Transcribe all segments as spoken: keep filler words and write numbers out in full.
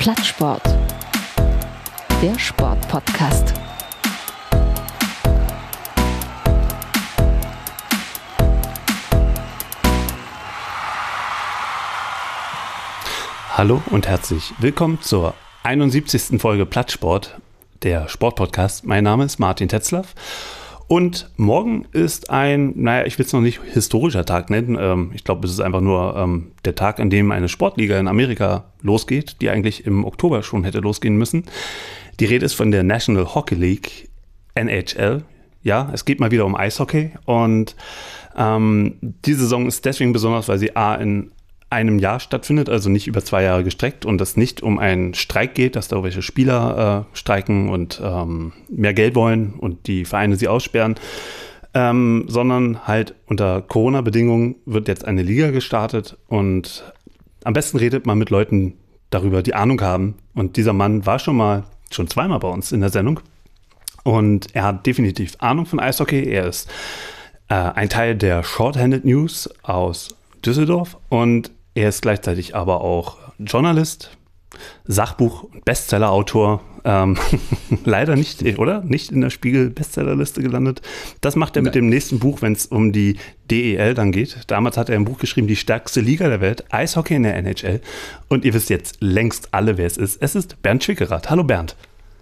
Plattsport. Der Sport-Podcast. Hallo und herzlich willkommen zur einundsiebzigsten Folge Plattsport, der Sportpodcast. Mein Name ist Martin Tetzlaff und morgen ist ein, naja, ich will es noch nicht historischer Tag nennen. Ähm, ich glaube, es ist einfach nur ähm, der Tag, an dem eine Sportliga in Amerika losgeht, die eigentlich im Oktober schon hätte losgehen müssen. Die Rede ist von der National Hockey League, N H L. Ja, es geht mal wieder um Eishockey und ähm, die Saison ist deswegen besonders, weil sie A in einem Jahr stattfindet, also nicht über zwei Jahre gestreckt und es nicht um einen Streik geht, dass da irgendwelche Spieler äh, streiken und ähm, mehr Geld wollen und die Vereine sie aussperren, ähm, sondern halt unter Corona-Bedingungen wird jetzt eine Liga gestartet und am besten redet man mit Leuten darüber, die Ahnung haben, und dieser Mann war schon mal, schon zweimal bei uns in der Sendung und er hat definitiv Ahnung von Eishockey. Er ist äh, ein Teil der Shorthanded News aus Düsseldorf und er ist gleichzeitig aber auch Journalist, Sachbuch- und Bestsellerautor. Ähm, leider nicht, oder? Nicht in der Spiegel-Bestsellerliste gelandet. Das macht er mit dem nächsten Buch, wenn es um die D E L dann geht. Damals hat er ein Buch geschrieben, die stärkste Liga der Welt, Eishockey in der N H L. Und ihr wisst jetzt längst alle, wer es ist. Es ist Bernd Schwickerath. Hallo Bernd.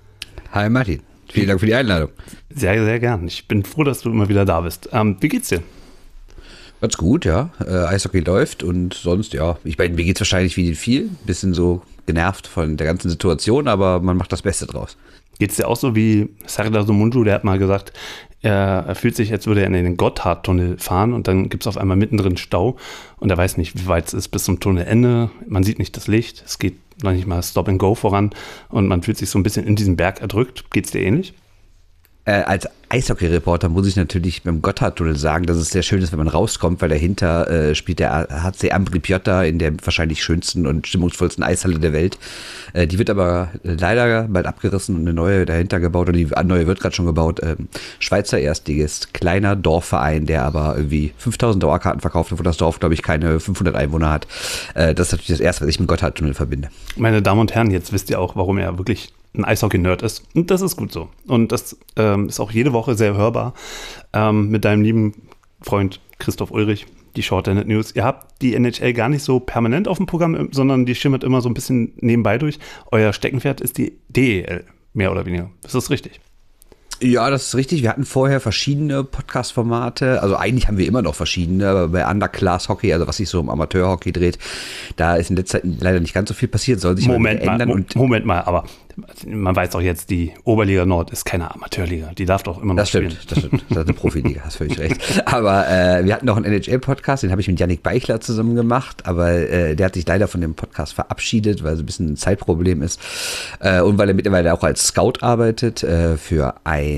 Hi Martin. Vielen Dank für die Einladung. Sehr, sehr gern. Ich bin froh, dass du immer wieder da bist. Ähm, wie geht's dir? Ganz gut, ja. Äh, Eishockey läuft und sonst, ja. Ich meine, mir geht's wahrscheinlich wie viel. Bisschen so genervt von der ganzen Situation, aber man macht das Beste draus. Geht's dir auch so wie Serdar Somuncu, der hat mal gesagt, er, er fühlt sich, als würde er in den Gotthardtunnel fahren und dann gibt's auf einmal mittendrin Stau und er weiß nicht, wie weit es ist bis zum Tunnelende. Man sieht nicht das Licht, es geht noch nicht mal Stop and Go voran und man fühlt sich so ein bisschen in diesen Berg erdrückt. Geht's dir ähnlich? Äh, als Eishockey-Reporter muss ich natürlich beim Gotthardtunnel sagen, dass es sehr schön ist, wenn man rauskommt, weil dahinter äh, spielt der H C Ambri Piotta in der wahrscheinlich schönsten und stimmungsvollsten Eishalle der Welt. Äh, die wird aber leider bald abgerissen und eine neue dahinter gebaut, oder die neue wird gerade schon gebaut. Ähm, Schweizer Erstligist, kleiner Dorfverein, der aber irgendwie fünftausend Dauerkarten verkauft, obwohl das Dorf, glaube ich, keine fünfhundert Einwohner hat. Äh, das ist natürlich das Erste, was ich mit Gotthardtunnel verbinde. Meine Damen und Herren, jetzt wisst ihr auch, warum er wirklich ein Eishockey-Nerd ist. Und das ist gut so. Und das ähm, ist auch jede Woche sehr hörbar ähm, mit deinem lieben Freund Christoph Ulrich, die Shorthanded News. Ihr habt die N H L gar nicht so permanent auf dem Programm, sondern die schimmert immer so ein bisschen nebenbei durch. Euer Steckenpferd ist die D E L, mehr oder weniger. Ist das richtig? Ja, das ist richtig. Wir hatten vorher verschiedene Podcast-Formate. Also eigentlich haben wir immer noch verschiedene, aber bei Underclass Hockey, also was sich so im Amateurhockey dreht, da ist in letzter Zeit leider nicht ganz so viel passiert. Soll sich Moment mal ändern. Mal, und Moment mal, aber man weiß doch jetzt, die Oberliga Nord ist keine Amateurliga. Die darf doch immer noch das stimmt, spielen. Das stimmt, das ist eine Profiliga, hast völlig recht. Aber äh, wir hatten noch einen N H L-Podcast, den habe ich mit Yannick Beichler zusammen gemacht, aber äh, der hat sich leider von dem Podcast verabschiedet, weil es ein bisschen ein Zeitproblem ist. Äh, und weil er mittlerweile auch als Scout arbeitet äh, für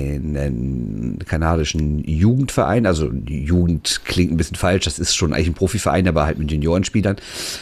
einen kanadischen Jugendverein. Also die Jugend klingt ein bisschen falsch, das ist schon eigentlich ein Profiverein, aber halt mit Juniorenspielern.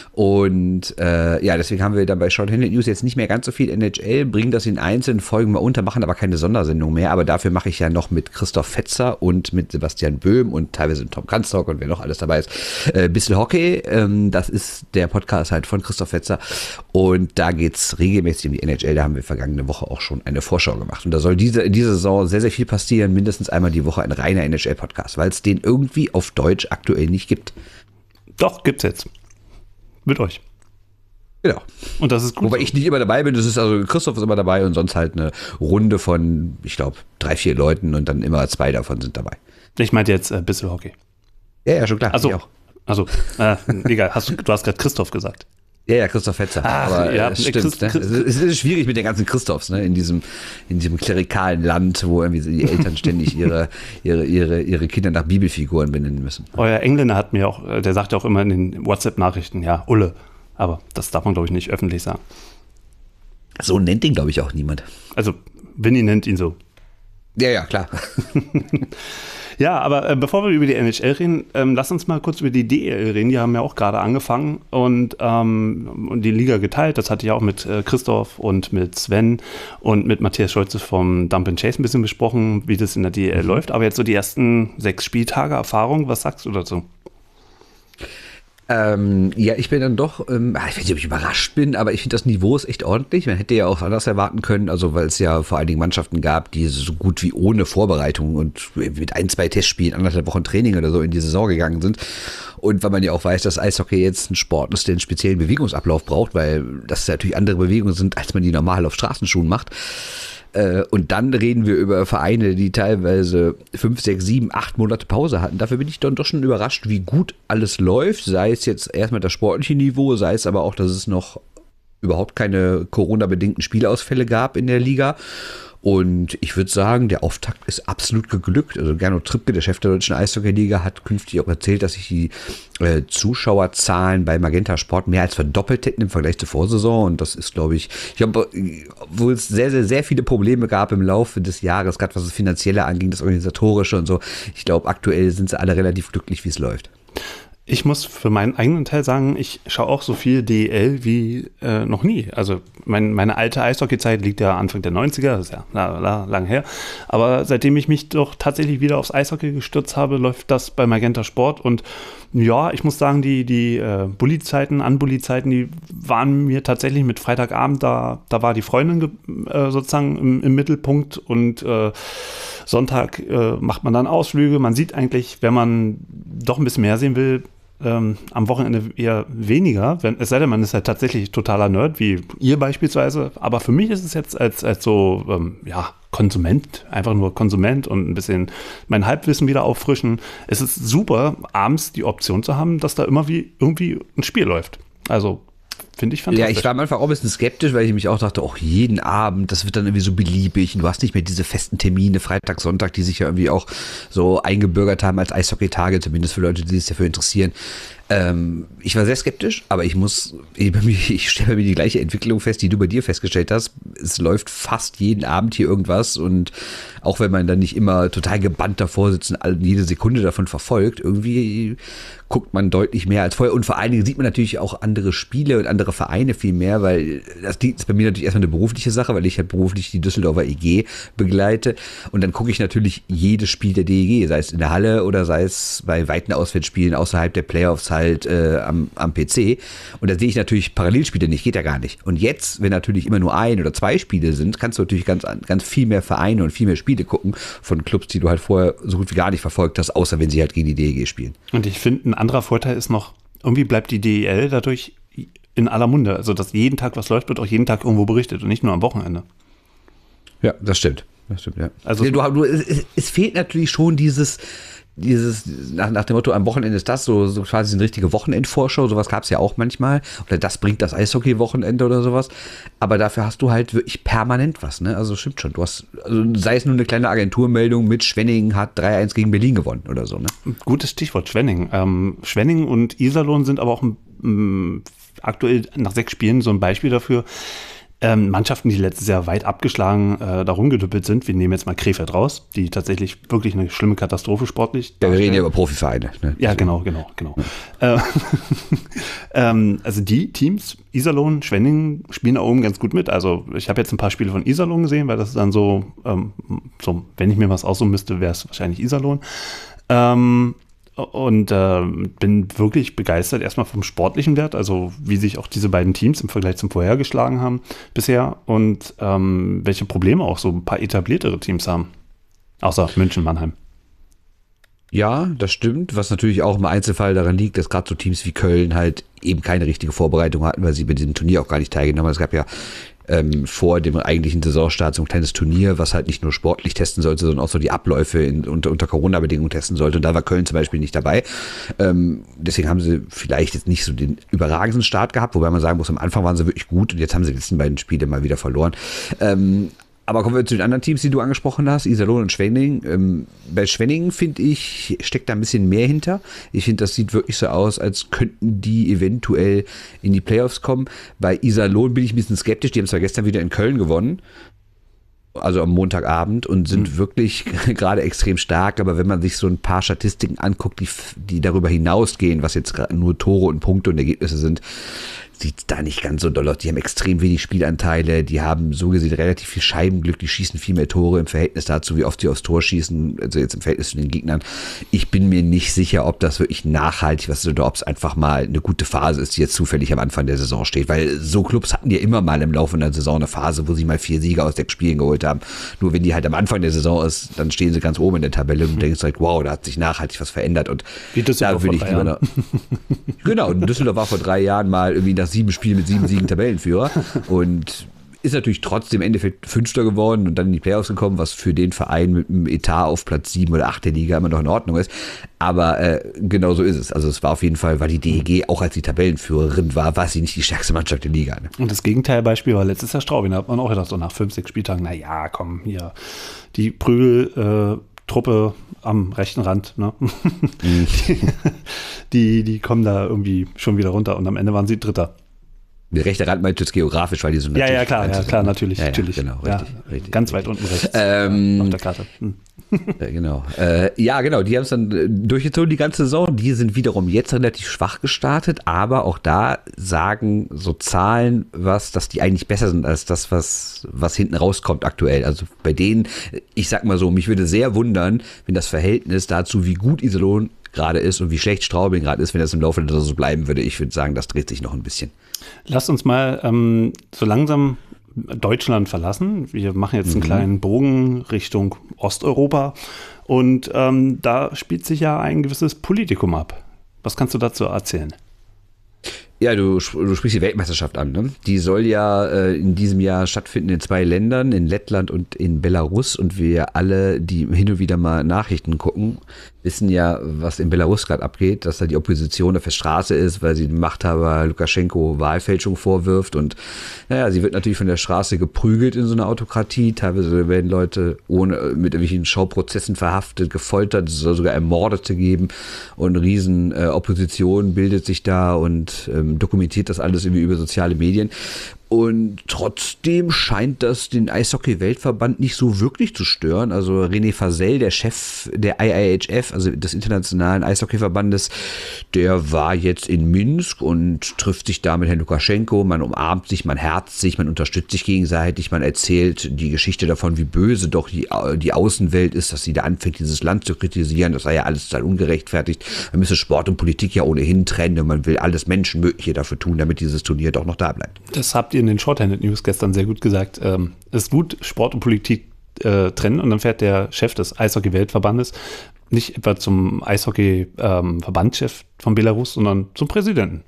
Und äh, ja, deswegen haben wir dann bei Shorthanded News jetzt nicht mehr ganz so viel N H L, bringen das in einzelnen Folgen mal unter, machen aber keine Sondersendung mehr. Aber dafür mache ich ja noch mit Christoph Fetzer und mit Sebastian Böhm und teilweise mit Tom Kanzrock und wer noch alles dabei ist, äh, bisschen Hockey. Ähm, das ist der Podcast halt von Christoph Fetzer. Und da geht's regelmäßig um die N H L. Da haben wir vergangene Woche auch schon eine Vorschau gemacht. Und da soll diese, in dieser Saison sehr, sehr viel passieren. Mindestens einmal die Woche ein reiner N H L-Podcast, weil es den irgendwie auf Deutsch aktuell nicht gibt. Doch, gibt's jetzt. Mit euch. Genau. Und das ist gut. Wobei so. ich nicht immer dabei bin, das ist also Christoph ist immer dabei und sonst halt eine Runde von, ich glaube, drei, vier Leuten und dann immer zwei davon sind dabei. Ich meinte jetzt ein äh, bisschen Hockey. Ja, ja, schon klar. Also, ich auch. also äh, egal, hast du, du hast gerade Christoph gesagt. Ja, ja, Christoph Fetzer. Ach, aber ja, äh, es stimmt. Christ, ne? Christ, es ist schwierig mit den ganzen Christophs, ne? In diesem, in diesem klerikalen Land, wo irgendwie die Eltern ständig ihre, ihre, ihre, ihre Kinder nach Bibelfiguren benennen müssen. Euer Engländer hat mir auch, der sagt ja auch immer in den WhatsApp-Nachrichten, ja, Ulle. Aber das darf man, glaube ich, nicht öffentlich sagen. So nennt ihn, glaube ich, auch niemand. Also, Winnie nennt ihn so. Ja, ja, klar. Ja, aber äh, bevor wir über die N H L reden, ähm, lass uns mal kurz über die D E L reden. Die haben ja auch gerade angefangen und, ähm, und die Liga geteilt. Das hatte ich auch mit äh, Christoph und mit Sven und mit Matthias Scholze vom Dump and Chase ein bisschen besprochen, wie das in der D E L mhm. läuft. Aber jetzt so die ersten sechs Spieltage Erfahrung, was sagst du dazu? Ähm, ja, ich bin dann doch, ähm, ich weiß nicht, ob ich überrascht bin, aber ich finde, das Niveau ist echt ordentlich. Man hätte ja auch anders erwarten können, also weil es ja vor allen Dingen Mannschaften gab, die so gut wie ohne Vorbereitung und mit ein, zwei Testspielen, anderthalb Wochen Training oder so in die Saison gegangen sind. Und weil man ja auch weiß, dass Eishockey jetzt ein Sport ist, der einen speziellen Bewegungsablauf braucht, weil das natürlich andere Bewegungen sind, als man die normal auf Straßenschuhen macht. Und dann reden wir über Vereine, die teilweise fünf, sechs, sieben, acht Monate Pause hatten. Dafür bin ich dann doch schon überrascht, wie gut alles läuft. Sei es jetzt erstmal das sportliche Niveau, sei es aber auch, dass es noch überhaupt keine Corona-bedingten Spielausfälle gab in der Liga. Und ich würde sagen, der Auftakt ist absolut geglückt. Also Gernot Trippke, der Chef der Deutschen Eishockey-Liga, hat künftig auch erzählt, dass sich die äh, Zuschauerzahlen bei Magenta Sport mehr als verdoppelt hätten im Vergleich zur Vorsaison. Und das ist, glaube ich, ich glaube, obwohl es sehr, sehr, sehr viele Probleme gab im Laufe des Jahres, gerade was das Finanzielle anging, das Organisatorische und so. Ich glaube, aktuell sind sie alle relativ glücklich, wie es läuft. Ich muss für meinen eigenen Teil sagen, ich schaue auch so viel D E L wie äh, noch nie. Also mein, meine alte Eishockey-Zeit liegt ja Anfang der neunziger, das ist ja la, la, lang her. Aber seitdem ich mich doch tatsächlich wieder aufs Eishockey gestürzt habe, läuft das bei Magenta Sport. Und ja, ich muss sagen, die, die äh, Bulli-Zeiten, An-Bulli-Zeiten, die waren mir tatsächlich mit Freitagabend, da, da war die Freundin äh, sozusagen im, im Mittelpunkt und äh, Sonntag äh, macht man dann Ausflüge. Man sieht eigentlich, wenn man doch ein bisschen mehr sehen will, ähm, am Wochenende eher weniger. Wenn, es sei denn, man ist halt tatsächlich totaler Nerd, wie ihr beispielsweise. Aber für mich ist es jetzt als, als so, ähm, ja, Konsument, einfach nur Konsument und ein bisschen mein Halbwissen wieder auffrischen. Es ist super, abends die Option zu haben, dass da immer wie irgendwie ein Spiel läuft. Also finde ich fantastisch. Ja, ich war am Anfang auch ein bisschen skeptisch, weil ich mich auch dachte, auch jeden Abend, das wird dann irgendwie so beliebig und du hast nicht mehr diese festen Termine, Freitag, Sonntag, die sich ja irgendwie auch so eingebürgert haben als Eishockey-Tage, zumindest für Leute, die sich dafür interessieren. Ähm, ich war sehr skeptisch, aber ich muss, ich, ich stelle bei mir die gleiche Entwicklung fest, die du bei dir festgestellt hast. Es läuft fast jeden Abend hier irgendwas und auch wenn man dann nicht immer total gebannt davor sitzt und jede Sekunde davon verfolgt, irgendwie guckt man deutlich mehr als vorher und vor allen Dingen sieht man natürlich auch andere Spiele und andere Vereine viel mehr, weil das ist bei mir natürlich erstmal eine berufliche Sache, weil ich halt beruflich die Düsseldorfer E G begleite und dann gucke ich natürlich jedes Spiel der D E G, sei es in der Halle oder sei es bei weiten Auswärtsspielen außerhalb der Playoffs halt äh, am, am P C und da sehe ich natürlich Parallelspiele nicht, geht ja gar nicht. Und jetzt, wenn natürlich immer nur ein oder zwei Spiele sind, kannst du natürlich ganz, ganz viel mehr Vereine und viel mehr Spiele gucken von Clubs, die du halt vorher so gut wie gar nicht verfolgt hast, außer wenn sie halt gegen die D E G spielen. Und ich finde, ein anderer Vorteil ist noch, irgendwie bleibt die D E L dadurch in aller Munde. Also, dass jeden Tag was läuft, wird auch jeden Tag irgendwo berichtet und nicht nur am Wochenende. Ja, das stimmt. Das stimmt, ja. Also, du, du, es, es fehlt natürlich schon dieses, dieses nach, nach dem Motto, am Wochenende ist das, so, so quasi eine richtige Wochenendvorschau, sowas gab es ja auch manchmal. Oder das bringt das Eishockey-Wochenende oder sowas. Aber dafür hast du halt wirklich permanent was, ne? Also stimmt schon. Du hast, also sei es nur eine kleine Agenturmeldung mit Schwenningen hat drei eins gegen Berlin gewonnen oder so, ne? Gutes Stichwort, Schwenningen. Ähm, Schwenningen und Iserlohn sind aber auch m, aktuell nach sechs Spielen so ein Beispiel dafür. Ähm, Mannschaften, die letztes Jahr weit abgeschlagen äh, da rumgedüppelt sind. Wir nehmen jetzt mal Krefeld raus, die tatsächlich wirklich eine schlimme Katastrophe sportlich darstellen. Ja, wir reden ja über Profivereine. Ne? Ja, genau, genau, genau. Ja. Äh, ähm, also die Teams, Iserlohn, Schwenningen, spielen da oben ganz gut mit. Also ich habe jetzt ein paar Spiele von Iserlohn gesehen, weil das ist dann so, ähm, so wenn ich mir was aussuchen müsste, wäre es wahrscheinlich Iserlohn. Ähm, Und äh, bin wirklich begeistert erstmal vom sportlichen Wert, also wie sich auch diese beiden Teams im Vergleich zum vorher geschlagen haben bisher und ähm, welche Probleme auch so ein paar etabliertere Teams haben, außer München, Mannheim. Ja, das stimmt, was natürlich auch im Einzelfall daran liegt, dass gerade so Teams wie Köln halt eben keine richtige Vorbereitung hatten, weil sie bei diesem Turnier auch gar nicht teilgenommen haben. Es gab ja ähm, vor dem eigentlichen Saisonstart so ein kleines Turnier, was halt nicht nur sportlich testen sollte, sondern auch so die Abläufe in, unter, unter Corona-Bedingungen testen sollte. Und da war Köln zum Beispiel nicht dabei. Ähm, deswegen haben sie vielleicht jetzt nicht so den überragendsten Start gehabt, wobei man sagen muss, am Anfang waren sie wirklich gut und jetzt haben sie die letzten beiden Spiele mal wieder verloren. Ähm, Aber kommen wir zu den anderen Teams, die du angesprochen hast, Iserlohn und Schwenningen. Ähm, bei Schwenningen, finde ich, steckt da ein bisschen mehr hinter. Ich finde, das sieht wirklich so aus, als könnten die eventuell in die Playoffs kommen. Bei Iserlohn bin ich ein bisschen skeptisch. Die haben zwar gestern wieder in Köln gewonnen, also am Montagabend, und sind mhm. wirklich gerade extrem stark. Aber wenn man sich so ein paar Statistiken anguckt, die, die darüber hinausgehen, was jetzt gerade nur Tore und Punkte und Ergebnisse sind, sieht es da nicht ganz so doll aus. Die haben extrem wenig Spielanteile, die haben so gesehen relativ viel Scheibenglück, die schießen viel mehr Tore im Verhältnis dazu, wie oft sie aufs Tor schießen, also jetzt im Verhältnis zu den Gegnern. Ich bin mir nicht sicher, ob das wirklich nachhaltig was ist oder ob es einfach mal eine gute Phase ist, die jetzt zufällig am Anfang der Saison steht, weil so Clubs hatten ja immer mal im Laufe einer Saison eine Phase, wo sie mal vier Siege aus sechs Spielen geholt haben. Nur wenn die halt am Anfang der Saison ist, dann stehen sie ganz oben in der Tabelle und denkst halt, wow, da hat sich nachhaltig was verändert und wie da würde ich lieber noch, genau, Düsseldorf war vor drei Jahren mal irgendwie nach sieben Spielen mit sieben Siegen Tabellenführer und ist natürlich trotzdem im Endeffekt Fünfter geworden und dann in die Playoffs gekommen, was für den Verein mit einem Etat auf Platz sieben oder acht der Liga immer noch in Ordnung ist. Aber äh, genau so ist es. Also es war auf jeden Fall, weil die D E G auch als die Tabellenführerin war, war sie nicht die stärkste Mannschaft der Liga. Ne? Und das Gegenteilbeispiel war letztes Jahr Straubing. Da hat man auch gedacht, so nach fünf, sechs Spieltagen, na ja, komm, hier, die Prügel, äh, Truppe am rechten Rand, ne? Mhm. die, die kommen da irgendwie schon wieder runter und am Ende waren sie Dritter. Der rechte Rand meint jetzt geografisch, weil die so ja, ja, klar, ja, klar, natürlich, ja, ja, natürlich. Genau, ja, richtig, richtig, ganz richtig. weit unten rechts ähm, auf der Karte. Hm. Ja, genau. Äh, ja, genau, die haben es dann durchgezogen die ganze Saison. Die sind wiederum jetzt relativ schwach gestartet, aber auch da sagen so Zahlen was, dass die eigentlich besser sind als das, was, was hinten rauskommt aktuell. Also bei denen, ich sag mal so, mich würde sehr wundern, wenn das Verhältnis dazu, wie gut Iserlohn gerade ist und wie schlecht Straubing gerade ist, wenn das im Laufe der Saison so bleiben würde. Ich würde sagen, das dreht sich noch ein bisschen. Lass uns mal ähm, so langsam Deutschland verlassen. Wir machen jetzt einen mhm. kleinen Bogen Richtung Osteuropa und ähm, da spielt sich ja ein gewisses Politikum ab. Was kannst du dazu erzählen? Ja, du, du sprichst die Weltmeisterschaft an, ne? Die soll ja äh, in diesem Jahr stattfinden in zwei Ländern, in Lettland und in Belarus. Und wir alle, die hin und wieder mal Nachrichten gucken, wissen ja, was in Belarus gerade abgeht, dass da die Opposition auf der Straße ist, weil sie dem Machthaber Lukaschenko Wahlfälschung vorwirft. Und naja, sie wird natürlich von der Straße geprügelt in so einer Autokratie. Teilweise werden Leute ohne mit irgendwelchen Schauprozessen verhaftet, gefoltert. Es soll sogar Ermordete geben. Und eine riesen äh, Opposition bildet sich da und ähm, dokumentiert das alles irgendwie über soziale Medien. Und trotzdem scheint das den Eishockey-Weltverband nicht so wirklich zu stören. Also René Fasel, der Chef der I I H F, also des Internationalen Eishockeyverbandes, der war jetzt in Minsk und trifft sich da mit Herrn Lukaschenko. Man umarmt sich, man herzt sich, man unterstützt sich gegenseitig, man erzählt die Geschichte davon, wie böse doch die, die Außenwelt ist, dass sie da anfängt, dieses Land zu kritisieren. Das sei ja alles total ungerechtfertigt. Man müsse Sport und Politik ja ohnehin trennen und man will alles Menschenmögliche dafür tun, damit dieses Turnier doch noch da bleibt. Das habt ihr in den Shorthanded News gestern sehr gut gesagt. Ähm, es ist gut, Sport und Politik äh, trennen und dann fährt der Chef des Eishockey-Weltverbandes nicht etwa zum Eishockey-Verbandschef ähm, von Belarus, sondern zum Präsidenten.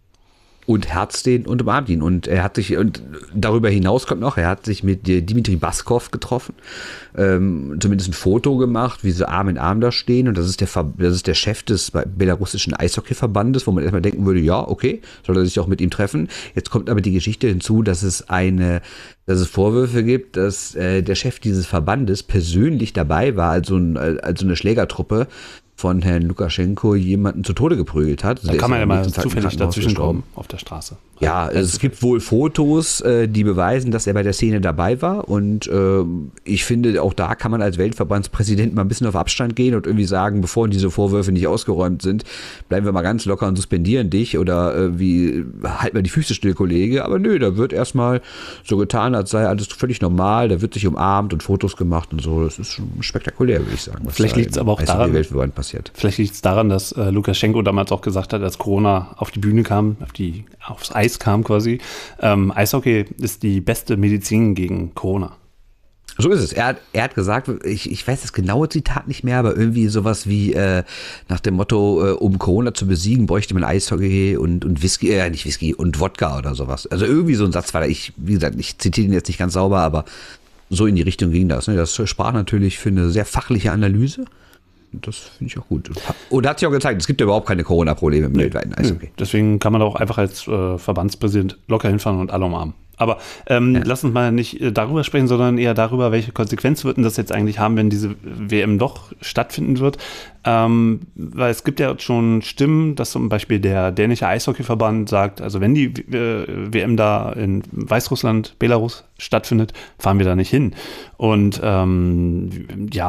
Und herzt den und umarmt ihn. Und er hat sich, und darüber hinaus kommt noch, er hat sich mit Dimitri Baskov getroffen, ähm, zumindest ein Foto gemacht, wie sie Arm in Arm da stehen. Und das ist der, das ist der Chef des belarussischen Eishockeyverbandes, wo man erstmal denken würde, ja, okay, soll er sich auch mit ihm treffen. Jetzt kommt aber die Geschichte hinzu, dass es eine, dass es Vorwürfe gibt, dass äh, der Chef dieses Verbandes persönlich dabei war, also, ein, also eine Schlägertruppe von Herrn Lukaschenko jemanden zu Tode geprügelt hat. Da kann man ja mal zufällig dazwischen kommen auf der Straße. Ja, es gibt wohl Fotos, die beweisen, dass er bei der Szene dabei war und äh, ich finde, auch da kann man als Weltverbandspräsident mal ein bisschen auf Abstand gehen und irgendwie sagen, bevor diese Vorwürfe nicht ausgeräumt sind, bleiben wir mal ganz locker und suspendieren dich oder äh, wie, halt mal die Füße still, Kollege. Aber nö, da wird erstmal so getan, als sei alles völlig normal, da wird sich umarmt und Fotos gemacht und so. Das ist schon spektakulär, würde ich sagen. Vielleicht liegt es aber auch daran, Weltverband passiert. Vielleicht liegt es daran, dass äh, Lukaschenko damals auch gesagt hat, als Corona auf die Bühne kam, auf die, aufs Eis kam quasi, ähm, Eishockey ist die beste Medizin gegen Corona. So ist es. Er hat, er hat gesagt, ich, ich weiß das genaue Zitat nicht mehr, aber irgendwie sowas wie äh, nach dem Motto, äh, um Corona zu besiegen, bräuchte man Eishockey und, und Whisky, äh, nicht Whisky, und Wodka oder sowas. Also irgendwie so ein Satz war da. Ich, wie gesagt, ich zitiere ihn jetzt nicht ganz sauber, aber so in die Richtung ging das. Ne? Das sprach natürlich für eine sehr fachliche Analyse. Das finde ich auch gut. Und hat sich auch gezeigt, es gibt ja überhaupt keine Corona-Probleme im nee, weltweiten Eishockey. Nee. Deswegen kann man da auch einfach als äh, Verbandspräsident locker hinfahren und alle umarmen. Aber ähm, ja. lass uns mal nicht äh, darüber sprechen, sondern eher darüber, welche Konsequenzen wird denn das jetzt eigentlich haben, wenn diese W M doch stattfinden wird. Ähm, weil es gibt ja schon Stimmen, dass zum Beispiel der dänische Eishockeyverband sagt, also wenn die äh, W M da in Weißrussland, Belarus stattfindet, fahren wir da nicht hin. Und ähm, ja,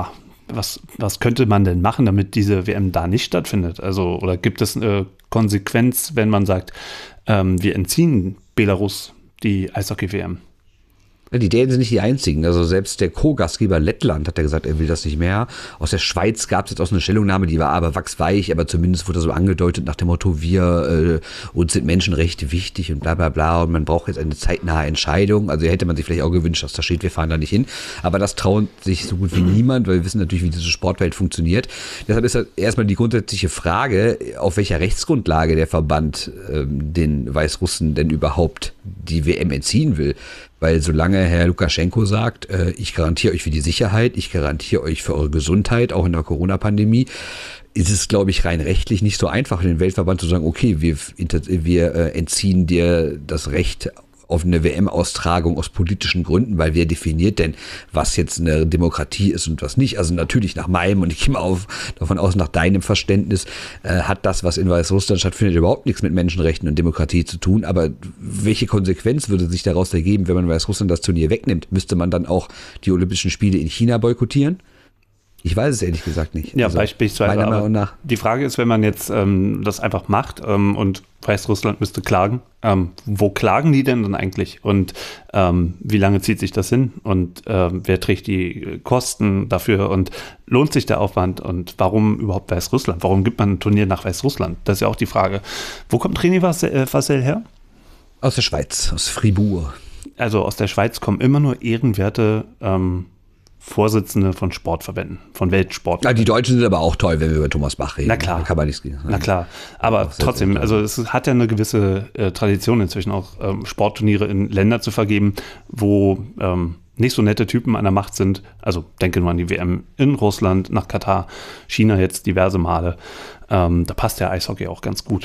was, was könnte man denn machen, damit diese W M da nicht stattfindet? Also, oder gibt es eine Konsequenz, wenn man sagt, ähm, wir entziehen Belarus die Eishockey-W M? Die Dänen sind nicht die einzigen. Also selbst der Co-Gastgeber Lettland hat ja gesagt, er will das nicht mehr. Aus der Schweiz gab es jetzt auch eine Stellungnahme, die war aber wachsweich, aber zumindest wurde so angedeutet nach dem Motto, wir, äh, uns sind Menschenrechte wichtig und bla bla bla und man braucht jetzt eine zeitnahe Entscheidung. Also hätte man sich vielleicht auch gewünscht, dass da steht, wir fahren da nicht hin. Aber das traut sich so gut wie niemand, weil wir wissen natürlich, wie diese Sportwelt funktioniert. Deshalb ist erstmal die grundsätzliche Frage, auf welcher Rechtsgrundlage der Verband ähm, den Weißrussen denn überhaupt die W M entziehen will. Weil solange Herr Lukaschenko sagt, äh, ich garantiere euch für die Sicherheit, ich garantiere euch für eure Gesundheit, auch in der Corona-Pandemie, ist es, glaube ich, rein rechtlich nicht so einfach, den Weltverband zu sagen, okay, wir, wir äh, entziehen dir das Recht auf eine W M-Austragung aus politischen Gründen, weil wer definiert denn, was jetzt eine Demokratie ist und was nicht? Also natürlich nach meinem, und ich gehe mal auf, davon aus, nach deinem Verständnis, äh, hat das, was in Weißrussland stattfindet, überhaupt nichts mit Menschenrechten und Demokratie zu tun. Aber welche Konsequenz würde sich daraus ergeben, wenn man Weißrussland das Turnier wegnimmt? Müsste man dann auch die Olympischen Spiele in China boykottieren? Ich weiß es ehrlich gesagt nicht. Ja, also, beispielsweise. meiner Meinung nach. Die Frage ist, wenn man jetzt ähm, das einfach macht ähm, und Weißrussland müsste klagen, ähm, wo klagen die denn dann eigentlich? Und ähm, wie lange zieht sich das hin? Und ähm, wer trägt die Kosten dafür? Und lohnt sich der Aufwand? Und warum überhaupt Weißrussland? Warum gibt man ein Turnier nach Weißrussland? Das ist ja auch die Frage. Wo kommt René Vassell her? Aus der Schweiz, aus Fribourg. Also aus der Schweiz kommen immer nur ehrenwerte ähm, Vorsitzende von Sportverbänden, von Weltsportverbänden. Ja, die Deutschen sind aber auch toll, wenn wir über Thomas Bach reden. Na klar. Da kann man nichts gegen. Na klar, aber trotzdem, also es hat ja eine gewisse äh, Tradition inzwischen auch, ähm, Sportturniere in Länder zu vergeben, wo ähm, nicht so nette Typen an der Macht sind. Also denke nur an die W M in Russland, nach Katar, China jetzt diverse Male. Ähm, da passt der Eishockey auch ganz gut.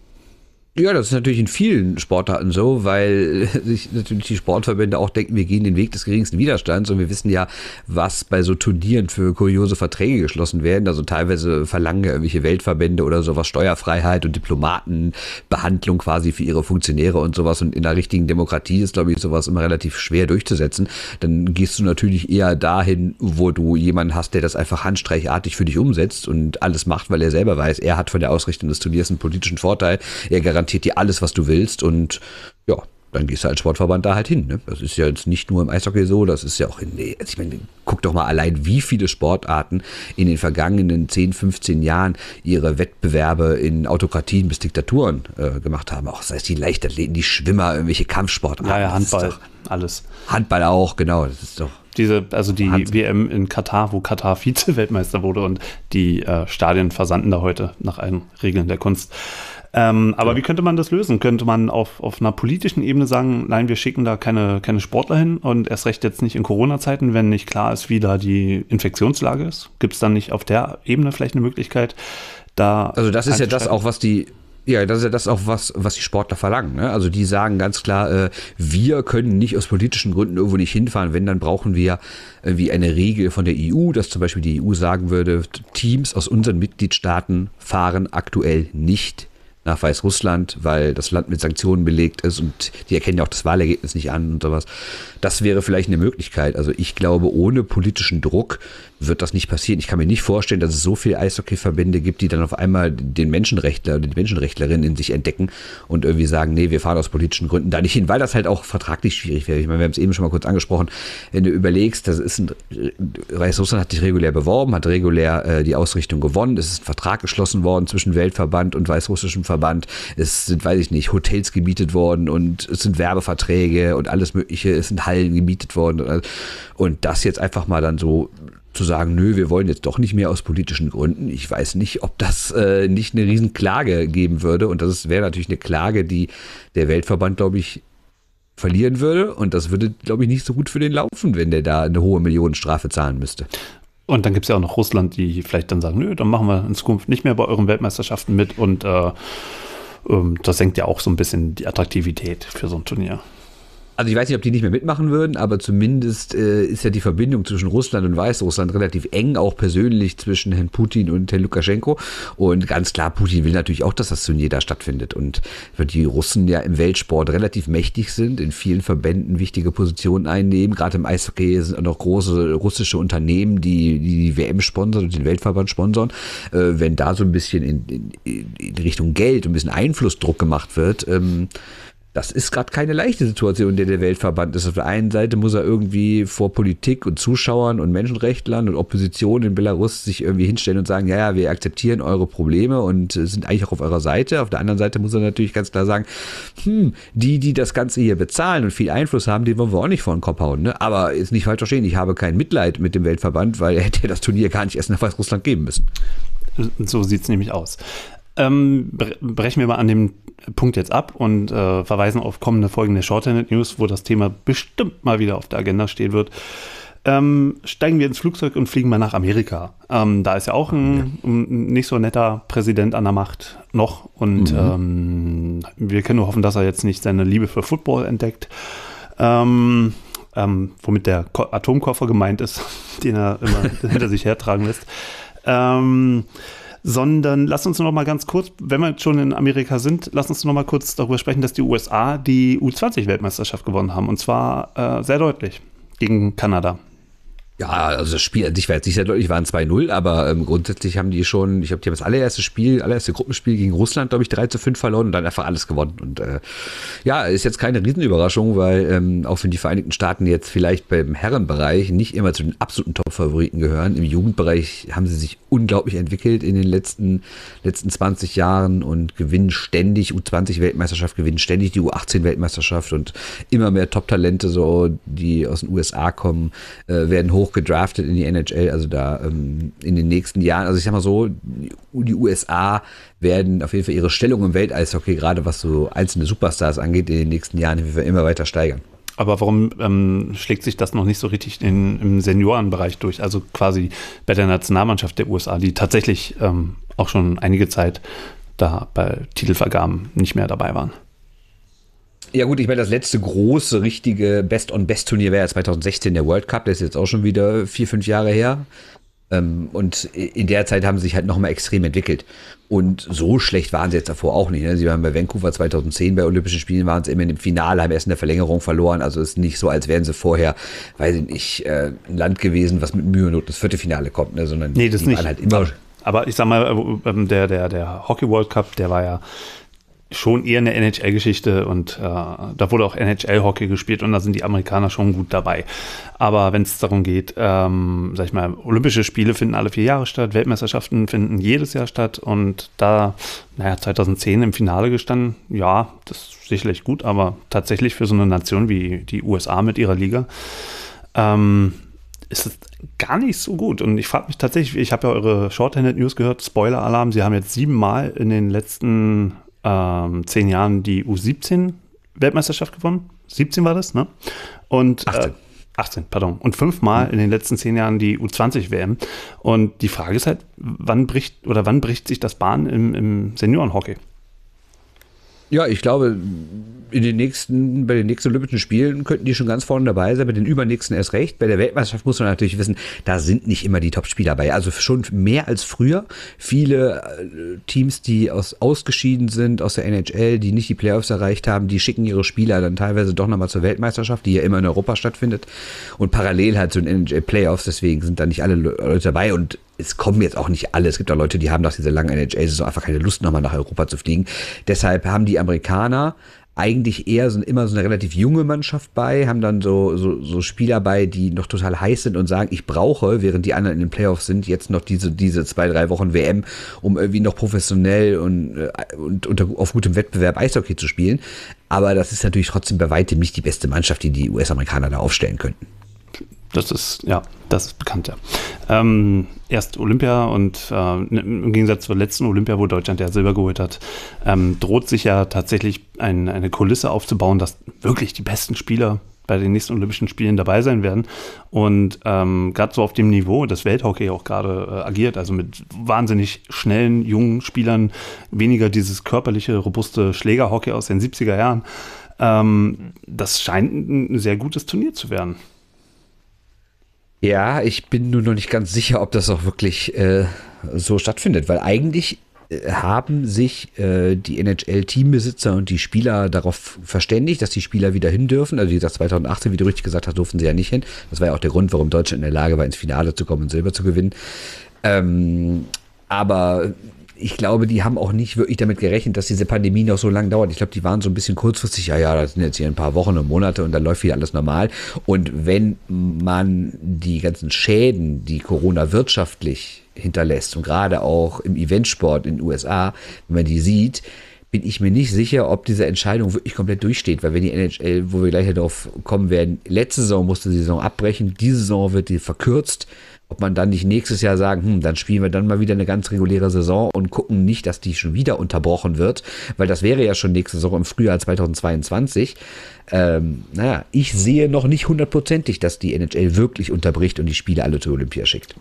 Ja, das ist natürlich in vielen Sportarten so, weil sich natürlich die Sportverbände auch denken, wir gehen den Weg des geringsten Widerstands und wir wissen ja, was bei so Turnieren für kuriose Verträge geschlossen werden. Also teilweise verlangen ja irgendwelche Weltverbände oder sowas Steuerfreiheit und Diplomatenbehandlung quasi für ihre Funktionäre und sowas. Und in der richtigen Demokratie ist, glaube ich, sowas immer relativ schwer durchzusetzen. Dann gehst du natürlich eher dahin, wo du jemanden hast, der das einfach handstreichartig für dich umsetzt und alles macht, weil er selber weiß, er hat von der Ausrichtung des Turniers einen politischen Vorteil. Er garantiert dir alles, was du willst und ja, dann gehst du als Sportverband da halt hin. Ne? Das ist ja jetzt nicht nur im Eishockey so, das ist ja auch in, also ich meine, guck doch mal allein, wie viele Sportarten in den vergangenen zehn, fünfzehn Jahren ihre Wettbewerbe in Autokratien bis Diktaturen äh, gemacht haben. Auch sei es die Leichtathleten, die Schwimmer, irgendwelche Kampfsportarten. Ja, ja, Handball, doch, alles. Handball auch, genau, das ist doch. Diese, also die Hand- W M in Katar, wo Katar Vize-Weltmeister wurde und die äh, Stadien versanden da heute nach allen Regeln der Kunst. Ähm, aber ja. Wie könnte man das lösen? Könnte man auf, auf einer politischen Ebene sagen, nein, wir schicken da keine, keine Sportler hin und erst recht jetzt nicht in Corona-Zeiten, wenn nicht klar ist, wie da die Infektionslage ist? Gibt es dann nicht auf der Ebene vielleicht eine Möglichkeit, da Also das ist ja das auch, was die Ja, das ist ja das auch, was, was die Sportler verlangen. Ne? Also die sagen ganz klar, äh, wir können nicht aus politischen Gründen irgendwo nicht hinfahren. Wenn, dann brauchen wir irgendwie eine Regel von der E U, dass zum Beispiel die E U sagen würde, Teams aus unseren Mitgliedstaaten fahren aktuell nicht nach Weißrussland, weil das Land mit Sanktionen belegt ist und die erkennen ja auch das Wahlergebnis nicht an und sowas. Das wäre vielleicht eine Möglichkeit. Also ich glaube, ohne politischen Druck wird das nicht passieren. Ich kann mir nicht vorstellen, dass es so viele Eishockeyverbände gibt, die dann auf einmal den Menschenrechtler oder die Menschenrechtlerin in sich entdecken und irgendwie sagen, nee, wir fahren aus politischen Gründen da nicht hin, weil das halt auch vertraglich schwierig wäre. Ich meine, wir haben es eben schon mal kurz angesprochen. Wenn du überlegst, das ist ein, Weißrussland hat sich regulär beworben, hat regulär äh, die Ausrichtung gewonnen. Es ist ein Vertrag geschlossen worden zwischen Weltverband und weißrussischem Verband. Es sind, weiß ich nicht, Hotels gemietet worden und es sind Werbeverträge und alles Mögliche. Es sind Hallen gemietet worden. Und das jetzt einfach mal dann so zu sagen, nö, wir wollen jetzt doch nicht mehr aus politischen Gründen. Ich weiß nicht, ob das äh, nicht eine Riesenklage geben würde. Und das wäre natürlich eine Klage, die der Weltverband, glaube ich, verlieren würde. Und das würde, glaube ich, nicht so gut für den laufen, wenn der da eine hohe Millionenstrafe zahlen müsste. Und dann gibt es ja auch noch Russland, die vielleicht dann sagen, nö, dann machen wir in Zukunft nicht mehr bei euren Weltmeisterschaften mit. Und äh, ähm, das senkt ja auch so ein bisschen die Attraktivität für so ein Turnier. Also ich weiß nicht, ob die nicht mehr mitmachen würden, aber zumindest äh, ist ja die Verbindung zwischen Russland und Weißrussland relativ eng, auch persönlich zwischen Herrn Putin und Herrn Lukaschenko. Und ganz klar, Putin will natürlich auch, dass das Turnier da stattfindet. Und weil die Russen ja im Weltsport relativ mächtig sind, in vielen Verbänden wichtige Positionen einnehmen, gerade im Eishockey sind auch noch große russische Unternehmen, die die, die W M sponsern und den Weltverband sponsern. Äh, wenn da so ein bisschen in, in, in Richtung Geld, ein bisschen Einflussdruck gemacht wird, ähm, das ist gerade keine leichte Situation, in der der Weltverband ist. Auf der einen Seite muss er irgendwie vor Politik und Zuschauern und Menschenrechtlern und Opposition in Belarus sich irgendwie hinstellen und sagen, ja, ja, wir akzeptieren eure Probleme und sind eigentlich auch auf eurer Seite. Auf der anderen Seite muss er natürlich ganz klar sagen, hm, die, die das Ganze hier bezahlen und viel Einfluss haben, die wollen wir auch nicht vor den Kopf hauen. Ne? Aber ist nicht falsch verstehen, ich habe kein Mitleid mit dem Weltverband, weil er hätte das Turnier gar nicht erst nach Weißrussland geben müssen. So sieht es nämlich aus. Ähm, brechen wir mal an dem Punkt jetzt ab und äh, verweisen auf kommende Folgen der Shorthanded News, wo das Thema bestimmt mal wieder auf der Agenda stehen wird. Ähm, steigen wir ins Flugzeug und fliegen mal nach Amerika. Ähm, da ist ja auch ein, ein nicht so netter Präsident an der Macht noch und mhm. ähm, wir können nur hoffen, dass er jetzt nicht seine Liebe für Football entdeckt. Ähm, ähm, womit der Ko- Atomkoffer gemeint ist, den er immer hinter sich hertragen lässt. Ähm, sondern lass uns noch mal ganz kurz, wenn wir jetzt schon in Amerika sind, lass uns noch mal kurz darüber sprechen, dass die U S A die U zwanzig Weltmeisterschaft gewonnen haben und zwar äh, sehr deutlich gegen Kanada. Ja, also das Spiel an sich war jetzt nicht sehr deutlich, waren zwei null, aber ähm, grundsätzlich haben die schon, ich glaube, die haben das allererste Spiel, allererste Gruppenspiel gegen Russland, glaube ich, drei zu fünf verloren und dann einfach alles gewonnen. Und äh, ja, ist jetzt keine Riesenüberraschung, weil ähm, auch wenn die Vereinigten Staaten jetzt vielleicht beim Herrenbereich nicht immer zu den absoluten Top-Favoriten gehören, im Jugendbereich haben sie sich unglaublich entwickelt in den letzten, letzten zwanzig Jahren und gewinnen ständig, U zwanzig Weltmeisterschaft, gewinnen ständig die U achtzehn Weltmeisterschaft und immer mehr Top-Talente, so, die aus den U S A kommen, äh, werden hoch gedraftet in die N H L, also da ähm, in den nächsten Jahren, also ich sag mal so, die U S A werden auf jeden Fall ihre Stellung im Welteishockey, gerade was so einzelne Superstars angeht, in den nächsten Jahren immer weiter steigern. Aber warum ähm, schlägt sich das noch nicht so richtig in, im Seniorenbereich durch, also quasi bei der Nationalmannschaft der U S A, die tatsächlich ähm, auch schon einige Zeit da bei Titelvergaben nicht mehr dabei waren? Ja gut, ich meine, das letzte große, richtige Best-on-Best-Turnier wäre ja zwanzig sechzehn der World Cup, der ist jetzt auch schon wieder vier, fünf Jahre her. Und in der Zeit haben sie sich halt nochmal extrem entwickelt. Und so schlecht waren sie jetzt davor auch nicht. Sie waren bei Vancouver zwanzig zehn bei Olympischen Spielen, waren sie immer im Finale, haben erst in der Verlängerung verloren. Also es ist nicht so, als wären sie vorher, weiß ich nicht, ein Land gewesen, was mit Mühe und Not ins Viertelfinale kommt, ne? Sondern nee, das die nicht. waren halt immer. Aber ich sag mal, der, der, der Hockey World Cup, der war ja schon eher eine N H L-Geschichte und äh, da wurde auch N H L-Hockey gespielt und da sind die Amerikaner schon gut dabei. Aber wenn es darum geht, ähm, sag ich mal, Olympische Spiele finden alle vier Jahre statt, Weltmeisterschaften finden jedes Jahr statt und da, naja, zwanzig zehn im Finale gestanden, ja, das ist sicherlich gut, aber tatsächlich für so eine Nation wie die U S A mit ihrer Liga ähm, ist es gar nicht so gut. Und ich frage mich tatsächlich, ich habe ja eure Shorthanded News gehört, Spoiler-Alarm, sie haben jetzt siebenmal in den letzten Ähm, zehn Jahren die U siebzehn Weltmeisterschaft gewonnen. siebzehn war das, ne? Und achtzehn. Äh, achtzehn, pardon. Und fünfmal mhm. in den letzten zehn Jahren die U zwanzig W M. Und die Frage ist halt, wann bricht oder wann bricht sich das Bahn im, im Seniorenhockey? Ja, ich glaube, in den nächsten, bei den nächsten Olympischen Spielen könnten die schon ganz vorne dabei sein, bei den übernächsten erst recht. Bei der Weltmeisterschaft muss man natürlich wissen, da sind nicht immer die Top-Spieler dabei. Also schon mehr als früher. Viele äh, Teams, die aus, ausgeschieden sind aus der N H L, die nicht die Playoffs erreicht haben, die schicken ihre Spieler dann teilweise doch nochmal zur Weltmeisterschaft, die ja immer in Europa stattfindet. Und parallel halt zu den N H L-Playoffs, deswegen sind da nicht alle Leute dabei und es kommen jetzt auch nicht alle. Es gibt auch Leute, die haben nach dieser langen N H L-Saison einfach keine Lust, nochmal nach Europa zu fliegen. Deshalb haben die Amerikaner eigentlich eher so, immer so eine relativ junge Mannschaft bei, haben dann so, so, so Spieler bei, die noch total heiß sind und sagen, ich brauche, während die anderen in den Playoffs sind, jetzt noch diese, diese zwei, drei Wochen W M, um irgendwie noch professionell und, und unter, auf gutem Wettbewerb Eishockey zu spielen. Aber das ist natürlich trotzdem bei weitem nicht die beste Mannschaft, die die U S-Amerikaner da aufstellen könnten. Das ist, ja, das ist bekannt, ja. Ähm, erst Olympia und äh, im Gegensatz zur letzten Olympia, wo Deutschland ja Silber geholt hat, ähm, droht sich ja tatsächlich ein, eine Kulisse aufzubauen, dass wirklich die besten Spieler bei den nächsten Olympischen Spielen dabei sein werden. Und ähm, gerade so auf dem Niveau, das Welthockey auch gerade äh, agiert, also mit wahnsinnig schnellen, jungen Spielern, weniger dieses körperliche, robuste Schlägerhockey aus den siebziger Jahren, Ähm, das scheint ein sehr gutes Turnier zu werden. Ja, ich bin nur noch nicht ganz sicher, ob das auch wirklich äh, so stattfindet, weil eigentlich äh, haben sich äh, die N H L-Teambesitzer und die Spieler darauf verständigt, dass die Spieler wieder hin dürfen. Also wie gesagt, zwanzig achtzehn, wie du richtig gesagt hast, durften sie ja nicht hin. Das war ja auch der Grund, warum Deutschland in der Lage war, ins Finale zu kommen und Silber zu gewinnen. Ähm, aber ich glaube, die haben auch nicht wirklich damit gerechnet, dass diese Pandemie noch so lange dauert. Ich glaube, die waren so ein bisschen kurzfristig, ja, ja, das sind jetzt hier ein paar Wochen und Monate und dann läuft wieder alles normal. Und wenn man die ganzen Schäden, die Corona wirtschaftlich hinterlässt und gerade auch im Eventsport in den U S A, wenn man die sieht, bin ich mir nicht sicher, ob diese Entscheidung wirklich komplett durchsteht, weil wenn die N H L, wo wir gleich darauf kommen werden, letzte Saison musste die Saison abbrechen, diese Saison wird die verkürzt, ob man dann nicht nächstes Jahr sagen, hm, dann spielen wir dann mal wieder eine ganz reguläre Saison und gucken nicht, dass die schon wieder unterbrochen wird, weil das wäre ja schon nächste Saison im Frühjahr zweitausendzweiundzwanzig. Ähm, naja, ich sehe noch nicht hundertprozentig, dass die N H L wirklich unterbricht und die Spiele alle zur Olympia schickt.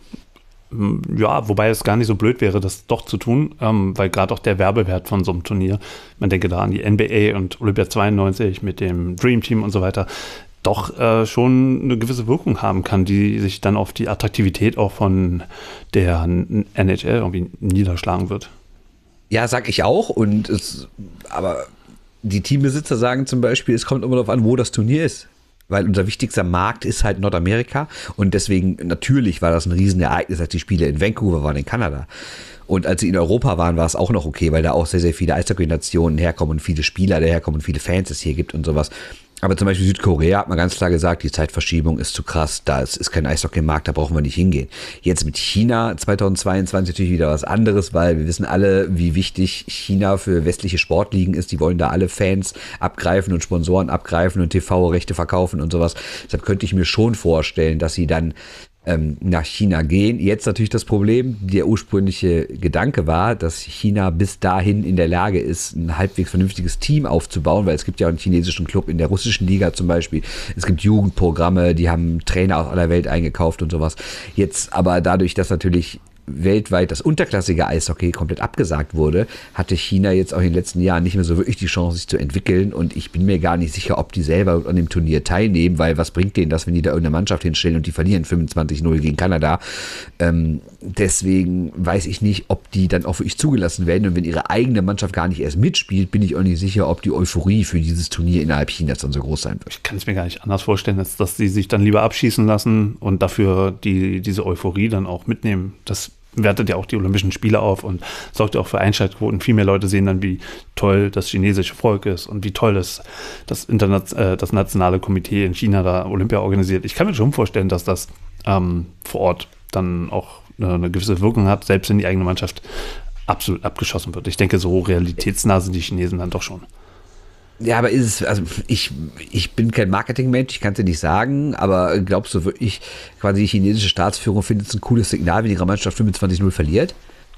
Ja, wobei es gar nicht so blöd wäre, das doch zu tun, ähm, weil gerade auch der Werbewert von so einem Turnier, man denke da an die N B A und Olympia zweiundneunzig mit dem Dream Team und so weiter, doch äh, schon eine gewisse Wirkung haben kann, die sich dann auf die Attraktivität auch von der N H L irgendwie niederschlagen wird. Ja, sag ich auch. Und es, aber die Teambesitzer sagen zum Beispiel, es kommt immer darauf an, wo das Turnier ist. Weil unser wichtigster Markt ist halt Nordamerika. Und deswegen, natürlich war das ein Riesenereignis, als die Spiele in Vancouver waren, in Kanada. Und als sie in Europa waren, war es auch noch okay, weil da auch sehr, sehr viele Eishockey-Nationen herkommen und viele Spieler daherkommen und viele Fans es hier gibt und sowas. Aber zum Beispiel Südkorea hat man ganz klar gesagt, die Zeitverschiebung ist zu krass, da ist, ist kein Eishockey-Markt, da brauchen wir nicht hingehen. Jetzt mit China zweitausendzweiundzwanzig natürlich wieder was anderes, weil wir wissen alle, wie wichtig China für westliche Sportligen ist. Die wollen da alle Fans abgreifen und Sponsoren abgreifen und T V-Rechte verkaufen und sowas. Deshalb könnte ich mir schon vorstellen, dass sie dann ähm, nach China gehen. Jetzt natürlich das Problem, der ursprüngliche Gedanke war, dass China bis dahin in der Lage ist, ein halbwegs vernünftiges Team aufzubauen, weil es gibt ja einen chinesischen Club in der russischen Liga zum Beispiel. Es gibt Jugendprogramme, die haben Trainer aus aller Welt eingekauft und sowas. Jetzt aber dadurch, dass natürlich weltweit das unterklassige Eishockey komplett abgesagt wurde, hatte China jetzt auch in den letzten Jahren nicht mehr so wirklich die Chance, sich zu entwickeln, und ich bin mir gar nicht sicher, ob die selber an dem Turnier teilnehmen, weil was bringt denen das, wenn die da irgendeine Mannschaft hinstellen und die verlieren fünfundzwanzig null gegen Kanada. Ähm, deswegen weiß ich nicht, ob die dann auch wirklich zugelassen werden, und wenn ihre eigene Mannschaft gar nicht erst mitspielt, bin ich auch nicht sicher, ob die Euphorie für dieses Turnier innerhalb Chinas dann so groß sein wird. Ich kann es mir gar nicht anders vorstellen, als dass sie sich dann lieber abschießen lassen und dafür die, diese Euphorie dann auch mitnehmen. Das wertet ja auch die Olympischen Spiele auf und sorgt ja auch für Einschaltquoten. Viel mehr Leute sehen dann, wie toll das chinesische Volk ist und wie toll das, das, Internet, äh, das nationale Komitee in China da Olympia organisiert. Ich kann mir schon vorstellen, dass das ähm, vor Ort dann auch eine, eine gewisse Wirkung hat, selbst wenn die eigene Mannschaft absolut abgeschossen wird. Ich denke, so realitätsnah sind die Chinesen dann doch schon. Ja, aber ist es, also ich, ich bin kein Marketingmensch, ich kann es dir nicht sagen, aber glaubst du wirklich, quasi die chinesische Staatsführung findet es ein cooles Signal, wenn ihre Mannschaft fünfundzwanzig null verliert?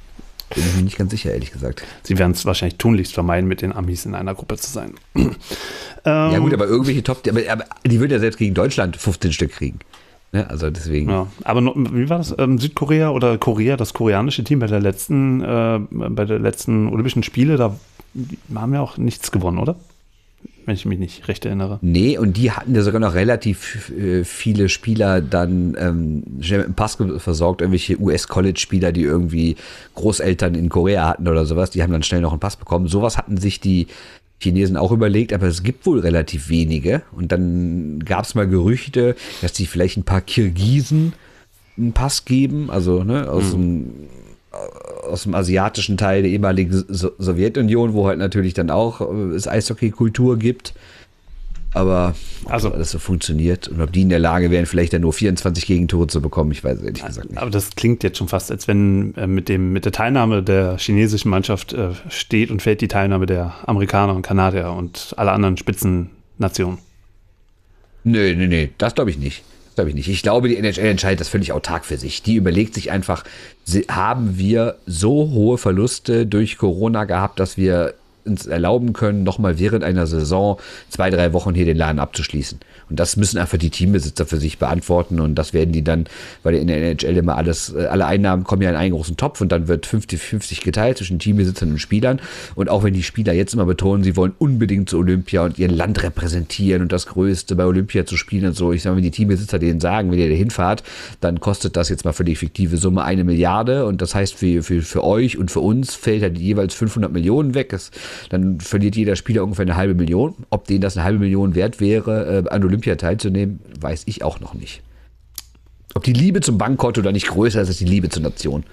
Bin ich mir nicht ganz sicher, ehrlich gesagt. Sie werden es wahrscheinlich tunlichst vermeiden, mit den Amis in einer Gruppe zu sein. Ja gut, aber irgendwelche Top, aber, aber die würden ja selbst gegen Deutschland fünfzehn Stück kriegen. Ne? Also deswegen. Ja, aber noch, wie war das? Ähm, Südkorea oder Korea, das koreanische Team bei der letzten, äh, bei der letzten Olympischen Spiele, da haben wir auch nichts gewonnen, oder? Wenn ich mich nicht recht erinnere. Nee, und die hatten ja sogar noch relativ äh, viele Spieler dann ähm, schnell mit dem Pass versorgt, irgendwelche U S-College-Spieler, die irgendwie Großeltern in Korea hatten oder sowas, die haben dann schnell noch einen Pass bekommen. Sowas hatten sich die Chinesen auch überlegt, aber es gibt wohl relativ wenige. Und dann gab es mal Gerüchte, dass die vielleicht ein paar Kirgisen einen Pass geben, also ne, aus mhm. dem aus dem asiatischen Teil der ehemaligen so- Sowjetunion, wo halt natürlich dann auch es Eishockey-Kultur gibt. Aber ob also, das so funktioniert und ob die in der Lage wären, vielleicht dann nur vierundzwanzig Gegentore zu bekommen, ich weiß es ehrlich gesagt nicht. Aber das klingt jetzt schon fast, als wenn äh, mit, dem, mit der Teilnahme der chinesischen Mannschaft äh, steht und fällt die Teilnahme der Amerikaner und Kanadier und alle anderen Spitzennationen. Nö, nö, nö, das glaube ich nicht. Glaube ich nicht. Ich glaube, die N H L entscheidet das völlig autark für sich. Die überlegt sich einfach, haben wir so hohe Verluste durch Corona gehabt, dass wir uns erlauben können, nochmal während einer Saison zwei, drei Wochen hier den Laden abzuschließen. Und das müssen einfach die Teambesitzer für sich beantworten und das werden die dann, weil in der N H L immer alles, alle Einnahmen kommen ja in einen großen Topf und dann wird fünfzig fünfzig geteilt zwischen Teambesitzern und Spielern. Und auch wenn die Spieler jetzt immer betonen, sie wollen unbedingt zu Olympia und ihr Land repräsentieren und das Größte bei Olympia zu spielen und so. Ich sage mal, wenn die Teambesitzer denen sagen, wenn ihr da hinfahrt, dann kostet das jetzt mal für die fiktive Summe eine Milliarde und das heißt für, für, für euch und für uns fällt halt jeweils fünfhundert Millionen weg. Das, dann verliert jeder Spieler ungefähr eine halbe Million. Ob denen das eine halbe Million wert wäre, äh, an Olympia teilzunehmen, weiß ich auch noch nicht. Ob die Liebe zum Bankkonto da nicht größer ist als die Liebe zur Nation.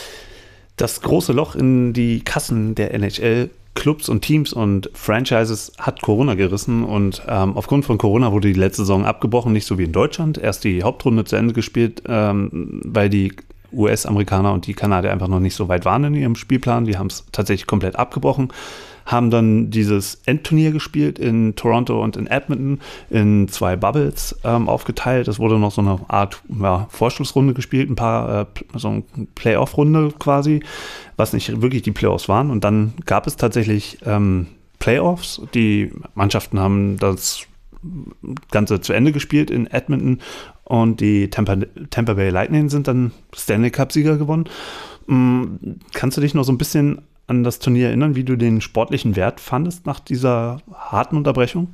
Das große Loch in die Kassen der N H L Clubs und Teams und Franchises hat Corona gerissen und ähm, aufgrund von Corona wurde die letzte Saison abgebrochen, nicht so wie in Deutschland. Erst die Hauptrunde zu Ende gespielt, ähm, weil die U S-Amerikaner und die Kanadier einfach noch nicht so weit waren in ihrem Spielplan. Die haben es tatsächlich komplett abgebrochen, haben dann dieses Endturnier gespielt in Toronto und in Edmonton in zwei Bubbles ähm, aufgeteilt. Es wurde noch so eine Art ja, Vorschlussrunde gespielt, ein paar, äh, so eine Playoff-Runde quasi, was nicht wirklich die Playoffs waren. Und dann gab es tatsächlich ähm, Playoffs. Die Mannschaften haben das Ganze zu Ende gespielt in Edmonton und die Tampa, Tampa Bay Lightning sind dann Stanley Cup-Sieger gewonnen. Mhm. Kannst du dich noch so ein bisschen an das Turnier erinnern, wie du den sportlichen Wert fandest nach dieser harten Unterbrechung?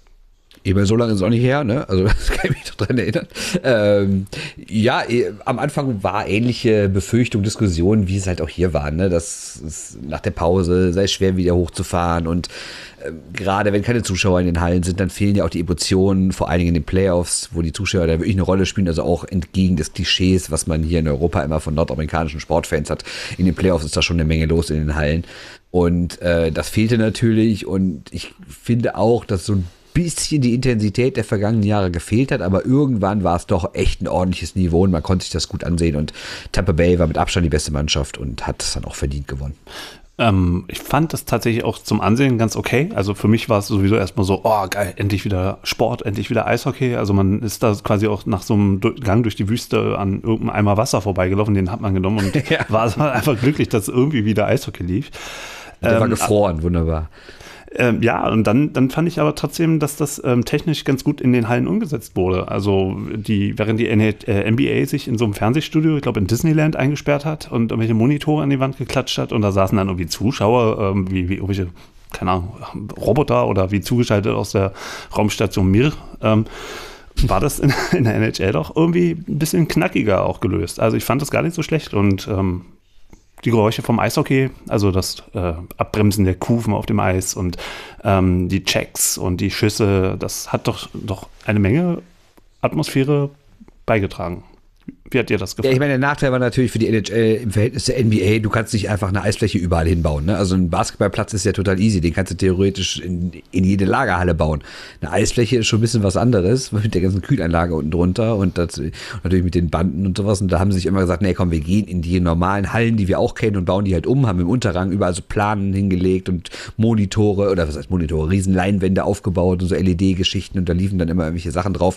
Eben so lange ist es auch nicht her, ne? Also das kann ich mich doch dran erinnern. Ähm, ja, am Anfang war ähnliche Befürchtung, Diskussion, wie es halt auch hier war, ne? Dass es nach der Pause sei es schwer, wieder hochzufahren und äh, gerade wenn keine Zuschauer in den Hallen sind, dann fehlen ja auch die Emotionen, vor allen Dingen in den Playoffs, wo die Zuschauer da wirklich eine Rolle spielen, also auch entgegen des Klischees, was man hier in Europa immer von nordamerikanischen Sportfans hat. In den Playoffs ist da schon eine Menge los in den Hallen und äh, das fehlte natürlich und ich finde auch, dass so ein bisschen die Intensität der vergangenen Jahre gefehlt hat, aber irgendwann war es doch echt ein ordentliches Niveau und man konnte sich das gut ansehen und Tampa Bay war mit Abstand die beste Mannschaft und hat es dann auch verdient gewonnen. Ähm, ich fand das tatsächlich auch zum Ansehen ganz okay. Also für mich war es sowieso erstmal so, oh geil, endlich wieder Sport, endlich wieder Eishockey. Also man ist da quasi auch nach so einem Gang durch die Wüste an irgendeinem Eimer Wasser vorbeigelaufen, den hat man genommen und ja. war einfach glücklich, dass irgendwie wieder Eishockey lief. Der ähm, war gefroren, wunderbar. Ähm, ja, und dann, dann fand ich aber trotzdem, dass das ähm, technisch ganz gut in den Hallen umgesetzt wurde. Also die, während die N B A sich in so einem Fernsehstudio, ich glaube in Disneyland, eingesperrt hat und irgendwelche Monitore an die Wand geklatscht hat und da saßen dann irgendwie Zuschauer, ähm, wie, wie irgendwelche, keine Ahnung, Roboter oder wie zugeschaltet aus der Raumstation Mir, ähm, war das in, in der N H L doch irgendwie ein bisschen knackiger auch gelöst. Also ich fand das gar nicht so schlecht und ähm, die Geräusche vom Eishockey, also das äh, Abbremsen der Kufen auf dem Eis und ähm, die Checks und die Schüsse, das hat doch, doch eine Menge Atmosphäre beigetragen. Wie hat dir das gefallen? Ja, ich meine, der Nachteil war natürlich für die N H L im Verhältnis zur N B A, du kannst nicht einfach eine Eisfläche überall hinbauen. Ne? Also ein Basketballplatz ist ja total easy, den kannst du theoretisch in, in jede Lagerhalle bauen. Eine Eisfläche ist schon ein bisschen was anderes, mit der ganzen Kühlanlage unten drunter und das, natürlich mit den Banden und sowas. Und da haben sie sich immer gesagt, nee komm, wir gehen in die normalen Hallen, die wir auch kennen und bauen die halt um, haben im Unterrang überall so Planen hingelegt und Monitore, oder was heißt Monitore, riesen Leinwände aufgebaut und so L E D-Geschichten und da liefen dann immer irgendwelche Sachen drauf.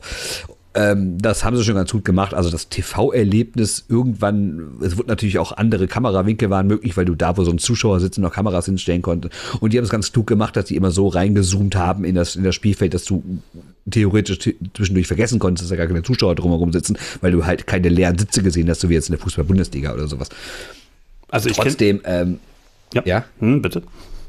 Ähm, das haben sie schon ganz gut gemacht. Also das T V-Erlebnis irgendwann, es wurde natürlich auch andere Kamerawinkel waren möglich, weil du da, wo so ein Zuschauer sitzt, noch Kameras hinstellen konntest. Und die haben es ganz klug gemacht, dass die immer so reingezoomt haben in das, in das Spielfeld, dass du theoretisch t- zwischendurch vergessen konntest, dass da gar keine Zuschauer drumherum sitzen, weil du halt keine leeren Sitze gesehen hast, so wie jetzt in der Fußball-Bundesliga oder sowas. Also ich Trotzdem, ähm, ja, ja? Hm, bitte.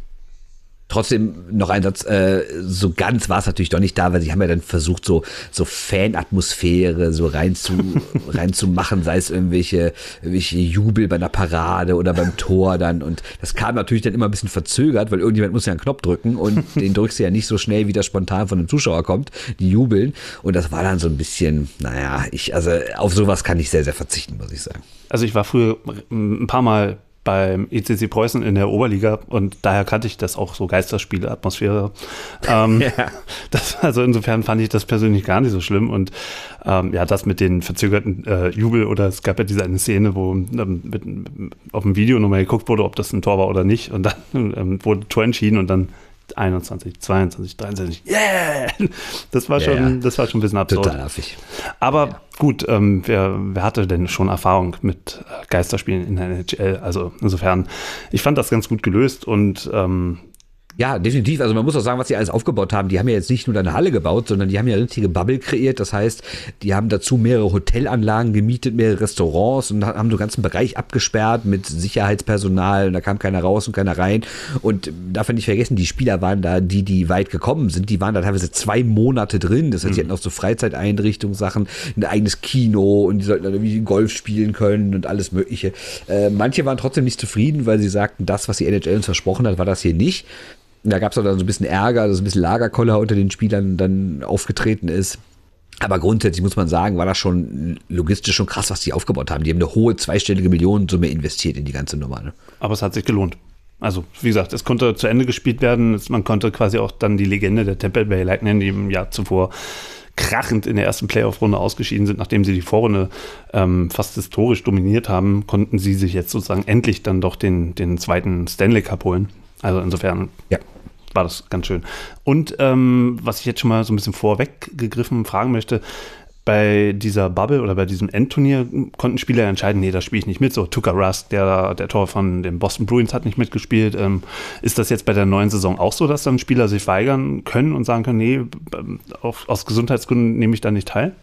Trotzdem noch ein Satz, äh, so ganz war es natürlich doch nicht da, weil sie haben ja dann versucht, so, so Fanatmosphäre so rein zu, rein zu machen, sei es irgendwelche, irgendwelche Jubel bei einer Parade oder beim Tor dann und das kam natürlich dann immer ein bisschen verzögert, weil irgendjemand muss ja einen Knopf drücken und den drückst du ja nicht so schnell, wie das spontan von einem Zuschauer kommt, die jubeln und das war dann so ein bisschen, naja, ich, also auf sowas kann ich sehr, sehr verzichten, muss ich sagen. Also ich war früher ein paar Mal beim E C C Preußen in der Oberliga und daher kannte ich das auch so Geisterspiele, Atmosphäre. Ähm, ja. das, also insofern fand ich das persönlich gar nicht so schlimm und ähm, ja, das mit den verzögerten äh, Jubel oder es gab ja diese eine Szene, wo ähm, mit, auf dem Video nochmal geguckt wurde, ob das ein Tor war oder nicht und dann ähm, wurde Tor entschieden und dann einundzwanzig, zweiundzwanzig, dreiundzwanzig, yeah! Das war schon, yeah. das war schon ein bisschen absurd. Total affig. Aber ja. gut, ähm, wer, wer hatte denn schon Erfahrung mit Geisterspielen in der N H L? Also insofern, ich fand das ganz gut gelöst und ähm, Ja, definitiv. Also man muss auch sagen, was sie alles aufgebaut haben. Die haben ja jetzt nicht nur eine Halle gebaut, sondern die haben ja eine richtige Bubble kreiert. Das heißt, die haben dazu mehrere Hotelanlagen gemietet, mehrere Restaurants und haben so einen ganzen Bereich abgesperrt mit Sicherheitspersonal. Und da kam keiner raus und keiner rein. Und darf man nicht vergessen, die Spieler waren da, die, die weit gekommen sind, die waren da teilweise zwei Monate drin. Das heißt, mhm. die hatten auch so Freizeiteinrichtungssachen, ein eigenes Kino und die sollten dann irgendwie Golf spielen können und alles Mögliche. Äh, manche waren trotzdem nicht zufrieden, weil sie sagten, das, was die N H L uns versprochen hat, war das hier nicht. Da gab es auch dann so ein bisschen Ärger, dass ein bisschen Lagerkoller unter den Spielern dann aufgetreten ist. Aber grundsätzlich muss man sagen, war das schon logistisch schon krass, was die aufgebaut haben. Die haben eine hohe zweistellige Millionensumme investiert in die ganze Nummer. Ne? Aber es hat sich gelohnt. Also wie gesagt, es konnte zu Ende gespielt werden. Man konnte quasi auch dann die Legende der Tampa Bay Lightning, die im Jahr zuvor krachend in der ersten Playoff-Runde ausgeschieden sind, nachdem sie die Vorrunde ähm, fast historisch dominiert haben, konnten sie sich jetzt sozusagen endlich dann doch den, den zweiten Stanley Cup holen. Also insofern ja. war das ganz schön. Und ähm, was ich jetzt schon mal so ein bisschen vorweggegriffen fragen möchte, bei dieser Bubble oder bei diesem Endturnier konnten Spieler entscheiden, nee, da spiele ich nicht mit. So Tuukka Rask, der, der Tor von den Boston Bruins, hat nicht mitgespielt. Ähm, ist das jetzt bei der neuen Saison auch so, dass dann Spieler sich weigern können und sagen können, nee, auf, aus Gesundheitsgründen nehme ich da nicht teil?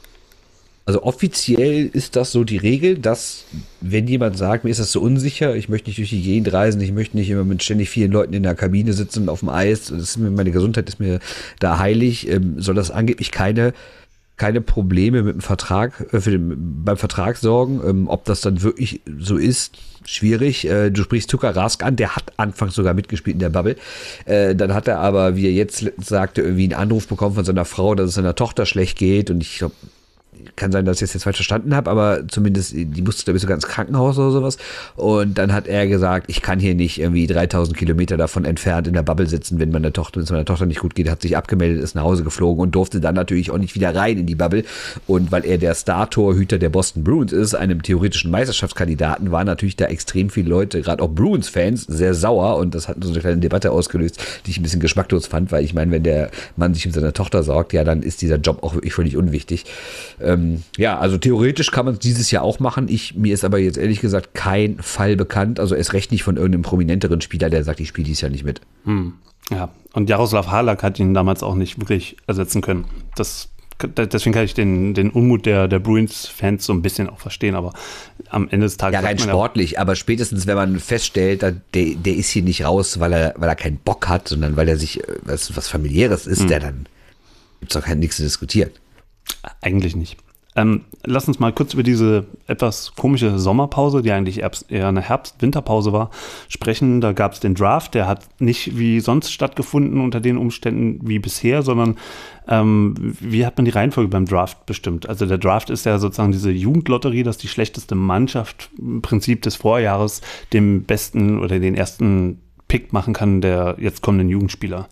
Also offiziell ist das so die Regel, dass wenn jemand sagt, mir ist das so unsicher, ich möchte nicht durch die Gegend reisen, ich möchte nicht immer mit ständig vielen Leuten in der Kabine sitzen und auf dem Eis, das ist mir, meine Gesundheit ist mir da heilig, ähm, soll das angeblich keine keine Probleme mit dem Vertrag, äh, für den, beim Vertrag sorgen. Ähm, ob das dann wirklich so ist, schwierig. Äh, du sprichst Tuukka Rask an, der hat anfangs sogar mitgespielt in der Bubble. Äh, dann hat er aber, wie er jetzt sagte, irgendwie einen Anruf bekommen von seiner Frau, dass es seiner Tochter schlecht geht und ich glaube, kann sein, dass ich das jetzt falsch verstanden habe, aber zumindest, die musste, glaube ich, sogar ins Krankenhaus oder sowas. Und dann hat er gesagt, ich kann hier nicht irgendwie dreitausend Kilometer davon entfernt in der Bubble sitzen, wenn meine Tochter, wenn es meiner Tochter nicht gut geht, hat sich abgemeldet, ist nach Hause geflogen und durfte dann natürlich auch nicht wieder rein in die Bubble. Und weil er der Star-Torhüter der Boston Bruins ist, einem theoretischen Meisterschaftskandidaten, waren natürlich da extrem viele Leute, gerade auch Bruins-Fans, sehr sauer und das hat so eine kleine Debatte ausgelöst, die ich ein bisschen geschmacklos fand, weil ich meine, wenn der Mann sich um seine Tochter sorgt, ja, dann ist dieser Job auch wirklich völlig unwichtig. Ähm, Ja, also theoretisch kann man es dieses Jahr auch machen. Ich, mir ist aber jetzt ehrlich gesagt kein Fall bekannt, also erst recht nicht von irgendeinem prominenteren Spieler, der sagt, ich spiele dieses Jahr nicht mit. Hm. Ja, und Jaroslav Halak hat ihn damals auch nicht wirklich ersetzen können. Das, deswegen kann ich den, den Unmut der, der Bruins-Fans so ein bisschen auch verstehen, aber am Ende des Tages... Ja, rein sportlich, ja, aber spätestens, wenn man feststellt, der, der ist hier nicht raus, weil er, weil er keinen Bock hat, sondern weil er sich was, was Familiäres ist, hm. der dann gibt es doch kein nichts zu diskutieren. Eigentlich nicht. Ähm, lass uns mal kurz über diese etwas komische Sommerpause, die eigentlich eher eine Herbst-Winterpause war, sprechen. Da gab es den Draft, der hat nicht wie sonst stattgefunden unter den Umständen wie bisher, sondern ähm, wie hat man die Reihenfolge beim Draft bestimmt? Also der Draft ist ja sozusagen diese Jugendlotterie, dass die schlechteste Mannschaft im Prinzip des Vorjahres den besten oder den ersten Pick machen kann der jetzt kommenden Jugendspieler.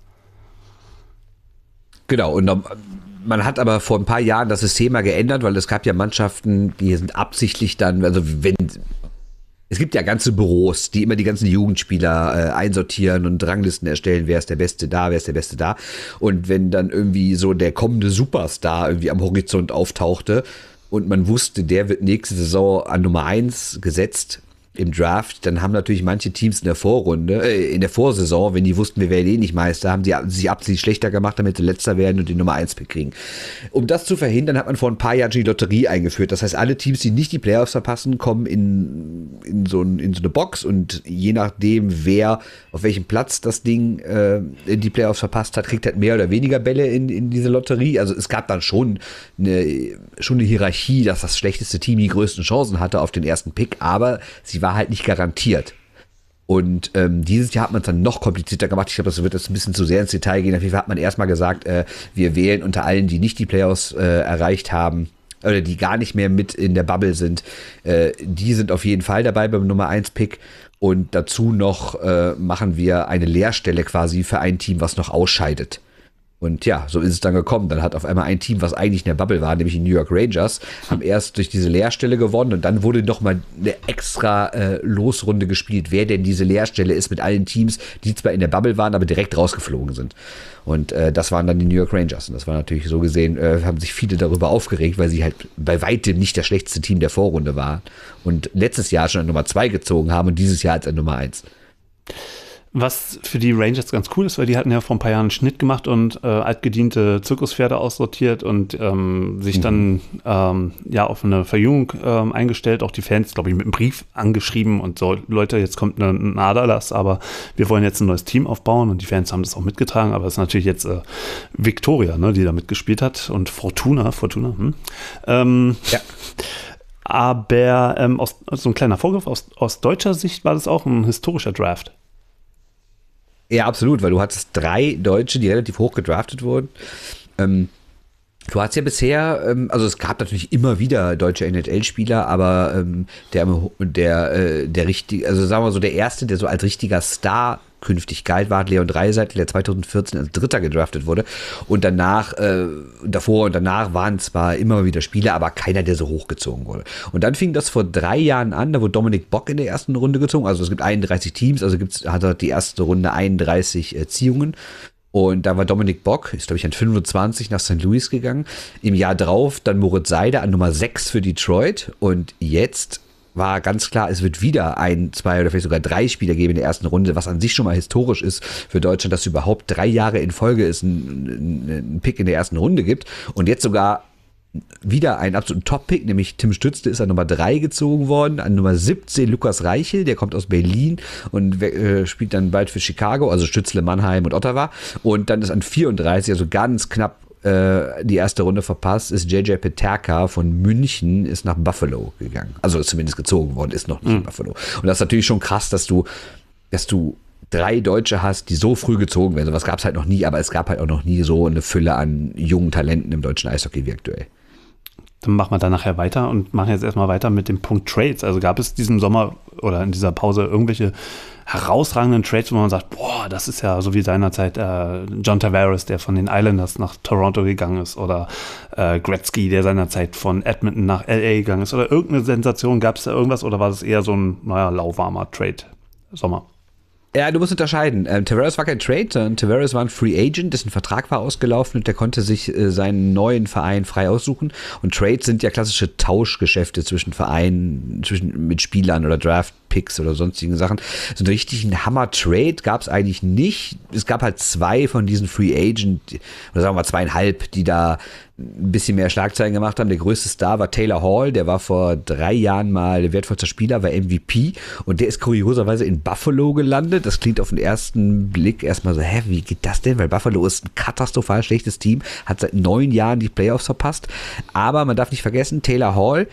Genau, und man hat aber vor ein paar Jahren das System mal geändert, weil es gab ja Mannschaften, die sind absichtlich dann, also wenn, es gibt ja ganze Büros, die immer die ganzen Jugendspieler äh, einsortieren und Ranglisten erstellen, wer ist der Beste da, wer ist der Beste da. Und wenn dann irgendwie so der kommende Superstar irgendwie am Horizont auftauchte und man wusste, der wird nächste Saison an Nummer eins gesetzt im Draft, dann haben natürlich manche Teams in der Vorrunde, äh, in der Vorsaison, wenn die wussten, wir werden eh nicht Meister, haben die sich absichtlich schlechter gemacht, damit sie letzter werden und die Nummer eins Pick kriegen. Um das zu verhindern, hat man vor ein paar Jahren die Lotterie eingeführt. Das heißt, alle Teams, die nicht die Playoffs verpassen, kommen in, in, so, ein, in so eine Box und je nachdem, wer auf welchem Platz das Ding äh, in die Playoffs verpasst hat, kriegt halt mehr oder weniger Bälle in, in diese Lotterie. Also es gab dann schon eine, schon eine Hierarchie, dass das schlechteste Team die größten Chancen hatte auf den ersten Pick, aber sie war halt nicht garantiert. Und ähm, dieses Jahr hat man es dann noch komplizierter gemacht. Ich glaube, das wird jetzt ein bisschen zu sehr ins Detail gehen. Auf jeden Fall hat man erstmal gesagt, äh, wir wählen unter allen, die nicht die Playoffs äh, erreicht haben, oder die gar nicht mehr mit in der Bubble sind, äh, die sind auf jeden Fall dabei beim Nummer eins Pick. Und dazu noch äh, machen wir eine Leerstelle quasi für ein Team, was noch ausscheidet. Und ja, so ist es dann gekommen. Dann hat auf einmal ein Team, was eigentlich in der Bubble war, nämlich die New York Rangers, haben erst durch diese Leerstelle gewonnen und dann wurde noch mal eine extra äh, Losrunde gespielt, wer denn diese Leerstelle ist mit allen Teams, die zwar in der Bubble waren, aber direkt rausgeflogen sind. Und äh, das waren dann die New York Rangers. Und das war natürlich so gesehen, äh, haben sich viele darüber aufgeregt, weil sie halt bei weitem nicht das schlechteste Team der Vorrunde waren und letztes Jahr schon an Nummer zwei gezogen haben und dieses Jahr als an Nummer eins. Was für die Rangers ganz cool ist, weil die hatten ja vor ein paar Jahren einen Schnitt gemacht und äh, altgediente Zirkuspferde aussortiert und ähm, sich mhm. dann ähm, ja auf eine Verjüngung ähm, eingestellt. Auch die Fans, glaube ich, mit einem Brief angeschrieben und so, Leute, jetzt kommt eine, ein Aderlass, aber wir wollen jetzt ein neues Team aufbauen und die Fans haben das auch mitgetragen, aber es ist natürlich jetzt äh, Victoria, ne, die da mitgespielt hat und Fortuna, Fortuna, hm? ähm, ja. Aber ähm, aus, so ein kleiner Vorgriff, aus, aus deutscher Sicht war das auch ein historischer Draft. Ja, absolut, weil du hattest drei Deutsche, die relativ hoch gedraftet wurden. Ähm, du hattest ja bisher, ähm, also es gab natürlich immer wieder deutsche N H L-Spieler, aber ähm, der, der, äh, der richtige, also sagen wir so, der erste, der so als richtiger Star künftig galt, war Leon Draisaitl, der zweitausendvierzehn als Dritter gedraftet wurde. Und danach, äh, davor und danach waren zwar immer wieder Spieler, aber keiner, der so hochgezogen wurde. Und dann fing das vor drei Jahren an, da wurde Dominik Bock in der ersten Runde gezogen. Also es gibt einunddreißig Teams, also gibt's, hat er die erste Runde einunddreißig äh, Ziehungen. Und da war Dominik Bock, ist glaube ich an fünfundzwanzig nach Sankt Louis gegangen. Im Jahr drauf dann Moritz Seider an Nummer sechs für Detroit. Und jetzt war ganz klar, es wird wieder ein, zwei oder vielleicht sogar drei Spieler geben in der ersten Runde, was an sich schon mal historisch ist für Deutschland, dass überhaupt drei Jahre in Folge es einen, einen Pick in der ersten Runde gibt. Und jetzt sogar wieder einen absoluten Top-Pick, nämlich Tim Stützle ist an Nummer drei gezogen worden, an Nummer siebzehn Lukas Reichel, der kommt aus Berlin und äh, spielt dann bald für Chicago, also Stützle, Mannheim und Ottawa. Und dann ist an vierunddreißig, also ganz knapp die erste Runde verpasst, ist J J Peterka von München, ist nach Buffalo gegangen. Also ist zumindest gezogen worden, ist noch nicht mhm. in Buffalo. Und das ist natürlich schon krass, dass du, dass du drei Deutsche hast, die so früh gezogen werden. Sowas gab es halt noch nie, aber es gab halt auch noch nie so eine Fülle an jungen Talenten im deutschen Eishockey wie aktuell. Dann machen wir da nachher weiter und machen jetzt erstmal weiter mit dem Punkt Trades. Also gab es diesen Sommer oder in dieser Pause irgendwelche herausragenden Trades, wo man sagt, boah, das ist ja so wie seinerzeit äh, John Tavares, der von den Islanders nach Toronto gegangen ist, oder äh, Gretzky, der seinerzeit von Edmonton nach L A gegangen ist, oder irgendeine Sensation, gab es da irgendwas, oder war das eher so ein, naja, lauwarmer Trade-Sommer? Ja, du musst unterscheiden. Ähm, Tavares war kein Trade, sondern Tavares war ein Free Agent, dessen Vertrag war ausgelaufen und der konnte sich äh, seinen neuen Verein frei aussuchen. Und Trades sind ja klassische Tauschgeschäfte zwischen Vereinen, zwischen mit Spielern oder Draft-Picks oder sonstigen Sachen. So einen richtigen Hammer-Trade gab es eigentlich nicht. Es gab halt zwei von diesen Free Agent, oder sagen wir mal zweieinhalb, die da ein bisschen mehr Schlagzeilen gemacht haben. Der größte Star war Taylor Hall, der war vor drei Jahren mal der wertvollste Spieler, war M V P und der ist kurioserweise in Buffalo gelandet. Das klingt auf den ersten Blick erstmal so, hä, wie geht das denn? Weil Buffalo ist ein katastrophal schlechtes Team, hat seit neun Jahren die Playoffs verpasst. Aber man darf nicht vergessen, Taylor Hall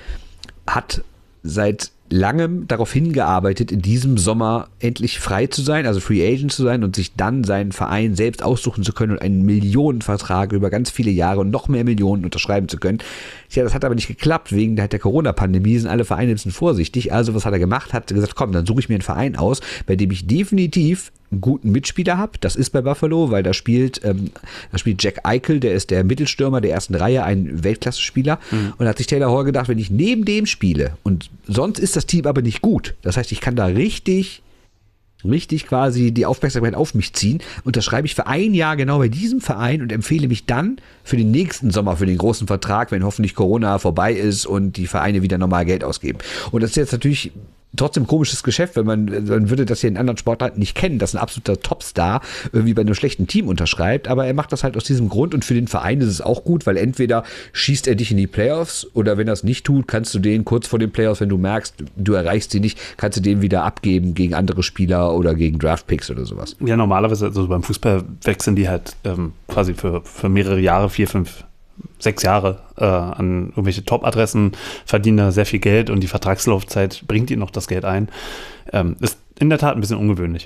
hat seit langem darauf hingearbeitet, in diesem Sommer endlich frei zu sein, also Free Agent zu sein und sich dann seinen Verein selbst aussuchen zu können und einen Millionenvertrag über ganz viele Jahre und noch mehr Millionen unterschreiben zu können. Tja, das hat aber nicht geklappt, wegen der, der Corona-Pandemie sind alle Vereine ein bisschen vorsichtig. Also was hat er gemacht? Hat gesagt, komm, dann suche ich mir einen Verein aus, bei dem ich definitiv einen guten Mitspieler habe. Das ist bei Buffalo, weil da spielt, ähm, da spielt Jack Eichel, der ist der Mittelstürmer der ersten Reihe, ein Weltklasse-Spieler. Mhm. Und da hat sich Taylor Hall gedacht, wenn ich neben dem spiele und sonst ist das Team aber nicht gut. Das heißt, ich kann da richtig, richtig quasi die Aufmerksamkeit auf mich ziehen. Unterschreibe ich für ein Jahr genau bei diesem Verein und empfehle mich dann für den nächsten Sommer, für den großen Vertrag, wenn hoffentlich Corona vorbei ist und die Vereine wieder normal Geld ausgeben. Und das ist jetzt natürlich trotzdem komisches Geschäft, wenn man, man würde das hier in anderen Sportarten nicht kennen, dass ein absoluter Topstar irgendwie bei einem schlechten Team unterschreibt, aber er macht das halt aus diesem Grund und für den Verein ist es auch gut, weil entweder schießt er dich in die Playoffs oder wenn er es nicht tut, kannst du den kurz vor den Playoffs, wenn du merkst, du erreichst sie nicht, kannst du den wieder abgeben gegen andere Spieler oder gegen Draftpicks oder sowas. Ja, normalerweise, also beim Fußball wechseln die halt ähm, quasi für, für mehrere Jahre, vier, fünf sechs Jahre äh, an irgendwelche Top-Adressen, verdienen da sehr viel Geld und die Vertragslaufzeit bringt ihnen noch das Geld ein. Ähm, ist in der Tat ein bisschen ungewöhnlich.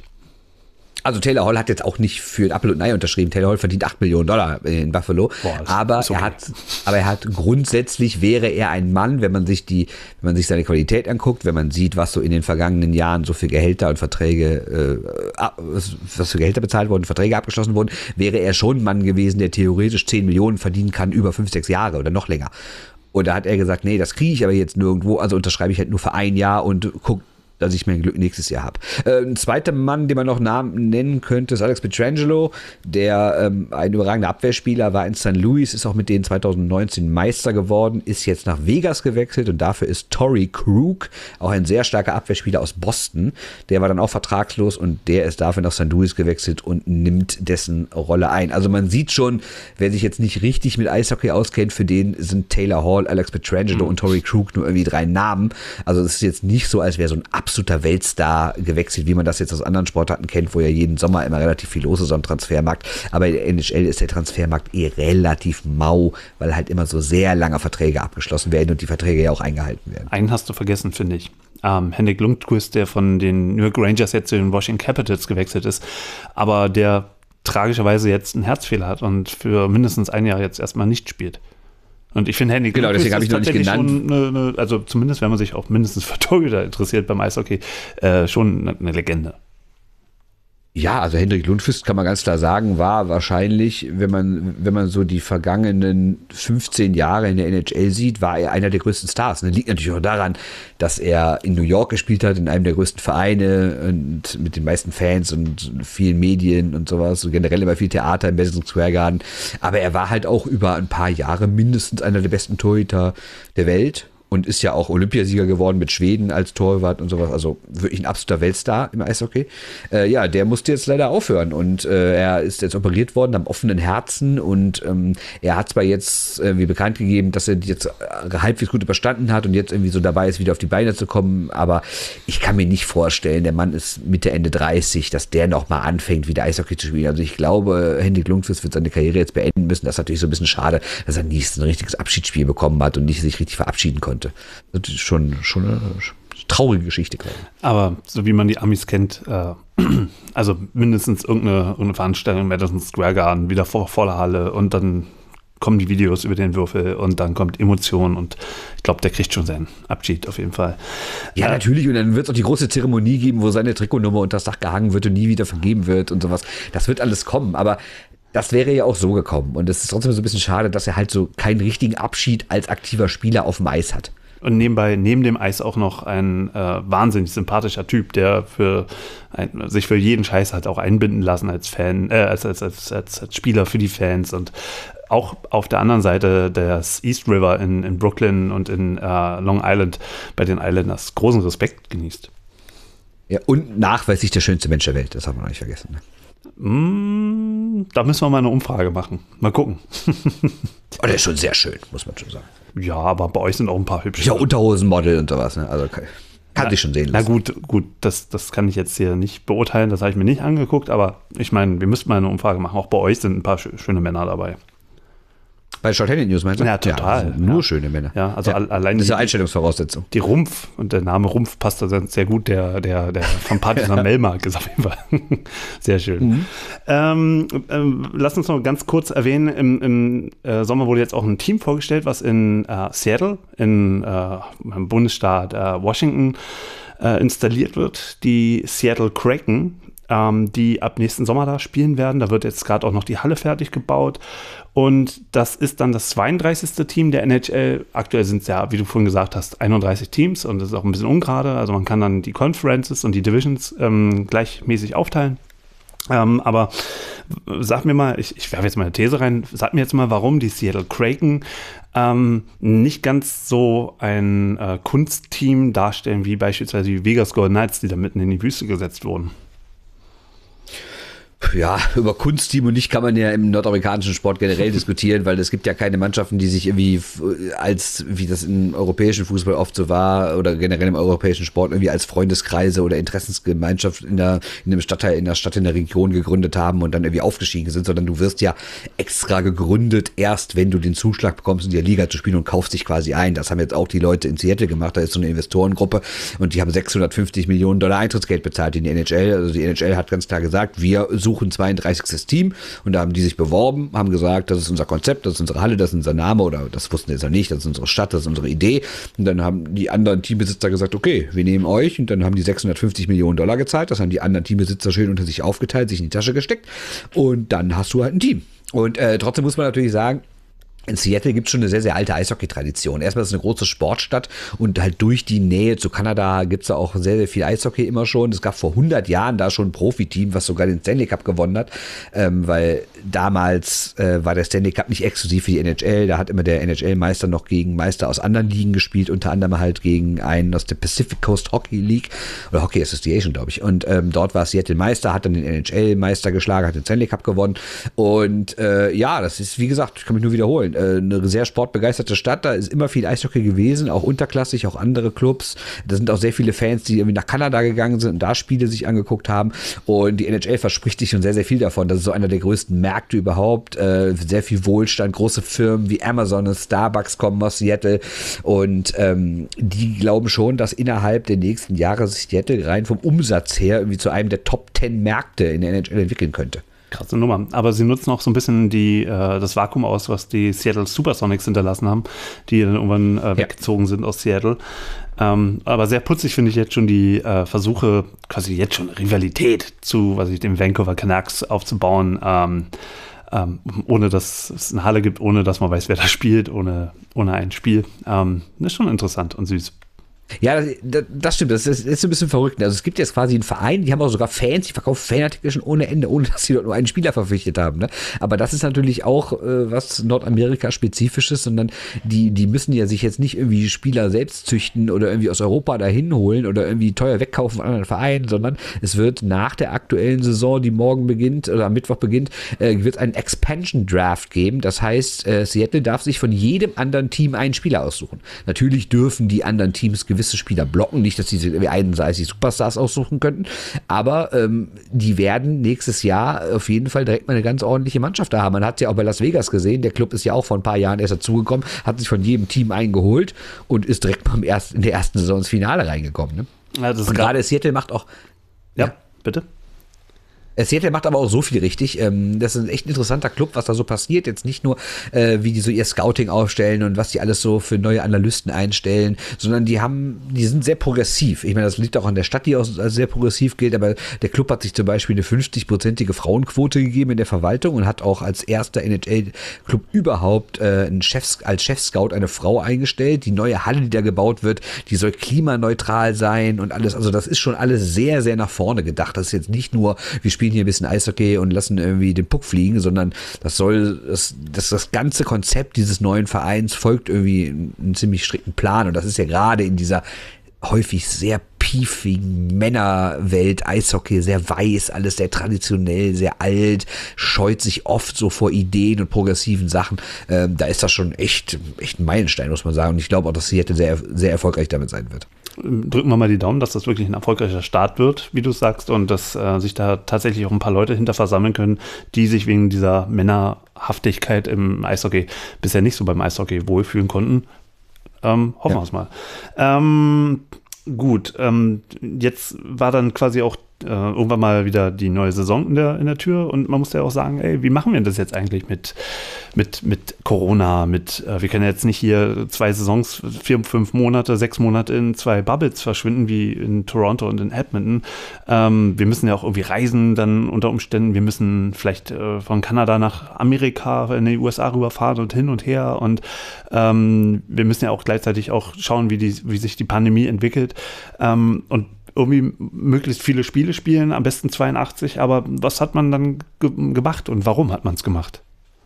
Also Taylor Hall hat jetzt auch nicht für ein Apfel und Ei unterschrieben. Taylor Hall verdient acht Millionen Dollar in Buffalo. Boah, aber okay. er hat, aber er hat grundsätzlich wäre er ein Mann, wenn man sich die, wenn man sich seine Qualität anguckt, wenn man sieht, was so in den vergangenen Jahren so für Gehälter und Verträge, äh, was für Gehälter bezahlt wurden, Verträge abgeschlossen wurden, wäre er schon ein Mann gewesen, der theoretisch zehn Millionen verdienen kann über fünf, sechs Jahre oder noch länger. Und da hat er gesagt, nee, das kriege ich aber jetzt nirgendwo, also unterschreibe ich halt nur für ein Jahr und guck dass ich mein Glück nächstes Jahr habe. Äh, ein zweiter Mann, den man noch Namen nennen könnte, ist Alex Pietrangelo, der ähm, ein überragender Abwehrspieler war in Sankt Louis, ist auch mit denen zwanzig neunzehn Meister geworden, ist jetzt nach Vegas gewechselt und dafür ist Torrey Krug, auch ein sehr starker Abwehrspieler aus Boston. Der war dann auch vertragslos und der ist dafür nach Sankt Louis gewechselt und nimmt dessen Rolle ein. Also man sieht schon, wer sich jetzt nicht richtig mit Eishockey auskennt, für den sind Taylor Hall, Alex Pietrangelo mhm. und Torrey Krug nur irgendwie drei Namen. Also es ist jetzt nicht so, als wäre so ein absoluter Weltstar gewechselt, wie man das jetzt aus anderen Sportarten kennt, wo ja jeden Sommer immer relativ viel los ist am Transfermarkt. Aber in der N H L ist der Transfermarkt eh relativ mau, weil halt immer so sehr lange Verträge abgeschlossen werden und die Verträge ja auch eingehalten werden. Einen hast du vergessen, finde ich. Ähm, Henrik Lundqvist, der von den New York Rangers jetzt zu den Washington Capitals gewechselt ist, aber der tragischerweise jetzt einen Herzfehler hat und für mindestens ein Jahr jetzt erstmal nicht spielt. Und ich finde, Henrik genau, deswegen habe ich noch nicht genannt. Schon eine, eine, also zumindest, wenn man sich auch mindestens für Torhüter interessiert beim Eishockey, äh, schon eine, eine Legende. Ja, also Henrik Lundqvist kann man ganz klar sagen, war wahrscheinlich, wenn man, wenn man so die vergangenen fünfzehn Jahre in der N H L sieht, war er einer der größten Stars. Das liegt natürlich auch daran, dass er in New York gespielt hat, in einem der größten Vereine und mit den meisten Fans und vielen Medien und sowas, und generell immer viel Theater im Madison Square Garden. Aber er war halt auch über ein paar Jahre mindestens einer der besten Torhüter der Welt. Und ist ja auch Olympiasieger geworden mit Schweden als Torwart und sowas. Also wirklich ein absoluter Weltstar im Eishockey. Äh, ja, der musste jetzt leider aufhören. Und äh, er ist jetzt operiert worden am offenen Herzen. Und ähm, er hat zwar jetzt äh, wie bekannt gegeben, dass er jetzt halbwegs gut überstanden hat und jetzt irgendwie so dabei ist, wieder auf die Beine zu kommen. Aber ich kann mir nicht vorstellen, der Mann ist Mitte, Ende dreißig, dass der nochmal anfängt, wieder Eishockey zu spielen. Also ich glaube, Henrik Lundqvist wird seine Karriere jetzt beenden müssen. Das ist natürlich so ein bisschen schade, dass er nie ein richtiges Abschiedsspiel bekommen hat und nicht sich richtig verabschieden konnte. Das ist schon, schon eine traurige Geschichte, glaube ich. Aber so wie man die Amis kennt, äh, also mindestens irgendeine, irgendeine Veranstaltung im Madison Square Garden, wieder vor voller Halle und dann kommen die Videos über den Würfel und dann kommt Emotion und ich glaube, der kriegt schon seinen Abschied auf jeden Fall. Ja, äh, natürlich, und dann wird es auch die große Zeremonie geben, wo seine Trikotnummer unter das Dach gehangen wird und nie wieder vergeben wird und sowas. Das wird alles kommen, aber das wäre ja auch so gekommen. Und es ist trotzdem so ein bisschen schade, dass er halt so keinen richtigen Abschied als aktiver Spieler auf dem Eis hat. Und nebenbei, neben dem Eis auch noch ein äh, wahnsinnig sympathischer Typ, der für ein, sich für jeden Scheiß hat auch einbinden lassen als Fan, äh, als, als, als, als, als Spieler für die Fans und auch auf der anderen Seite des East River in, in Brooklyn und in äh, Long Island bei den Islanders großen Respekt genießt. Ja, und nachweislich der schönste Mensch der Welt, das haben wir noch nicht vergessen. Ne? Mm, da müssen wir mal eine Umfrage machen. Mal gucken. Oh, der ist schon sehr schön, muss man schon sagen. Ja, aber bei euch sind auch ein paar hübsche. Ja, Unterhosenmodel und sowas, ne? Also kann, kann sich schon sehen lassen. Na gut, gut, das, das kann ich jetzt hier nicht beurteilen, das habe ich mir nicht angeguckt, aber ich meine, wir müssten mal eine Umfrage machen. Auch bei euch sind ein paar schöne Männer dabei. Bei Shorthanded News meinst du? Ja, total. Ja, nur ja. schöne Männer. Ja, also ja, allein das ist die eine Einstellungsvoraussetzung. Die Rumpf und der Name Rumpf passt da sehr gut. Der, der, der vom Partner Melmark ist auf jeden Fall sehr schön. Mhm. Ähm, ähm, lass uns noch ganz kurz erwähnen, im, im äh, Sommer wurde jetzt auch ein Team vorgestellt, was in äh, Seattle, in, äh, im Bundesstaat äh, Washington, äh, installiert wird. Die Seattle Kraken, ähm, die ab nächsten Sommer da spielen werden. Da wird jetzt gerade auch noch die Halle fertig gebaut. Und das ist dann das zweiunddreißigste Team der N H L. Aktuell sind es ja, wie du vorhin gesagt hast, einunddreißig Teams und das ist auch ein bisschen ungerade. Also man kann dann die Conferences und die Divisions ähm, gleichmäßig aufteilen. Ähm, aber sag mir mal, ich, ich werfe jetzt mal eine These rein, sag mir jetzt mal, warum die Seattle Kraken ähm, nicht ganz so ein äh, Kunstteam darstellen wie beispielsweise die Vegas Golden Knights, die da mitten in die Wüste gesetzt wurden. Ja, über Kunstteam und nicht kann man ja im nordamerikanischen Sport generell diskutieren, weil es gibt ja keine Mannschaften, die sich irgendwie als, wie das im europäischen Fußball oft so war oder generell im europäischen Sport irgendwie als Freundeskreise oder Interessensgemeinschaft in der, in einem Stadtteil, in der Stadt, in der Region gegründet haben und dann irgendwie aufgestiegen sind, sondern du wirst ja extra gegründet, erst wenn du den Zuschlag bekommst, in der Liga zu spielen und kaufst dich quasi ein. Das haben jetzt auch die Leute in Seattle gemacht, da ist so eine Investorengruppe und die haben sechshundertfünfzig Millionen Dollar Eintrittsgeld bezahlt in die N H L. Also die N H L hat ganz klar gesagt, wir suchen zweiunddreißigstes Team und da haben die sich beworben, haben gesagt, das ist unser Konzept, das ist unsere Halle, das ist unser Name oder das wussten sie jetzt noch nicht, das ist unsere Stadt, das ist unsere Idee und dann haben die anderen Teambesitzer gesagt, okay, wir nehmen euch und dann haben die sechshundertfünfzig Millionen Dollar gezahlt, das haben die anderen Teambesitzer schön unter sich aufgeteilt, sich in die Tasche gesteckt und dann hast du halt ein Team und äh, trotzdem muss man natürlich sagen, In Seattle gibt es schon eine sehr, sehr alte Eishockey-Tradition. Erstmal ist es eine große Sportstadt und halt durch die Nähe zu Kanada gibt es da auch sehr, sehr viel Eishockey immer schon. Es gab vor hundert Jahren da schon ein Profiteam, was sogar den Stanley Cup gewonnen hat, ähm, weil damals äh, war der Stanley Cup nicht exklusiv für die N H L. Da hat immer der N H L-Meister noch gegen Meister aus anderen Ligen gespielt, unter anderem halt gegen einen aus der Pacific Coast Hockey League oder Hockey Association, glaube ich. Und ähm, dort war Seattle Meister, hat dann den N H L-Meister geschlagen, hat den Stanley Cup gewonnen. Und äh, ja, das ist, wie gesagt, ich kann mich nur wiederholen, eine sehr sportbegeisterte Stadt, da ist immer viel Eishockey gewesen, auch unterklassig, auch andere Clubs. Da sind auch sehr viele Fans, die irgendwie nach Kanada gegangen sind und da Spiele sich angeguckt haben und die N H L verspricht sich schon sehr, sehr viel davon. Das ist so einer der größten Märkte überhaupt, äh, sehr viel Wohlstand, große Firmen wie Amazon und Starbucks kommen aus Seattle und ähm, die glauben schon, dass innerhalb der nächsten Jahre sich Seattle rein vom Umsatz her irgendwie zu einem der Top zehn Märkte in der N H L entwickeln könnte. Krasse Nummer. Aber sie nutzen auch so ein bisschen die, äh, das Vakuum aus, was die Seattle Supersonics hinterlassen haben, die dann irgendwann äh, weggezogen ja. sind aus Seattle. Ähm, aber sehr putzig finde ich jetzt schon die äh, Versuche, quasi jetzt schon Rivalität zu, was ich dem Vancouver Canucks aufzubauen, ähm, ähm, ohne dass es eine Halle gibt, ohne dass man weiß, wer da spielt, ohne, ohne ein Spiel. Ähm, das ist schon interessant und süß. Ja, das, das stimmt, das ist, das ist ein bisschen verrückt. Also es gibt jetzt quasi einen Verein, die haben auch sogar Fans, die verkaufen Fanartikel schon ohne Ende, ohne dass sie dort nur einen Spieler verpflichtet haben. Ne? Aber das ist natürlich auch äh, was Nordamerika-spezifisches, sondern die, die müssen ja sich jetzt nicht irgendwie Spieler selbst züchten oder irgendwie aus Europa dahin holen oder irgendwie teuer wegkaufen von anderen Vereinen, sondern es wird nach der aktuellen Saison, die morgen beginnt oder am Mittwoch beginnt, äh, wird einen Expansion Draft geben. Das heißt, äh, Seattle darf sich von jedem anderen Team einen Spieler aussuchen. Natürlich dürfen die anderen Teams gewisse Spieler blocken, nicht, dass sie sich einunddreißig Superstars aussuchen könnten, aber ähm, die werden nächstes Jahr auf jeden Fall direkt mal eine ganz ordentliche Mannschaft da haben. Man hat es ja auch bei Las Vegas gesehen, der Club ist ja auch vor ein paar Jahren erst dazugekommen, hat sich von jedem Team einen geholt und ist direkt mal im ersten, in der ersten Saison ins Finale reingekommen. Ne? Ja, das ist und gerade Seattle macht auch... Ja, ja. bitte? Seattle macht aber auch so viel richtig. Das ist ein echt interessanter Club, was da so passiert. Jetzt nicht nur, wie die so ihr Scouting aufstellen und was die alles so für neue Analysten einstellen, sondern die haben, die sind sehr progressiv. Ich meine, das liegt auch an der Stadt, die auch als sehr progressiv gilt, aber der Club hat sich zum Beispiel eine fünfzig-prozentige Frauenquote gegeben in der Verwaltung und hat auch als erster N H L-Club überhaupt einen Chef, als Chefscout eine Frau eingestellt. Die neue Halle, die da gebaut wird, die soll klimaneutral sein und alles. Also das ist schon alles sehr, sehr nach vorne gedacht. Das ist jetzt nicht nur, wir spielen hier ein bisschen Eishockey und lassen irgendwie den Puck fliegen, sondern das soll, das, das, das ganze Konzept dieses neuen Vereins folgt irgendwie einem ziemlich strikten Plan und das ist ja gerade in dieser häufig sehr piefigen Männerwelt, Eishockey, sehr weiß, alles sehr traditionell, sehr alt, scheut sich oft so vor Ideen und progressiven Sachen. Ähm, da ist das schon echt, echt ein Meilenstein, muss man sagen. Und ich glaube auch, dass Seattle sehr, sehr erfolgreich damit sein wird. Drücken wir mal die Daumen, dass das wirklich ein erfolgreicher Start wird, wie du sagst, und dass äh, sich da tatsächlich auch ein paar Leute hinter versammeln können, die sich wegen dieser Männerhaftigkeit im Eishockey bisher nicht so beim Eishockey wohlfühlen konnten. Ähm, hoffen ja. wir es mal. Ähm, gut, ähm, jetzt war dann quasi auch äh, irgendwann mal wieder die neue Saison in der, in der Tür und man muss ja auch sagen, ey, wie machen wir das jetzt eigentlich mit, mit, mit Corona, mit, äh, wir können jetzt nicht hier zwei Saisons, vier, fünf Monate, sechs Monate in zwei Bubbles verschwinden, wie in Toronto und in Edmonton. Ähm, wir müssen ja auch irgendwie reisen dann unter Umständen, wir müssen vielleicht äh, von Kanada nach Amerika, in die U S A rüberfahren und hin und her und ähm, wir müssen ja auch gleichzeitig auch schauen, wie, die, wie sich die Pandemie entwickelt ähm, und irgendwie möglichst viele Spiele spielen, am besten zweiundachtzig, aber was hat man dann ge- gemacht und warum hat man es gemacht?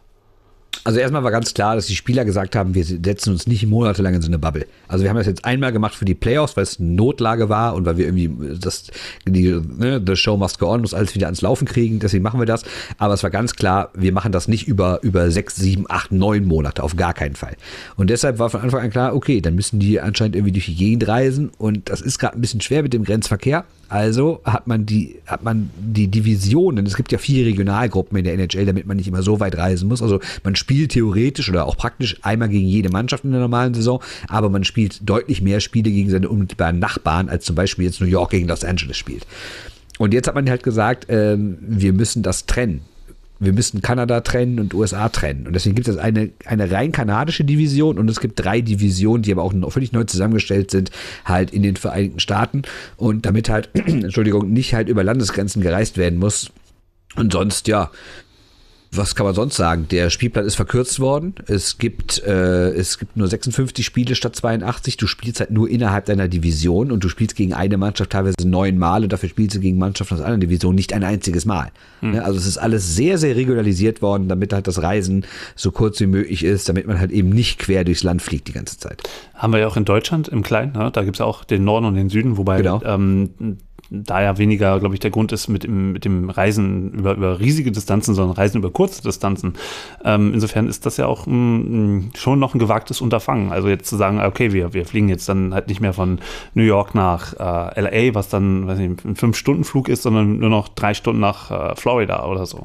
Also erstmal war ganz klar, dass die Spieler gesagt haben, wir setzen uns nicht monatelang in so eine Bubble. Also wir haben das jetzt einmal gemacht für die Playoffs, weil es eine Notlage war und weil wir irgendwie das, die, ne, the show must go on, muss alles wieder ans Laufen kriegen, deswegen machen wir das. Aber es war ganz klar, wir machen das nicht über, über sechs, sieben, acht, neun Monate, auf gar keinen Fall. Und deshalb war von Anfang an klar, okay, dann müssen die anscheinend irgendwie durch die Gegend reisen und das ist gerade ein bisschen schwer mit dem Grenzverkehr. Also hat man die, hat man die Divisionen, es gibt ja vier Regionalgruppen in der N H L, damit man nicht immer so weit reisen muss. Also man spielt theoretisch oder auch praktisch einmal gegen jede Mannschaft in der normalen Saison, aber man spielt deutlich mehr Spiele gegen seine unmittelbaren Nachbarn, als zum Beispiel jetzt New York gegen Los Angeles spielt. Und jetzt hat man halt gesagt, ähm, wir müssen das trennen. Wir müssen Kanada trennen und U S A trennen. Und deswegen gibt es eine, eine rein kanadische Division und es gibt drei Divisionen, die aber auch noch völlig neu zusammengestellt sind, halt in den Vereinigten Staaten. Und damit halt, Entschuldigung, nicht halt über Landesgrenzen gereist werden muss. Und sonst, ja, Was kann man sonst sagen? Der Spielplan ist verkürzt worden. Es gibt, äh, es gibt nur sechsundfünfzig Spiele statt zweiundachtzig. Du spielst halt nur innerhalb deiner Division und du spielst gegen eine Mannschaft teilweise neun Mal und dafür spielst du gegen Mannschaften aus anderen Divisionen nicht ein einziges Mal. Hm. Ne? Also es ist alles sehr, sehr regularisiert worden, damit halt das Reisen so kurz wie möglich ist, damit man halt eben nicht quer durchs Land fliegt die ganze Zeit. Haben wir ja auch in Deutschland im Kleinen, ne? Da gibt es ja auch den Norden und den Süden, wobei genau. ähm, da ja weniger, glaube ich, der Grund ist mit dem, mit dem Reisen über, über riesige Distanzen, sondern Reisen über kurze Distanzen. Ähm, insofern ist das ja auch m, schon noch ein gewagtes Unterfangen. Also jetzt zu sagen, okay, wir, wir fliegen jetzt dann halt nicht mehr von New York nach äh, L A, was dann, weiß nicht, ein Fünf-Stunden-Flug ist, sondern nur noch drei Stunden nach äh, Florida oder so.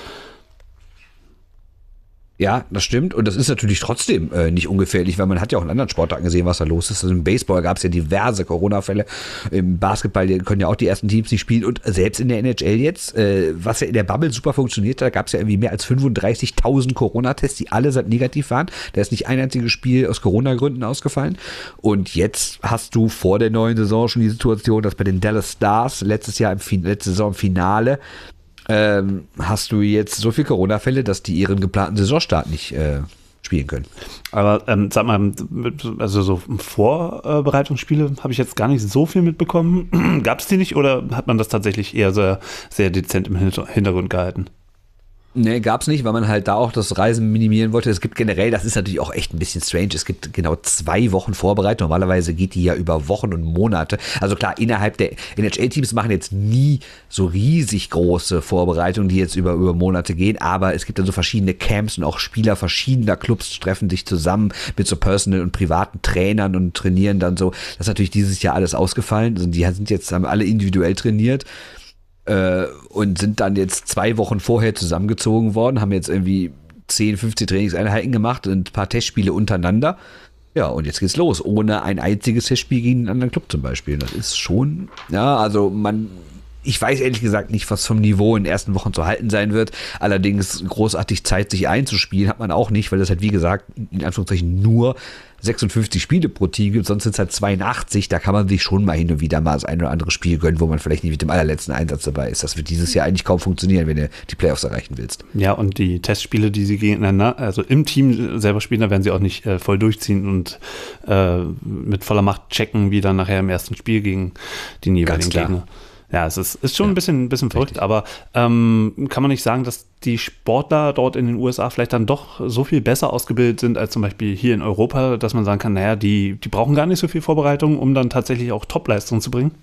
Ja, das stimmt. Und das ist natürlich trotzdem äh, nicht ungefährlich, weil man hat ja auch in anderen Sportarten gesehen, was da los ist. Also im Baseball gab es ja diverse Corona-Fälle. Im Basketball können ja auch die ersten Teams nicht spielen. Und selbst in der N H L jetzt, äh, was ja in der Bubble super funktioniert hat, gab es ja irgendwie mehr als fünfunddreißigtausend Corona-Tests, die alle negativ waren. Da ist nicht ein einziges Spiel aus Corona-Gründen ausgefallen. Und jetzt hast du vor der neuen Saison schon die Situation, dass bei den Dallas Stars letztes Jahr im fin- letzte Saison im Finale Ähm, hast du jetzt so viele Corona-Fälle, dass die ihren geplanten Saisonstart nicht äh, spielen können. Aber ähm, sag mal, also so Vorbereitungsspiele habe ich jetzt gar nicht so viel mitbekommen. Gab es die nicht oder hat man das tatsächlich eher sehr, sehr dezent im Hintergrund gehalten? Nee, gab's nicht, weil man halt da auch das Reisen minimieren wollte. Es gibt generell, das ist natürlich auch echt ein bisschen strange, es gibt genau zwei Wochen Vorbereitung. Normalerweise geht die ja über Wochen und Monate. Also klar, innerhalb der N H L-Teams machen jetzt nie so riesig große Vorbereitungen, die jetzt über, über Monate gehen, aber es gibt dann so verschiedene Camps und auch Spieler verschiedener Clubs treffen sich zusammen mit so Personal- und privaten Trainern und trainieren dann so. Das ist natürlich dieses Jahr alles ausgefallen. Also die sind jetzt, haben alle individuell trainiert. Äh, und sind dann jetzt zwei Wochen vorher zusammengezogen worden, haben jetzt irgendwie zehn, fünfzehn Trainingseinheiten gemacht und ein paar Testspiele untereinander. Ja, und jetzt geht's los, ohne ein einziges Testspiel gegen einen anderen Club zum Beispiel. Das ist schon, ja, also man, ich weiß ehrlich gesagt nicht, was vom Niveau in den ersten Wochen zu halten sein wird. Allerdings großartig Zeit, sich einzuspielen, hat man auch nicht, weil das halt, wie gesagt, in Anführungszeichen nur sechsundfünfzig Spiele pro Team gibt, sonst sind es halt zweiundachtzig, da kann man sich schon mal hin und wieder mal das ein oder andere Spiel gönnen, wo man vielleicht nicht mit dem allerletzten Einsatz dabei ist. Das wird dieses Jahr eigentlich kaum funktionieren, wenn du die Playoffs erreichen willst. Ja, und die Testspiele, die sie gegeneinander, also im Team selber spielen, da werden sie auch nicht äh, voll durchziehen und äh, mit voller Macht checken, wie dann nachher im ersten Spiel gegen die jeweiligen Gegner. Ja, es ist, ist schon ja, ein bisschen, ein bisschen verrückt, richtig. Aber ähm, kann man nicht sagen, dass die Sportler dort in den U S A vielleicht dann doch so viel besser ausgebildet sind als zum Beispiel hier in Europa, dass man sagen kann, naja, die, die brauchen gar nicht so viel Vorbereitung, um dann tatsächlich auch Top-Leistungen zu bringen?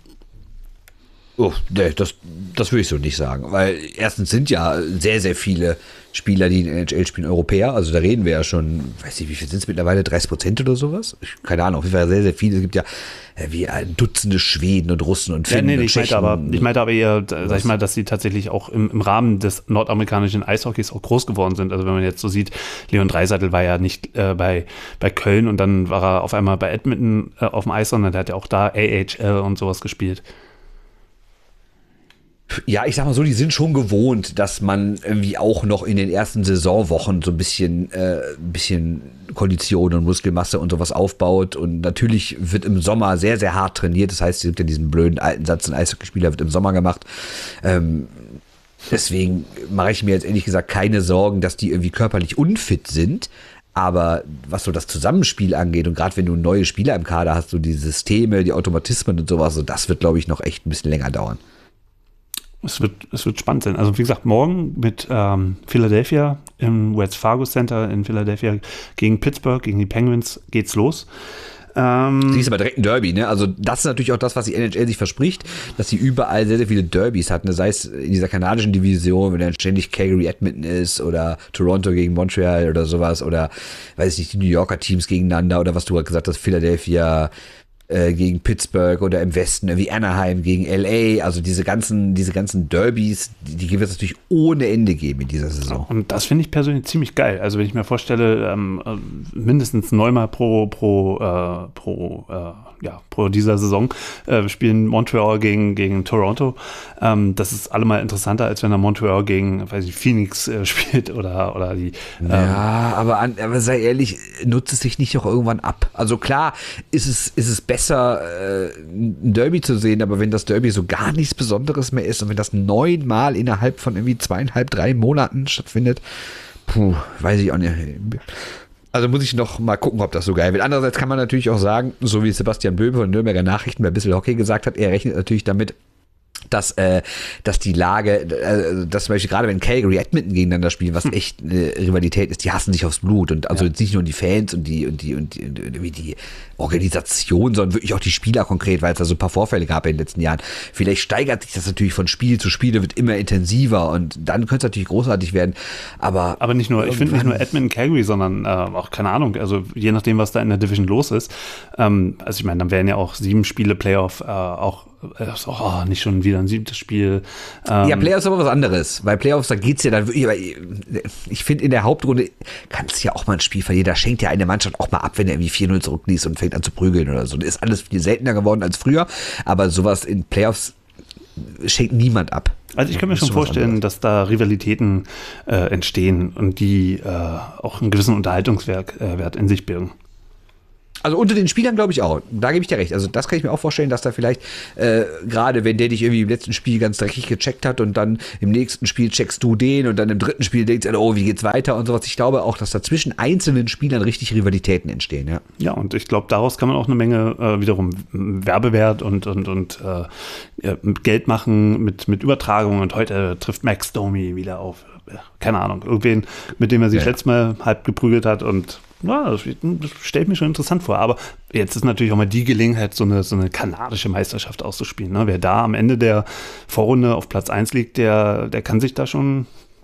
Oh, nee, das, das würde ich so nicht sagen, weil erstens sind ja sehr, sehr viele Spieler, die in N H L spielen, Europäer, also da reden wir ja schon, weiß nicht, wie viel sind es mittlerweile, dreißig Prozent oder sowas? Ich, keine Ahnung, auf jeden Fall sehr, sehr viele, es gibt ja wie Dutzende Schweden und Russen und Finnen ja, nee, und ich meinte aber, ich meinte aber eher, sag ich mal, dass sie tatsächlich auch im, im Rahmen des nordamerikanischen Eishockeys auch groß geworden sind, also wenn man jetzt so sieht, Leon Draisaitl war ja nicht äh, bei, bei Köln und dann war er auf einmal bei Edmonton äh, auf dem Eis, sondern der hat ja auch da A H L und sowas gespielt. Ja, ich sag mal so, die sind schon gewohnt, dass man irgendwie auch noch in den ersten Saisonwochen so ein bisschen, äh, ein bisschen Kondition und Muskelmasse und sowas aufbaut. Und natürlich wird im Sommer sehr, sehr hart trainiert. Das heißt, es gibt ja diesen blöden alten Satz, ein Eishockeyspieler wird im Sommer gemacht. Ähm, deswegen mache ich mir jetzt ehrlich gesagt keine Sorgen, dass die irgendwie körperlich unfit sind. Aber was so das Zusammenspiel angeht und gerade wenn du neue Spieler im Kader hast, so die Systeme, die Automatismen und sowas, so das wird, glaube ich, noch echt ein bisschen länger dauern. Es wird, es wird spannend sein. Also wie gesagt, morgen mit ähm, Philadelphia im Wells Fargo Center in Philadelphia gegen Pittsburgh, gegen die Penguins geht's los. Ähm, Siehst du aber direkt ein Derby, ne? Also das ist natürlich auch das, was die N H L sich verspricht, dass sie überall sehr, sehr viele Derbys hat, ne? Sei es in dieser kanadischen Division, wenn dann ständig Calgary Edmonton ist oder Toronto gegen Montreal oder sowas oder, weiß ich nicht, die New Yorker Teams gegeneinander oder was du gerade gesagt hast, Philadelphia gegen Pittsburgh oder im Westen wie Anaheim gegen L A, also diese ganzen, diese ganzen Derbys, die, die wird es natürlich ohne Ende geben in dieser Saison. Und das finde ich persönlich ziemlich geil. Also wenn ich mir vorstelle, ähm, mindestens neunmal pro pro äh, pro äh, ja pro dieser Saison äh, spielen Montreal gegen gegen Toronto. Ähm, das ist allemal interessanter, als wenn er Montreal gegen, weiß ich, Phoenix äh, spielt oder oder die. Ähm, ja, aber, an, aber sei ehrlich, nutzt es sich nicht auch irgendwann ab. Also klar, ist es ist es besser, besser, äh, ein Derby zu sehen, aber wenn das Derby so gar nichts Besonderes mehr ist und wenn das neunmal innerhalb von irgendwie zweieinhalb, drei Monaten stattfindet, puh, weiß ich auch nicht. Also muss ich noch mal gucken, ob das so geil wird. Andererseits kann man natürlich auch sagen, so wie Sebastian Böbe von Nürnberger Nachrichten bei Bissl Hockey gesagt hat, er rechnet natürlich damit, dass, äh, dass die Lage, äh, dass zum Beispiel gerade wenn Calgary Edmonton gegeneinander spielen, was echt eine Rivalität ist, die hassen sich aufs Blut und also ja. nicht nur die Fans und die und die und die, und die, die Organisation, sondern wirklich auch die Spieler konkret, weil es da so ein paar Vorfälle gab in den letzten Jahren. Vielleicht steigert sich das natürlich von Spiel zu Spiel, wird immer intensiver und dann könnte es natürlich großartig werden, aber aber nicht nur, ich finde nicht nur Edmonton Calgary, sondern äh, auch, keine Ahnung, also je nachdem, was da in der Division los ist, ähm, also ich meine, dann wären ja auch sieben Spiele Playoff äh, auch Oh, nicht schon wieder ein siebtes Spiel. Ähm ja, Playoffs ist aber was anderes, weil Playoffs, da geht's ja dann wirklich, ich finde in der Hauptrunde kannst du ja auch mal ein Spiel verlieren, da schenkt ja eine Mannschaft auch mal ab, wenn er irgendwie vier null zurückliest und fängt an zu prügeln oder so. Das ist alles viel seltener geworden als früher, aber sowas in Playoffs schenkt niemand ab. Also ich kann mir schon vorstellen, dass da Rivalitäten äh, entstehen und die äh, auch einen gewissen Unterhaltungswert äh, Wert in sich birgen. Also unter den Spielern glaube ich auch. Da gebe ich dir recht. Also das kann ich mir auch vorstellen, dass da vielleicht äh, gerade wenn der dich irgendwie im letzten Spiel ganz dreckig gecheckt hat und dann im nächsten Spiel checkst du den und dann im dritten Spiel denkst du, oh, wie geht's weiter und sowas. Ich glaube auch, dass da zwischen einzelnen Spielern richtig Rivalitäten entstehen. Ja, ja und ich glaube, daraus kann man auch eine Menge äh, wiederum Werbewert und, und, und äh, Geld machen mit, mit Übertragungen. Und heute trifft Max Domi wieder auf, keine Ahnung, irgendwen, mit dem er sich ja. letztes Mal halb geprügelt hat und ja, das, das stellt mir schon interessant vor. Aber jetzt ist natürlich auch mal die Gelegenheit, so eine, so eine kanadische Meisterschaft auszuspielen. Ne? Wer da am Ende der Vorrunde auf Platz eins liegt, der, der kann sich da schon,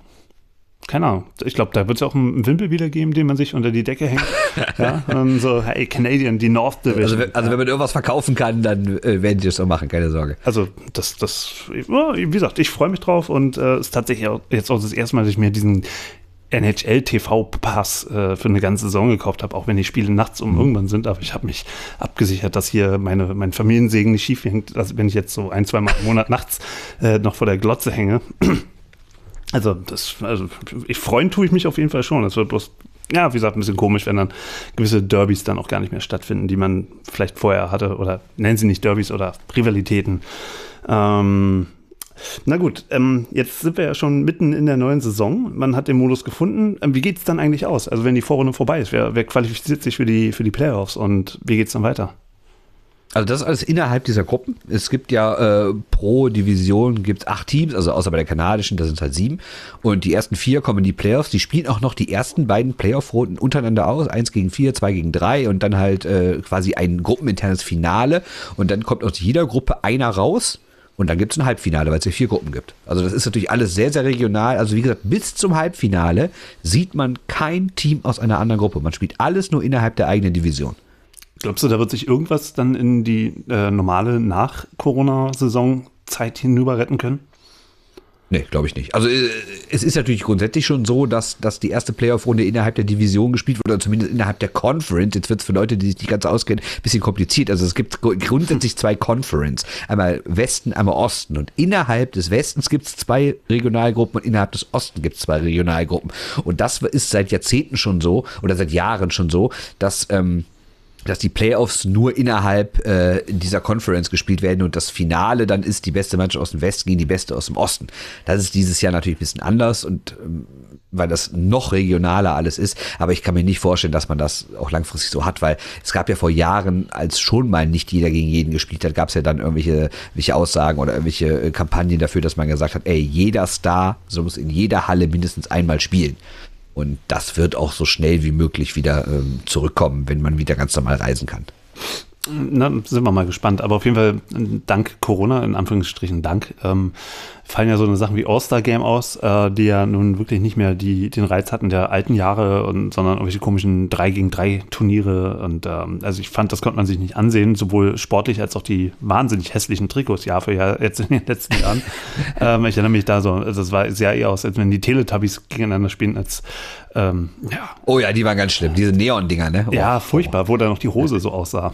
keine Ahnung, ich glaube, da wird es auch einen Wimpel wieder geben, den man sich unter die Decke hängt. ja, und so, hey, Canadian, die North Division. Also, wenn, also wenn man irgendwas verkaufen kann, dann äh, werden die das auch machen, keine Sorge. Also das, das, wie gesagt, ich freue mich drauf und es äh, ist tatsächlich auch jetzt auch das erste Mal, dass ich mir diesen N H L-T V-Pass äh, für eine ganze Saison gekauft habe, auch wenn die Spiele nachts um mhm. irgendwann sind, aber ich habe mich abgesichert, dass hier meine, mein Familiensegen nicht schief hängt, dass, wenn ich jetzt so ein, zwei Mal im Monat nachts äh, noch vor der Glotze hänge. Also, das, also ich freuen tue ich mich auf jeden Fall schon. Es wird bloß, ja, wie gesagt, ein bisschen komisch, wenn dann gewisse Derbys dann auch gar nicht mehr stattfinden, die man vielleicht vorher hatte, oder nennen sie nicht Derbys oder Rivalitäten. Ähm, Na gut, ähm, jetzt sind wir ja schon mitten in der neuen Saison. Man hat den Modus gefunden. Ähm, wie geht es dann eigentlich aus? Also wenn die Vorrunde vorbei ist, wer, wer qualifiziert sich für die, für die Playoffs und wie geht es dann weiter? Also das ist alles innerhalb dieser Gruppen. Es gibt ja äh, pro Division gibt's acht Teams, also außer bei der kanadischen, da sind es halt sieben. Und die ersten vier kommen in die Playoffs. Die spielen auch noch die ersten beiden Playoff-Runden untereinander aus. Eins gegen vier, zwei gegen drei und dann halt äh, quasi ein gruppeninternes Finale. Und dann kommt aus jeder Gruppe einer raus. Und dann gibt es ein Halbfinale, weil es ja vier Gruppen gibt. Also das ist natürlich alles sehr, sehr regional. Also wie gesagt, bis zum Halbfinale sieht man kein Team aus einer anderen Gruppe. Man spielt alles nur innerhalb der eigenen Division. Glaubst du, da wird sich irgendwas dann in die äh, normale Nach-Corona-Saison-Zeit hinüber retten können? Nee, glaube ich nicht. Also es ist natürlich grundsätzlich schon so, dass, dass die erste Playoff-Runde innerhalb der Division gespielt wurde, oder zumindest innerhalb der Conference. Jetzt wird es für Leute, die sich nicht ganz auskennen, ein bisschen kompliziert. Also es gibt grundsätzlich zwei Conference. Einmal Westen, einmal Osten. Und innerhalb des Westens gibt es zwei Regionalgruppen und innerhalb des Osten gibt es zwei Regionalgruppen. Und das ist seit Jahrzehnten schon so, oder seit Jahren schon so, dass ähm, dass die Playoffs nur innerhalb äh, dieser Conference gespielt werden und das Finale dann ist die beste Mannschaft aus dem Westen gegen die beste aus dem Osten. Das ist dieses Jahr natürlich ein bisschen anders und ähm, weil das noch regionaler alles ist, aber ich kann mir nicht vorstellen, dass man das auch langfristig so hat, weil es gab ja vor Jahren, als schon mal nicht jeder gegen jeden gespielt hat, gab es ja dann irgendwelche, irgendwelche Aussagen oder irgendwelche äh, Kampagnen dafür, dass man gesagt hat, ey, jeder Star so muss in jeder Halle mindestens einmal spielen. Und das wird auch so schnell wie möglich wieder ähm, zurückkommen, wenn man wieder ganz normal reisen kann. Na, sind wir mal gespannt. Aber auf jeden Fall dank Corona, in Anführungsstrichen Dank, ähm, fallen ja so eine Sachen wie All-Star-Game aus, äh, die ja nun wirklich nicht mehr die, den Reiz hatten der alten Jahre, und, sondern irgendwelche komischen drei gegen drei Turniere. Und ähm, also ich fand, das konnte man sich nicht ansehen, sowohl sportlich als auch die wahnsinnig hässlichen Trikots Jahr für Jahr jetzt in den letzten Jahren. ähm, ich erinnere mich da so, also es sah sehr eher aus, als wenn die Teletubbies gegeneinander spielen, als ähm, ja. Oh ja, die waren ganz schlimm, diese Neon-Dinger, ne? Oh. Ja, furchtbar, wo da noch die Hose so aussah. Ähm,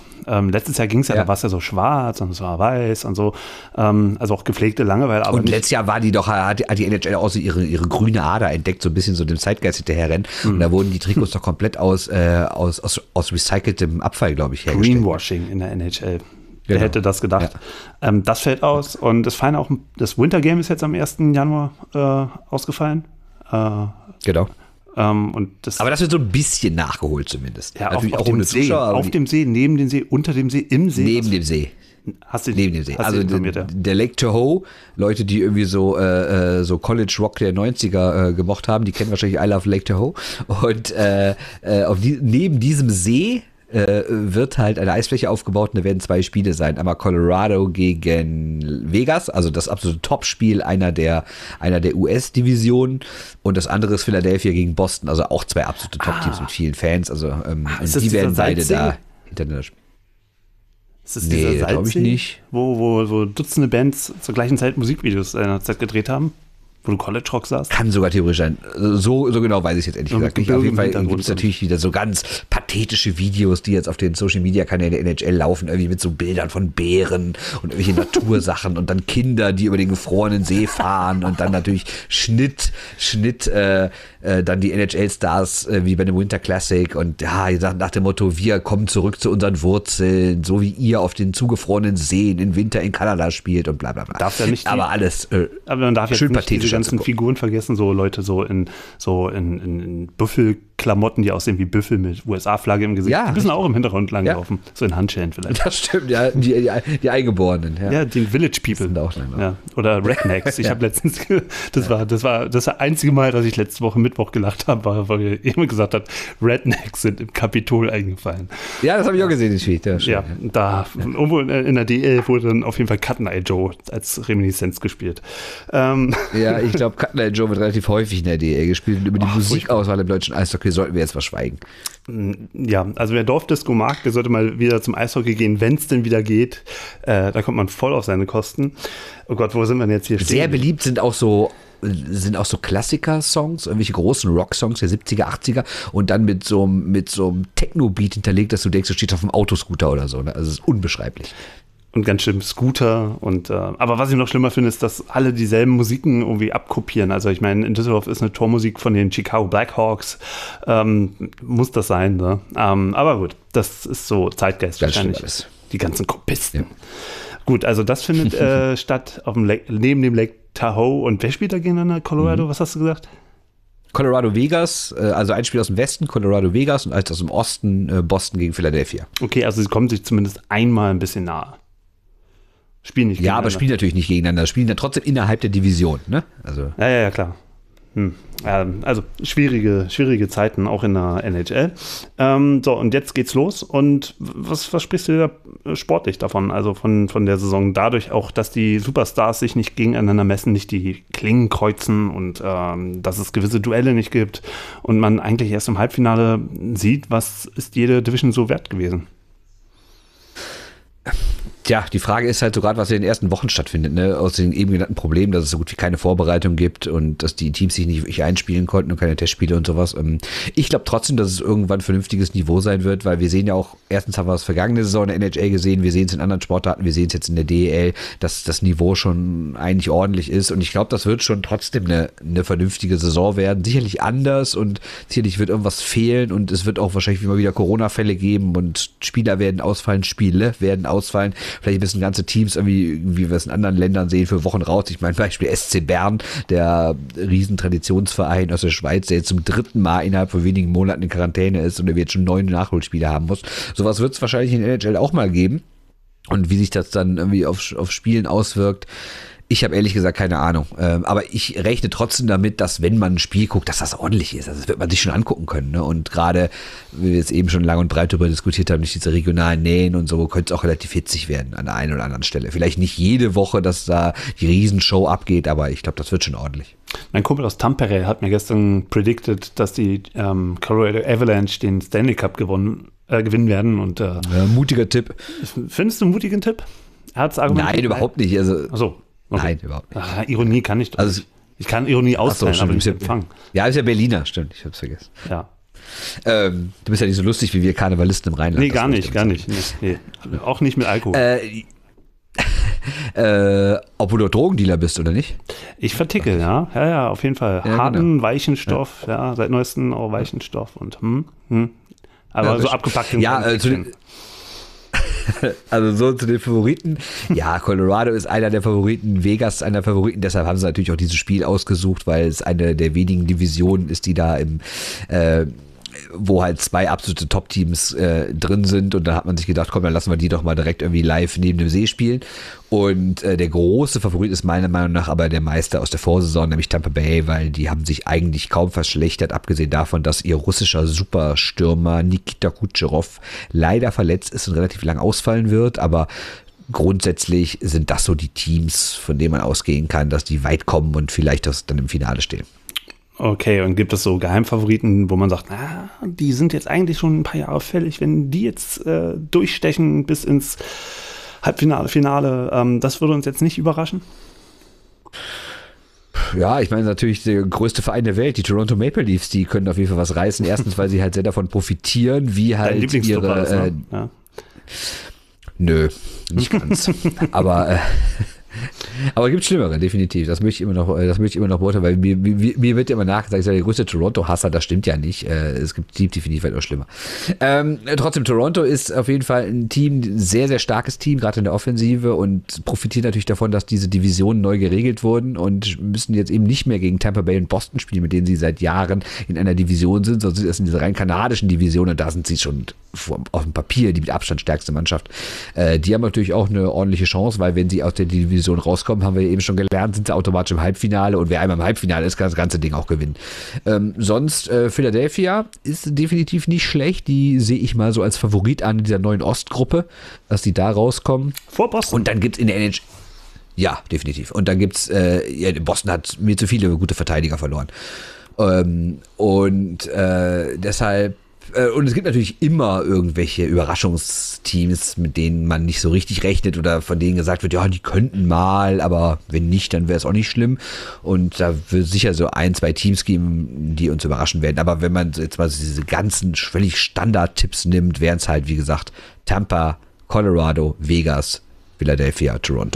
Ähm, letztes Jahr ging es ja, Ja. da war es ja so schwarz und es war weiß und so. Ähm, also auch gepflegte Langeweile. Aber Und nicht, letztes Jahr war die doch, hat die, hat die N H L auch so ihre, ihre grüne Ader entdeckt, so ein bisschen so dem Zeitgeist hinterherrennen. Und da wurden die Trikots doch komplett aus, äh, aus, aus, aus recyceltem Abfall, glaube ich, hergestellt. Greenwashing in der N H L. Wer Genau. hätte das gedacht? Ähm, das fällt aus und es fallen auch, das Winter Game ist jetzt am ersten Januar äh, ausgefallen. Äh, Genau. ähm, und das, Aber das wird so ein bisschen nachgeholt zumindest. ja, Natürlich auf, auf auch ohne dem See, Zuschauer. aber auf die- dem See, neben dem See, unter dem See, im See. Neben dem See. Hast du Neben dem See. hast Also du der, informiert, ja. der Lake Tahoe, Leute, die irgendwie so, äh, äh, so College Rock der neunziger äh, gemocht haben, die kennen wahrscheinlich I Love Lake Tahoe. Und äh, äh, auf die, neben diesem See äh, wird halt eine Eisfläche aufgebaut und da werden zwei Spiele sein. Einmal Colorado gegen Vegas, also das absolute Topspiel einer der, einer der U S-Divisionen, und das andere ist Philadelphia gegen Boston, also auch zwei absolute Top-Teams mit vielen Fans. Also ähm, Ah, ist und das die werden dieser beide Salzsee? da hintereinander spielen. Ist das Nee, dieser glaub ich Salzsee, nicht. Wo, wo, wo Dutzende Bands zur gleichen Zeit Musikvideos in einer Zeit gedreht haben? Wo du College Rock saßt? Kann sogar theoretisch sein. So, so genau weiß ich jetzt ehrlich Ja, gesagt mit nicht. Auf Gebirge jeden im Fall Hintergrund, gibt es glaub ich. natürlich wieder so ganz pathetische Videos, die jetzt auf den Social Media Kanälen der N H L laufen, irgendwie mit so Bildern von Bären und irgendwelche Natursachen und dann Kinder, die über den gefrorenen See fahren und dann natürlich Schnitt, Schnitt, äh, äh, dann die N H L-Stars äh, wie bei dem Winter Classic und ja, nach dem Motto, wir kommen zurück zu unseren Wurzeln, so wie ihr auf den zugefrorenen Seen im Winter in Kanada spielt und bla bla bla. Darf ja nicht die- Aber alles äh, Aber man darf jetzt schön nicht diese pathetisch ganzen anzugucken. Figuren vergessen, so Leute so in so in, in, in Büffelklamotten, die aussehen wie Büffel mit U S A-Flagge im Gesicht. Ja, die müssen auch im Hintergrund langlaufen, Ja. so in Handschellen vielleicht. Das stimmt, ja, die, die, die Eingeborenen. Ja. Ja, die Village People. sind auch lang, ja. Oder Rednecks. Ich Ja. habe letztens, ge- das war, das war das einzige Mal, dass ich letzte Woche Mittwoch gelacht habe, war, weil jemand gesagt hat, Rednecks sind im Kapitol eingefallen. Ja, das habe ich auch gesehen, den Tweet. Ja, Ja, stimmt. da irgendwo in, in der D L wurde dann auf jeden Fall Cut Eye Joe als Reminiszenz gespielt. Ähm, Ja, ich glaube, Cutler Joe wird relativ häufig in der D L gespielt. Und über die Oh, Musikauswahl im deutschen Eishockey sollten wir jetzt verschweigen. Ja, also wer Dorfdisco mag, der sollte mal wieder zum Eishockey gehen, wenn es denn wieder geht. Äh, da kommt man voll auf seine Kosten. Oh Gott, wo sind wir denn jetzt hier stehen? Sehr beliebt sind auch so sind auch so Klassiker-Songs, irgendwelche großen Rock-Songs der siebziger, achtziger und dann mit so, einem- mit so einem Techno-Beat hinterlegt, dass du denkst, du stehst auf einem Autoscooter oder so. Ne? Also es ist unbeschreiblich. Und ganz schön Scooter. Und, äh, aber was ich noch schlimmer finde, ist, dass alle dieselben Musiken irgendwie abkopieren. Also ich meine, in Düsseldorf ist eine Tormusik von den Chicago Blackhawks. Ähm, muss das sein, ne? Ähm, aber gut, das ist so Zeitgeist Das stimmt wahrscheinlich. alles. Die ganzen Kopisten. Ja. Gut, also das findet äh, statt auf dem Lake, neben dem Lake Tahoe. Und wer spielt da gegeneinander? Colorado, was hast du gesagt? Colorado Vegas, äh, also ein Spiel aus dem Westen, Colorado Vegas, und eins aus dem Osten, äh, Boston gegen Philadelphia. Okay, also sie kommen sich zumindest einmal ein bisschen nahe. Spielen nicht Ja, aber gegeneinander. spielen natürlich nicht gegeneinander, spielen dann trotzdem innerhalb der Division. Ne? Also Ja, ja, ja, klar. Hm. Ähm, also schwierige, schwierige Zeiten auch in der N H L. Ähm, so, und jetzt geht's los. Und was, was sprichst du da sportlich davon? Also von, von der Saison dadurch auch, dass die Superstars sich nicht gegeneinander messen, nicht die Klingen kreuzen und ähm, dass es gewisse Duelle nicht gibt und man eigentlich erst im Halbfinale sieht, was ist jede Division so wert gewesen. Tja, die Frage ist halt so gerade, was in den ersten Wochen stattfindet, ne? Aus den eben genannten Problemen, dass es so gut wie keine Vorbereitung gibt und dass die Teams sich nicht wirklich einspielen konnten und keine Testspiele und sowas. Ich glaube trotzdem, dass es irgendwann ein vernünftiges Niveau sein wird, weil wir sehen ja auch, erstens haben wir es vergangene Saison in der N H L gesehen, wir sehen es in anderen Sportarten, wir sehen es jetzt in der D E L, dass das Niveau schon eigentlich ordentlich ist und ich glaube, das wird schon trotzdem eine, eine vernünftige Saison werden. Sicherlich anders und sicherlich wird irgendwas fehlen und es wird auch wahrscheinlich immer wieder Corona-Fälle geben und Spieler werden ausfallen, Spiele werden ausfallen. Vielleicht müssen ganze Teams irgendwie, wie wir es in anderen Ländern sehen, für Wochen raus. Ich meine Beispiel S C Bern, der Riesentraditionsverein aus der Schweiz, der jetzt zum dritten Mal innerhalb von wenigen Monaten in Quarantäne ist und der jetzt schon neun Nachholspiele haben muss. Sowas wird es wahrscheinlich in der N H L auch mal geben. Und wie sich das dann irgendwie auf, auf Spielen auswirkt, ich habe ehrlich gesagt keine Ahnung. Ähm, aber ich rechne trotzdem damit, dass wenn man ein Spiel guckt, dass das ordentlich ist. Also das wird man sich schon angucken können. Ne? Und gerade, wie wir jetzt eben schon lang und breit darüber diskutiert haben, durch diese regionalen Nähen und so, könnte es auch relativ hitzig werden an der einen oder anderen Stelle. Vielleicht nicht jede Woche, dass da die Riesenshow abgeht, aber ich glaube, das wird schon ordentlich. Mein Kumpel aus Tampere hat mir gestern predicted, dass die ähm, Colorado Avalanche den Stanley Cup gewonnen, äh, gewinnen werden. Und äh, Ja, mutiger Tipp. findest du einen mutigen Tipp? Er hat's argumentiert. Nein, überhaupt nicht. Also, Achso. Okay. Nein, überhaupt nicht. Ach, Ironie kann ich doch Also- nicht. Ich kann Ironie Ach so, austeilen, stimmt, aber nicht du bist ja- empfangen. Ja, ist ja Berliner, stimmt, ich hab's vergessen. Ja. Ähm, du bist ja nicht so lustig wie wir Karnevalisten im Rheinland. Nee, gar nicht, gar nicht. Nee, nee. Auch nicht mit Alkohol. Äh, äh, obwohl du Drogendealer bist, oder nicht? Ich verticke, ja. Ja, ja, auf jeden Fall. Ja, Harten, genau. weichen Stoff, ja. ja, seit neuestem auch weichen Stoff und hm, hm. Aber ja, so abgepackt. Ja, äh, zu den, also so zu den Favoriten. Ja, Colorado ist einer der Favoriten, Vegas einer der Favoriten, deshalb haben sie natürlich auch dieses Spiel ausgesucht, weil es eine der wenigen Divisionen ist, die da im äh, wo halt zwei absolute Top-Teams äh, drin sind und da hat man sich gedacht, komm, dann lassen wir die doch mal direkt irgendwie live neben dem See spielen und äh, der große Favorit ist meiner Meinung nach aber der Meister aus der Vorsaison, nämlich Tampa Bay, weil die haben sich eigentlich kaum verschlechtert, abgesehen davon, dass ihr russischer Superstürmer Nikita Kucherov leider verletzt ist und relativ lang ausfallen wird, aber grundsätzlich sind das so die Teams, von denen man ausgehen kann, dass die weit kommen und vielleicht das dann im Finale stehen. Okay, und gibt es so Geheimfavoriten, wo man sagt, na, die sind jetzt eigentlich schon ein paar Jahre fällig, wenn die jetzt äh, durchstechen bis ins Halbfinale, Finale, ähm, das würde uns jetzt nicht überraschen? Ja, ich meine natürlich der größte Verein der Welt, die Toronto Maple Leafs, die können auf jeden Fall was reißen. Erstens, weil sie halt sehr davon profitieren, wie halt Dein Lieblingsclub ihre... ist, ne? äh, ja. Nö, nicht ganz. aber... Äh, Aber es gibt Schlimmere, definitiv. Das möchte ich immer noch, das möchte ich immer noch beurteilen, weil mir, mir, mir wird ja immer nachgesagt, ich sage, der größte Toronto-Hasser, das stimmt ja nicht. Es gibt definitiv etwas schlimmer. Ähm, trotzdem, Toronto ist auf jeden Fall ein Team, ein sehr, sehr starkes Team, gerade in der Offensive und profitiert natürlich davon, dass diese Divisionen neu geregelt wurden und müssen jetzt eben nicht mehr gegen Tampa Bay und Boston spielen, mit denen sie seit Jahren in einer Division sind, sondern sie sind in dieser rein kanadischen Division und da sind sie schon auf dem Papier die mit Abstand stärkste Mannschaft. Äh, die haben natürlich auch eine ordentliche Chance, weil wenn sie aus der Division rauskommen, haben wir eben schon gelernt, sind sie automatisch im Halbfinale und wer einmal im Halbfinale ist, kann das ganze Ding auch gewinnen. Ähm, sonst äh, Philadelphia ist definitiv nicht schlecht, die sehe ich mal so als Favorit an in dieser neuen Ostgruppe, dass die da rauskommen. Vor Boston. Und dann gibt es in der N H L ja, definitiv. Und dann gibt es, äh, ja, Boston hat mir zu viele gute Verteidiger verloren. Ähm, und äh, deshalb Und es gibt natürlich immer irgendwelche Überraschungsteams, mit denen man nicht so richtig rechnet oder von denen gesagt wird, ja, die könnten mal, aber wenn nicht, dann wäre es auch nicht schlimm. Und da wird es sicher so ein, zwei Teams geben, die uns überraschen werden. Aber wenn man jetzt mal diese ganzen völlig Standard-Tipps nimmt, wären es halt, wie gesagt, Tampa, Colorado, Vegas, Philadelphia, Toronto.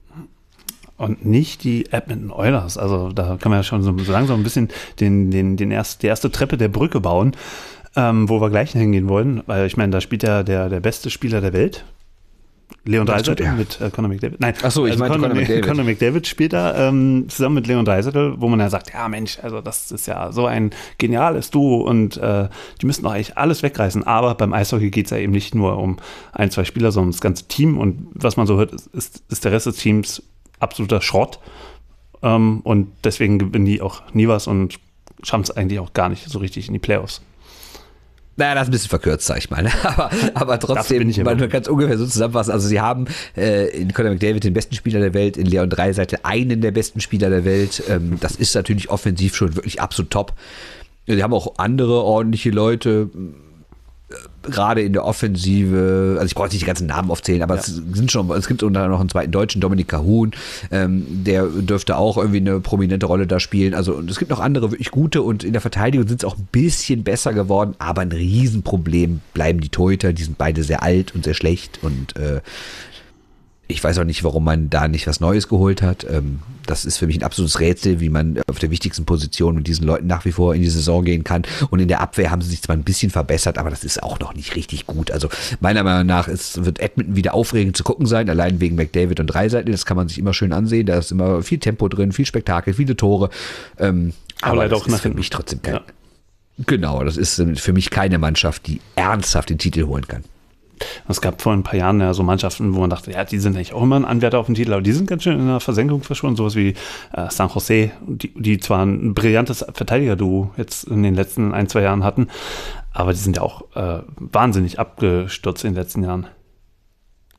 Und nicht die Edmonton Oilers. Also da kann man ja schon so langsam ein bisschen den, den, den erst, die erste Treppe der Brücke bauen. Ähm, wo wir gleich hingehen wollen, weil ich meine, da spielt ja der, der beste Spieler der Welt, Leon Draisaitl, ja. mit äh, Conor McDavid. Nein, Achso, ich also meine Conor, Conor McDavid. Conor McDavid spielt da ähm, zusammen mit Leon Draisaitl, wo man ja sagt, ja Mensch, also das ist ja so ein geniales Duo und äh, die müssten doch eigentlich alles wegreißen, aber beim Eishockey geht es ja eben nicht nur um ein, zwei Spieler, sondern das ganze Team und was man so hört, ist, ist, ist der Rest des Teams absoluter Schrott ähm, und deswegen gewinnen die auch nie was und schaffen es eigentlich auch gar nicht so richtig in die Playoffs. Naja, das ist ein bisschen verkürzt, sag ich mal. Aber, aber trotzdem, man kann es ungefähr so zusammenfassen. Also sie haben äh, in Conor McDavid den besten Spieler der Welt, in Leon Draisaitl einen der besten Spieler der Welt. Ähm, das ist natürlich offensiv schon wirklich absolut top. Sie haben auch andere ordentliche Leute, gerade in der Offensive, also ich brauche nicht die ganzen Namen aufzählen, aber ja. es sind schon, es gibt unter noch einen zweiten Deutschen, Dominik Kahun, ähm, der dürfte auch irgendwie eine prominente Rolle da spielen. Also und es gibt noch andere wirklich gute und in der Verteidigung sind es auch ein bisschen besser geworden, aber ein Riesenproblem bleiben die Torhüter, die sind beide sehr alt und sehr schlecht und äh, ich weiß auch nicht, warum man da nicht was Neues geholt hat. Das ist für mich ein absolutes Rätsel, wie man auf der wichtigsten Position mit diesen Leuten nach wie vor in die Saison gehen kann. Und in der Abwehr haben sie sich zwar ein bisschen verbessert, aber das ist auch noch nicht richtig gut. Also meiner Meinung nach ist, wird Edmonton wieder aufregend zu gucken sein, allein wegen McDavid und Draisaitl. Das kann man sich immer schön ansehen. Da ist immer viel Tempo drin, viel Spektakel, viele Tore. Aber, aber leider auch nach für mich trotzdem kein. Ja. Genau, das ist für mich keine Mannschaft, die ernsthaft den Titel holen kann. Es gab vor ein paar Jahren ja so Mannschaften, wo man dachte, ja, die sind eigentlich auch immer ein Anwärter auf den Titel, aber die sind ganz schön in der Versenkung verschwunden, sowas wie äh, San Jose, die, die zwar ein brillantes Verteidiger-Duo jetzt in den letzten ein, zwei Jahren hatten, aber die sind ja auch äh, wahnsinnig abgestürzt in den letzten Jahren.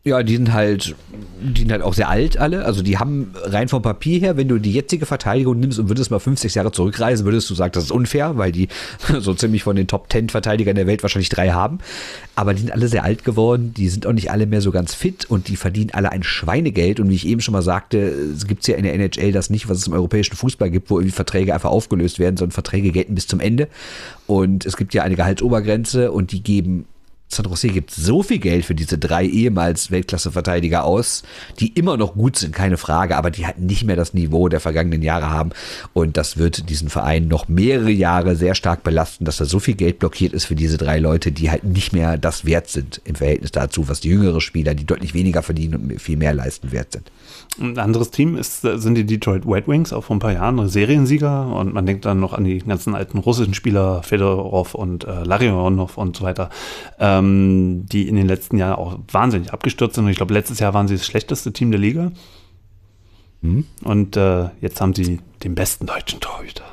Ja, die sind halt, die sind halt auch sehr alt alle. Also die haben rein vom Papier her, wenn du die jetzige Verteidigung nimmst und würdest mal fünf, sechs Jahre zurückreisen, würdest du sagen, das ist unfair, weil die so ziemlich von den Top Ten Verteidigern der Welt wahrscheinlich drei haben. Aber die sind alle sehr alt geworden, die sind auch nicht alle mehr so ganz fit und die verdienen alle ein Schweinegeld. Und wie ich eben schon mal sagte, es gibt ja in der N H L das nicht, was es im europäischen Fußball gibt, wo irgendwie Verträge einfach aufgelöst werden, sondern Verträge gelten bis zum Ende. Und es gibt ja eine Gehaltsobergrenze und die geben San Jose gibt so viel Geld für diese drei ehemals Weltklasse-Verteidiger aus, die immer noch gut sind, keine Frage, aber die halt nicht mehr das Niveau der vergangenen Jahre haben. Und das wird diesen Verein noch mehrere Jahre sehr stark belasten, dass da so viel Geld blockiert ist für diese drei Leute, die halt nicht mehr das wert sind im Verhältnis dazu, was die jüngere Spieler, die deutlich weniger verdienen und viel mehr leisten, wert sind. Ein anderes Team ist, sind die Detroit Red Wings, auch vor ein paar Jahren Seriensieger. Und man denkt dann noch an die ganzen alten russischen Spieler, Fedorov und äh, Larionov und so weiter, ähm, die in den letzten Jahren auch wahnsinnig abgestürzt sind. Und ich glaube, letztes Jahr waren sie das schlechteste Team der Liga. Mhm. Und äh, jetzt haben sie den besten deutschen Torhüter.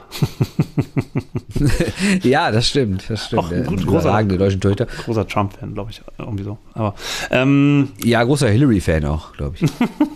Ja, das stimmt. Das stimmt. Auch ein gut, großer, deutschen Torhüter. Großer Trump-Fan, glaube ich. Irgendwie so. Aber, ähm, ja, großer Hillary-Fan auch, glaube ich.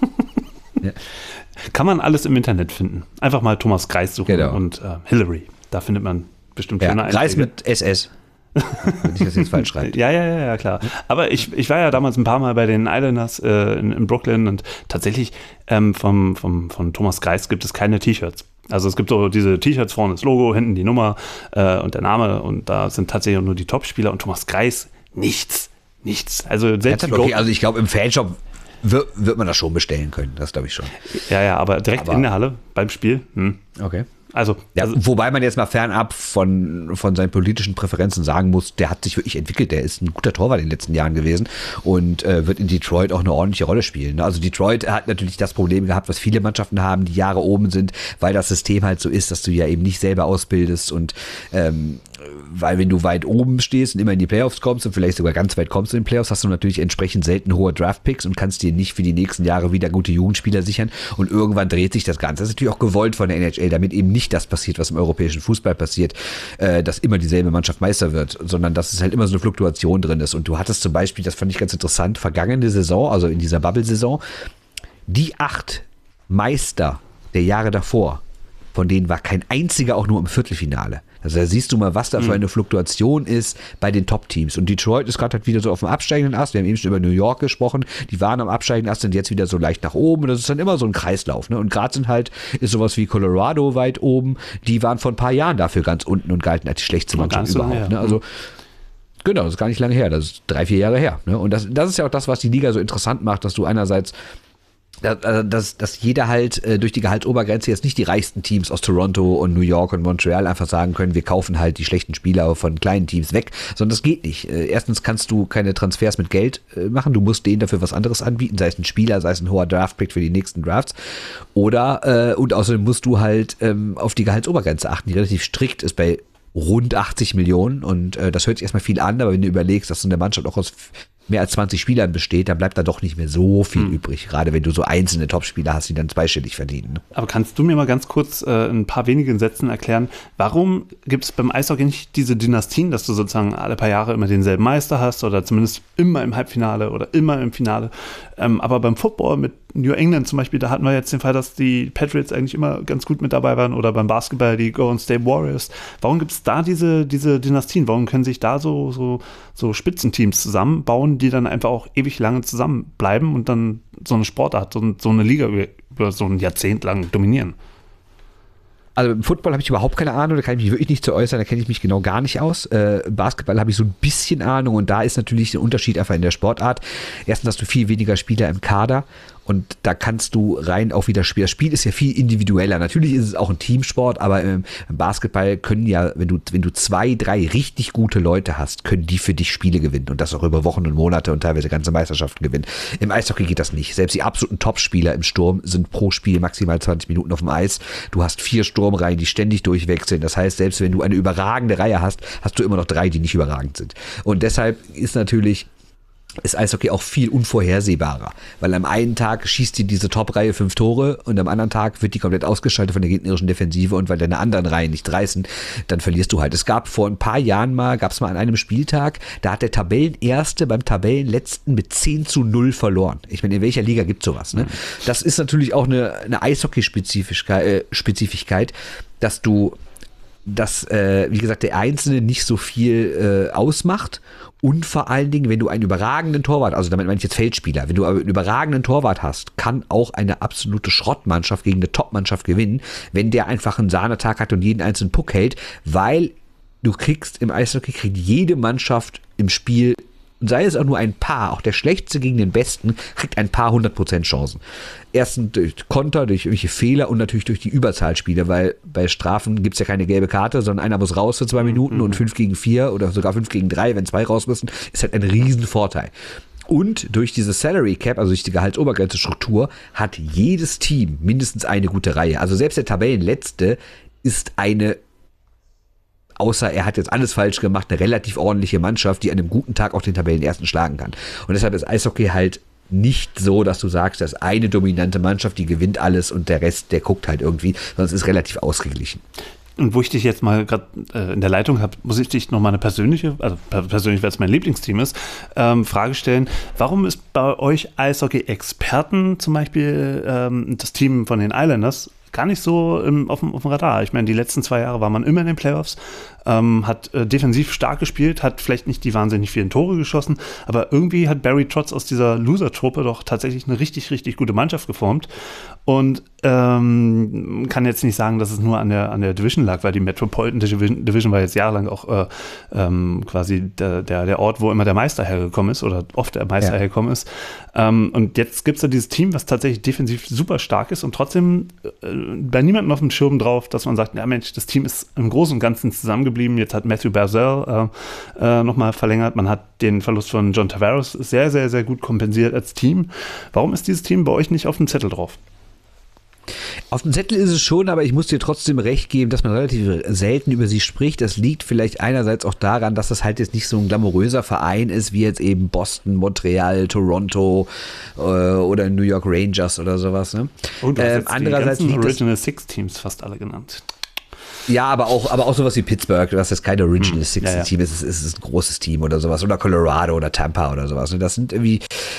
Ja. Kann man alles im Internet finden. Einfach mal Thomas Greiss suchen genau. und äh, Hillary. Da findet man bestimmt ja, schöne Einträge. Greiss mit S S. Wenn ich das jetzt falsch schreibe. Ja, ja, ja, ja, klar. Aber ich, ich war ja damals ein paar Mal bei den Islanders äh, in, in Brooklyn und tatsächlich ähm, vom, vom, von Thomas Greiss gibt es keine T-Shirts. Also es gibt so diese T-Shirts, vorne das Logo, hinten die Nummer äh, und der Name und da sind tatsächlich nur die Top-Spieler und Thomas Greiss nichts. Nichts. Also selbst okay, also ich glaube im Fanshop wird, wird man das schon bestellen können, das glaube ich schon. Ja, ja, aber direkt aber in der Halle beim Spiel. Hm. Okay. Also, ja, also, wobei man jetzt mal fernab von, von seinen politischen Präferenzen sagen muss, der hat sich wirklich entwickelt. Der ist ein guter Torwart in den letzten Jahren gewesen und äh, wird in Detroit auch eine ordentliche Rolle spielen. Also Detroit hat natürlich das Problem gehabt, was viele Mannschaften haben, die Jahre oben sind, weil das System halt so ist, dass du ja eben nicht selber ausbildest und ähm, weil wenn du weit oben stehst und immer in die Playoffs kommst und vielleicht sogar ganz weit kommst in den Playoffs, hast du natürlich entsprechend selten hohe Draftpicks und kannst dir nicht für die nächsten Jahre wieder gute Jugendspieler sichern und irgendwann dreht sich das Ganze. Das ist natürlich auch gewollt von der N H L, damit eben nicht das passiert, was im europäischen Fußball passiert, äh, dass immer dieselbe Mannschaft Meister wird, sondern dass es halt immer so eine Fluktuation drin ist. Und du hattest zum Beispiel, das fand ich ganz interessant, vergangene Saison, also in dieser Bubble-Saison, die acht Meister der Jahre davor, von denen war kein einziger auch nur im Viertelfinale. Also da siehst du mal, was da für eine Fluktuation ist bei den Top-Teams. Und Detroit ist gerade halt wieder so auf dem absteigenden Ast. Wir haben eben schon über New York gesprochen. Die waren am absteigenden Ast, sind jetzt wieder so leicht nach oben. Und das ist dann immer so ein Kreislauf. Ne? Und gerade sind halt, ist sowas wie Colorado weit oben. Die waren vor ein paar Jahren dafür ganz unten und galten als die schlechteste Mannschaft so überhaupt. Ne? Also genau, das ist gar nicht lange her. Das ist drei, vier Jahre her. Ne? Und das, das ist ja auch das, was die Liga so interessant macht, dass du einerseits Dass, dass jeder halt äh, durch die Gehaltsobergrenze jetzt nicht die reichsten Teams aus Toronto und New York und Montreal einfach sagen können, wir kaufen halt die schlechten Spieler von kleinen Teams weg, sondern das geht nicht. Äh, erstens kannst du keine Transfers mit Geld äh, machen, du musst denen dafür was anderes anbieten, sei es ein Spieler, sei es ein hoher Draftpick für die nächsten Drafts oder, äh, und außerdem musst du halt ähm, auf die Gehaltsobergrenze achten, die relativ strikt ist bei rund achtzig Millionen und äh, das hört sich erstmal viel an, aber wenn du überlegst, dass so eine Mannschaft auch aus mehr als zwanzig Spielern besteht, dann bleibt da doch nicht mehr so viel hm. übrig, gerade wenn du so einzelne Topspieler hast, die dann zweistellig verdienen. Ne? Aber kannst du mir mal ganz kurz äh, ein paar wenigen Sätzen erklären, warum gibt es beim Eishockey nicht diese Dynastien, dass du sozusagen alle paar Jahre immer denselben Meister hast oder zumindest immer im Halbfinale oder immer im Finale, ähm, aber beim Football mit New England zum Beispiel, da hatten wir jetzt den Fall, dass die Patriots eigentlich immer ganz gut mit dabei waren oder beim Basketball die Golden State Warriors. Warum gibt es da diese, diese Dynastien? Warum können sich da so, so, so Spitzenteams zusammenbauen, die dann einfach auch ewig lange zusammenbleiben und dann so eine Sportart, so, so eine Liga über so ein Jahrzehnt lang dominieren? Also im Football habe ich überhaupt keine Ahnung, da kann ich mich wirklich nicht zu äußern, da kenne ich mich genau gar nicht aus. Äh, Basketball habe ich so ein bisschen Ahnung und da ist natürlich der Unterschied einfach in der Sportart. Erstens hast du viel weniger Spieler im Kader und da kannst du rein auch wieder spielen. Das Spiel ist ja viel individueller. Natürlich ist es auch ein Teamsport, aber im, im Basketball können ja, wenn du, wenn du zwei, drei richtig gute Leute hast, können die für dich Spiele gewinnen und das auch über Wochen und Monate und teilweise ganze Meisterschaften gewinnen. Im Eishockey geht das nicht. Selbst die absoluten Topspieler im Sturm sind pro Spiel maximal zwanzig Minuten auf dem Eis. Du hast vier Sturmreihen, die ständig durchwechseln. Das heißt, selbst wenn du eine überragende Reihe hast, hast du immer noch drei, die nicht überragend sind. Und deshalb ist natürlich ist Eishockey auch viel unvorhersehbarer, weil am einen Tag schießt die diese Top-Reihe fünf Tore und am anderen Tag wird die komplett ausgeschaltet von der gegnerischen Defensive und weil deine anderen Reihen nicht reißen, dann verlierst du halt. Es gab vor ein paar Jahren mal, gab es mal an einem Spieltag, da hat der Tabellenerste beim Tabellenletzten mit zehn zu null verloren. Ich meine, in welcher Liga gibt es sowas? Ne? Das ist natürlich auch eine, eine Eishockey-Spezifigkeit, äh, Spezifigkeit, dass du dass, äh, wie gesagt, der Einzelne nicht so viel äh, ausmacht und vor allen Dingen, wenn du einen überragenden Torwart, also damit meine ich jetzt Feldspieler, wenn du aber einen überragenden Torwart hast, kann auch eine absolute Schrottmannschaft gegen eine Topmannschaft gewinnen, wenn der einfach einen Sahnetag hat und jeden einzelnen Puck hält, weil du kriegst im Eishockey, kriegt jede Mannschaft im Spiel, sei es auch nur ein Paar, auch der Schlechteste gegen den Besten, kriegt ein paar hundert Prozent Chancen. Erstens durch Konter, durch irgendwelche Fehler und natürlich durch die Überzahlspiele, weil bei Strafen gibt es ja keine gelbe Karte, sondern einer muss raus für zwei Minuten mhm. und fünf gegen vier oder sogar fünf gegen drei, wenn zwei raus müssen, ist halt ein Riesenvorteil. Und durch diese Salary Cap, also durch die Gehaltsobergrenze-Struktur, hat jedes Team mindestens eine gute Reihe. Also selbst der Tabellenletzte ist eine, außer er hat jetzt alles falsch gemacht, eine relativ ordentliche Mannschaft, die an einem guten Tag auch den Tabellenersten schlagen kann. Und deshalb ist Eishockey halt nicht so, dass du sagst, das ist eine dominante Mannschaft, die gewinnt alles und der Rest, der guckt halt irgendwie, sondern es ist relativ ausgeglichen. Und wo ich dich jetzt mal gerade äh, in der Leitung habe, muss ich dich nochmal eine persönliche, also persönlich, weil es mein Lieblingsteam ist, ähm, Frage stellen. Warum ist bei euch Eishockey-Experten zum Beispiel ähm, das Team von den Islanders gar nicht so im, auf, dem, auf dem Radar? Ich meine, die letzten zwei Jahre war man immer in den Playoffs, ähm, hat äh, defensiv stark gespielt, hat vielleicht nicht die wahnsinnig vielen Tore geschossen, aber irgendwie hat Barry Trotz aus dieser Loser-Truppe doch tatsächlich eine richtig, richtig gute Mannschaft geformt und ähm, kann jetzt nicht sagen, dass es nur an der, an der Division lag, weil die Metropolitan Division, Division war jetzt jahrelang auch äh, ähm, quasi der, der, der Ort, wo immer der Meister hergekommen ist oder oft der Meister ja. hergekommen ist. Ähm, und jetzt gibt es da dieses Team, was tatsächlich defensiv super stark ist und trotzdem äh, bei niemandem auf dem Schirm drauf, dass man sagt, ja Mensch, das Team ist im Großen und Ganzen zusammengeblieben. Jetzt hat Matthew Barzal äh, äh, nochmal verlängert. Man hat den Verlust von John Tavares sehr, sehr, sehr gut kompensiert als Team. Warum ist dieses Team bei euch nicht auf dem Zettel drauf? Auf dem Zettel ist es schon, aber ich muss dir trotzdem recht geben, dass man relativ selten über sie spricht. Das liegt vielleicht einerseits auch daran, dass das halt jetzt nicht so ein glamouröser Verein ist, wie jetzt eben Boston, Montreal, Toronto äh, oder New York Rangers oder sowas. Ne? Oh, du hast ähm, jetzt andererseits die ganzen Original Six Teams fast alle genannt. Ja, aber auch, aber auch sowas wie Pittsburgh, das ist kein Original Six ja, ja. Team, es ist, es ist ein großes Team oder sowas. Oder Colorado oder Tampa oder sowas. Und das sind irgendwie,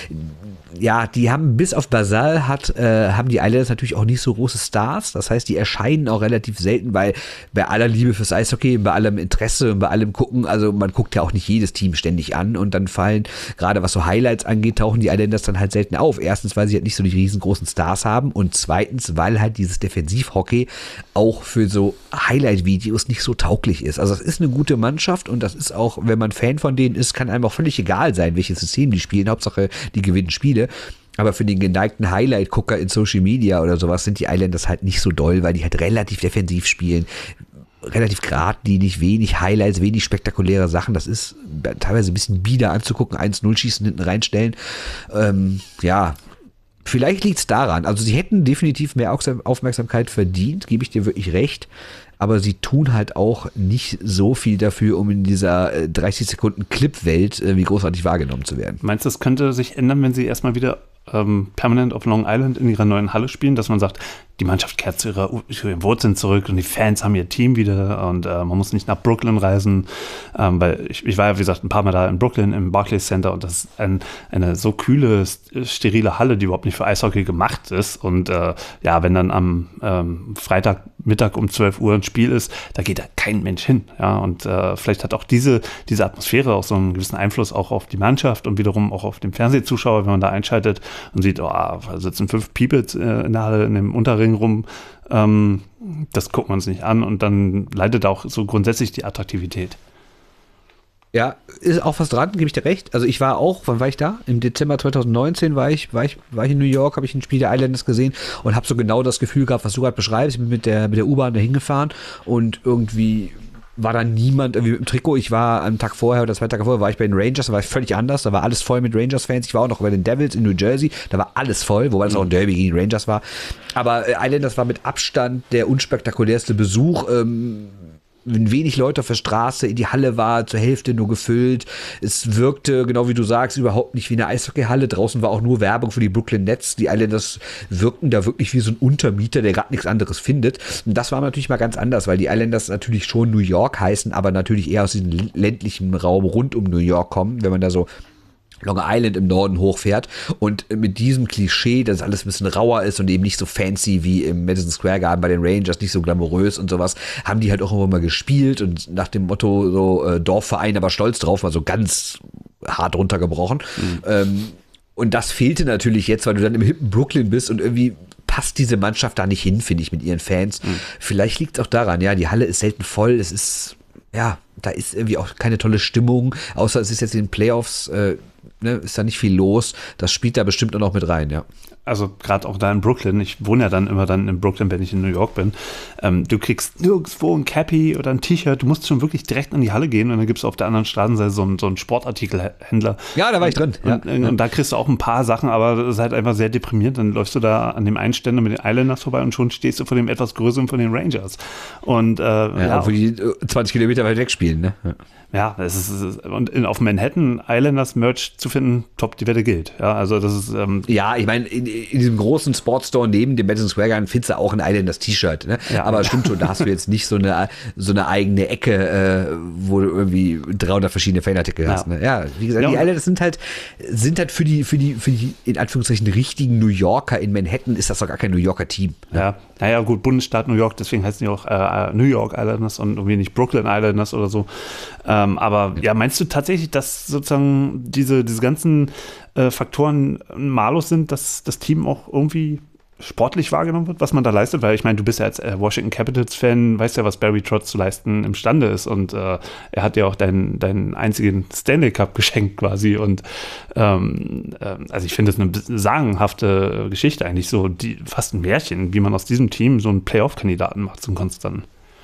ja, die haben bis auf Barzal hat, äh, haben die Islanders natürlich auch nicht so große Stars. Das heißt, die erscheinen auch relativ selten, weil bei aller Liebe fürs Eishockey, bei allem Interesse und bei allem Gucken, also man guckt ja auch nicht jedes Team ständig an und dann fallen, gerade was so Highlights angeht, tauchen die Islanders dann halt selten auf. Erstens, weil sie halt nicht so die riesengroßen Stars haben und zweitens, weil halt dieses Defensivhockey auch für so Highlight-Videos nicht so tauglich ist. Also es ist eine gute Mannschaft und das ist auch, wenn man Fan von denen ist, kann einem auch völlig egal sein, welches System die spielen. Hauptsache, die gewinnen Spiele. Aber für den geneigten Highlight-Gucker in Social Media oder sowas sind die Islanders halt nicht so doll, weil die halt relativ defensiv spielen. Relativ geradlinig, wenig Highlights, wenig spektakuläre Sachen. Das ist teilweise ein bisschen bieder anzugucken. eins null schießen, hinten reinstellen. Ähm, ja, vielleicht liegt es daran. Also sie hätten definitiv mehr Aufmerksamkeit verdient, gebe ich dir wirklich recht. Aber sie tun halt auch nicht so viel dafür, um in dieser dreißig Sekunden Clip-Welt wie großartig wahrgenommen zu werden. Meinst du, das könnte sich ändern, wenn sie erstmal wieder ähm, permanent auf Long Island in ihrer neuen Halle spielen, dass man sagt, die Mannschaft kehrt zu, ihrer, zu ihren Wurzeln zurück und die Fans haben ihr Team wieder und äh, man muss nicht nach Brooklyn reisen, ähm, weil ich, ich war ja, wie gesagt, ein paar Mal da in Brooklyn im Barclays Center und das ist ein, eine so kühle, sterile Halle, die überhaupt nicht für Eishockey gemacht ist und äh, ja, wenn dann am ähm, Freitagmittag um zwölf Uhr ein Spiel ist, da geht da kein Mensch hin, ja, und äh, vielleicht hat auch diese, diese Atmosphäre auch so einen gewissen Einfluss auch auf die Mannschaft und wiederum auch auf den Fernsehzuschauer, wenn man da einschaltet und sieht, oh, da sitzen fünf People äh, in der Halle in dem Unterring rum, ähm, das guckt man uns nicht an und dann leidet auch so grundsätzlich die Attraktivität. Ja, ist auch was dran, gebe ich dir recht. Also ich war auch, wann war ich da? Im Dezember zwanzig neunzehn war ich, war ich, war ich in New York, habe ich ein Spiel der Islanders gesehen und habe so genau das Gefühl gehabt, was du gerade beschreibst. Ich bin mit der, mit der U-Bahn da hingefahren und irgendwie war da niemand irgendwie mit dem Trikot. Ich war am Tag vorher oder zwei Tage vorher war ich bei den Rangers, da war ich völlig anders, da war alles voll mit Rangers-Fans. Ich war auch noch bei den Devils in New Jersey, da war alles voll, wobei es auch ein Derby gegen die Rangers war. Aber äh, Islanders war mit Abstand der unspektakulärste Besuch. Ähm, wenig Leute auf der Straße, die Halle war zur Hälfte nur gefüllt. Es wirkte, genau wie du sagst, überhaupt nicht wie eine Eishockeyhalle. Draußen war auch nur Werbung für die Brooklyn Nets. Die Islanders wirkten da wirklich wie so ein Untermieter, der gerade nichts anderes findet. Und das war natürlich mal ganz anders, weil die Islanders natürlich schon New York heißen, aber natürlich eher aus diesem ländlichen Raum rund um New York kommen, wenn man da so Long Island im Norden hochfährt und mit diesem Klischee, dass alles ein bisschen rauer ist und eben nicht so fancy wie im Madison Square Garden bei den Rangers, nicht so glamourös und sowas, haben die halt auch immer mal gespielt und nach dem Motto so äh, Dorfverein, aber stolz drauf, mal so ganz hart runtergebrochen. Mhm. Ähm, und das fehlte natürlich jetzt, weil du dann im hippen Brooklyn bist und irgendwie passt diese Mannschaft da nicht hin, finde ich, mit ihren Fans. Mhm. Vielleicht liegt es auch daran, ja, die Halle ist selten voll, es ist, ja, da ist irgendwie auch keine tolle Stimmung, außer es ist jetzt in den Playoffs, äh, ne, ist da nicht viel los. Das spielt da bestimmt auch noch mit rein, ja. Also gerade auch da in Brooklyn, ich wohne ja dann immer dann in Brooklyn, wenn ich in New York bin, ähm, du kriegst nirgendwo ein Cappy oder ein T-Shirt, du musst schon wirklich direkt in die Halle gehen und dann gibt es auf der anderen Straßenseite so einen, so einen Sportartikelhändler. Ja, da war ich drin. Und, ja. und, und da kriegst du auch ein paar Sachen, aber das ist halt einfach sehr deprimierend. Dann läufst du da an dem einen Ständer mit den Islanders vorbei und schon stehst du vor dem etwas größeren von den Rangers. Und äh, ja, ja, obwohl die zwanzig Kilometer weit weg spielen, ne? Ja. Ja, es ist, es ist und in, auf Manhattan Islanders Merch zu finden, top, die Wette gilt. Ja, also das ist ähm ja, ich meine, in, in diesem großen Sportstore neben dem Madison Square Garden findest du auch ein Islanders T-Shirt. Ne? Ja, aber ja. Stimmt schon, da hast du jetzt nicht so eine so eine eigene Ecke, äh, wo du irgendwie dreihundert verschiedene Fanartikel ja. hast. Ne? Ja, wie gesagt, ja, die Islanders sind halt sind halt für die für die für die in Anführungszeichen richtigen New Yorker in Manhattan ist das doch gar kein New Yorker Team. Ne? Ja, naja gut, Bundesstaat New York, deswegen heißen die auch äh, New York Islanders und irgendwie nicht Brooklyn Islanders oder so. Ähm, aber ja, meinst du tatsächlich, dass sozusagen diese, diese ganzen äh, Faktoren Malus sind, dass das Team auch irgendwie sportlich wahrgenommen wird, was man da leistet? Weil ich meine, du bist ja als äh, Washington Capitals-Fan, weißt ja, was Barry Trotz zu leisten imstande ist und äh, er hat ja auch deinen, deinen einzigen Stanley Cup geschenkt quasi und ähm, äh, also ich finde das eine sagenhafte Geschichte eigentlich, so die, fast ein Märchen, wie man aus diesem Team so einen Playoff-Kandidaten macht zum Konstanten.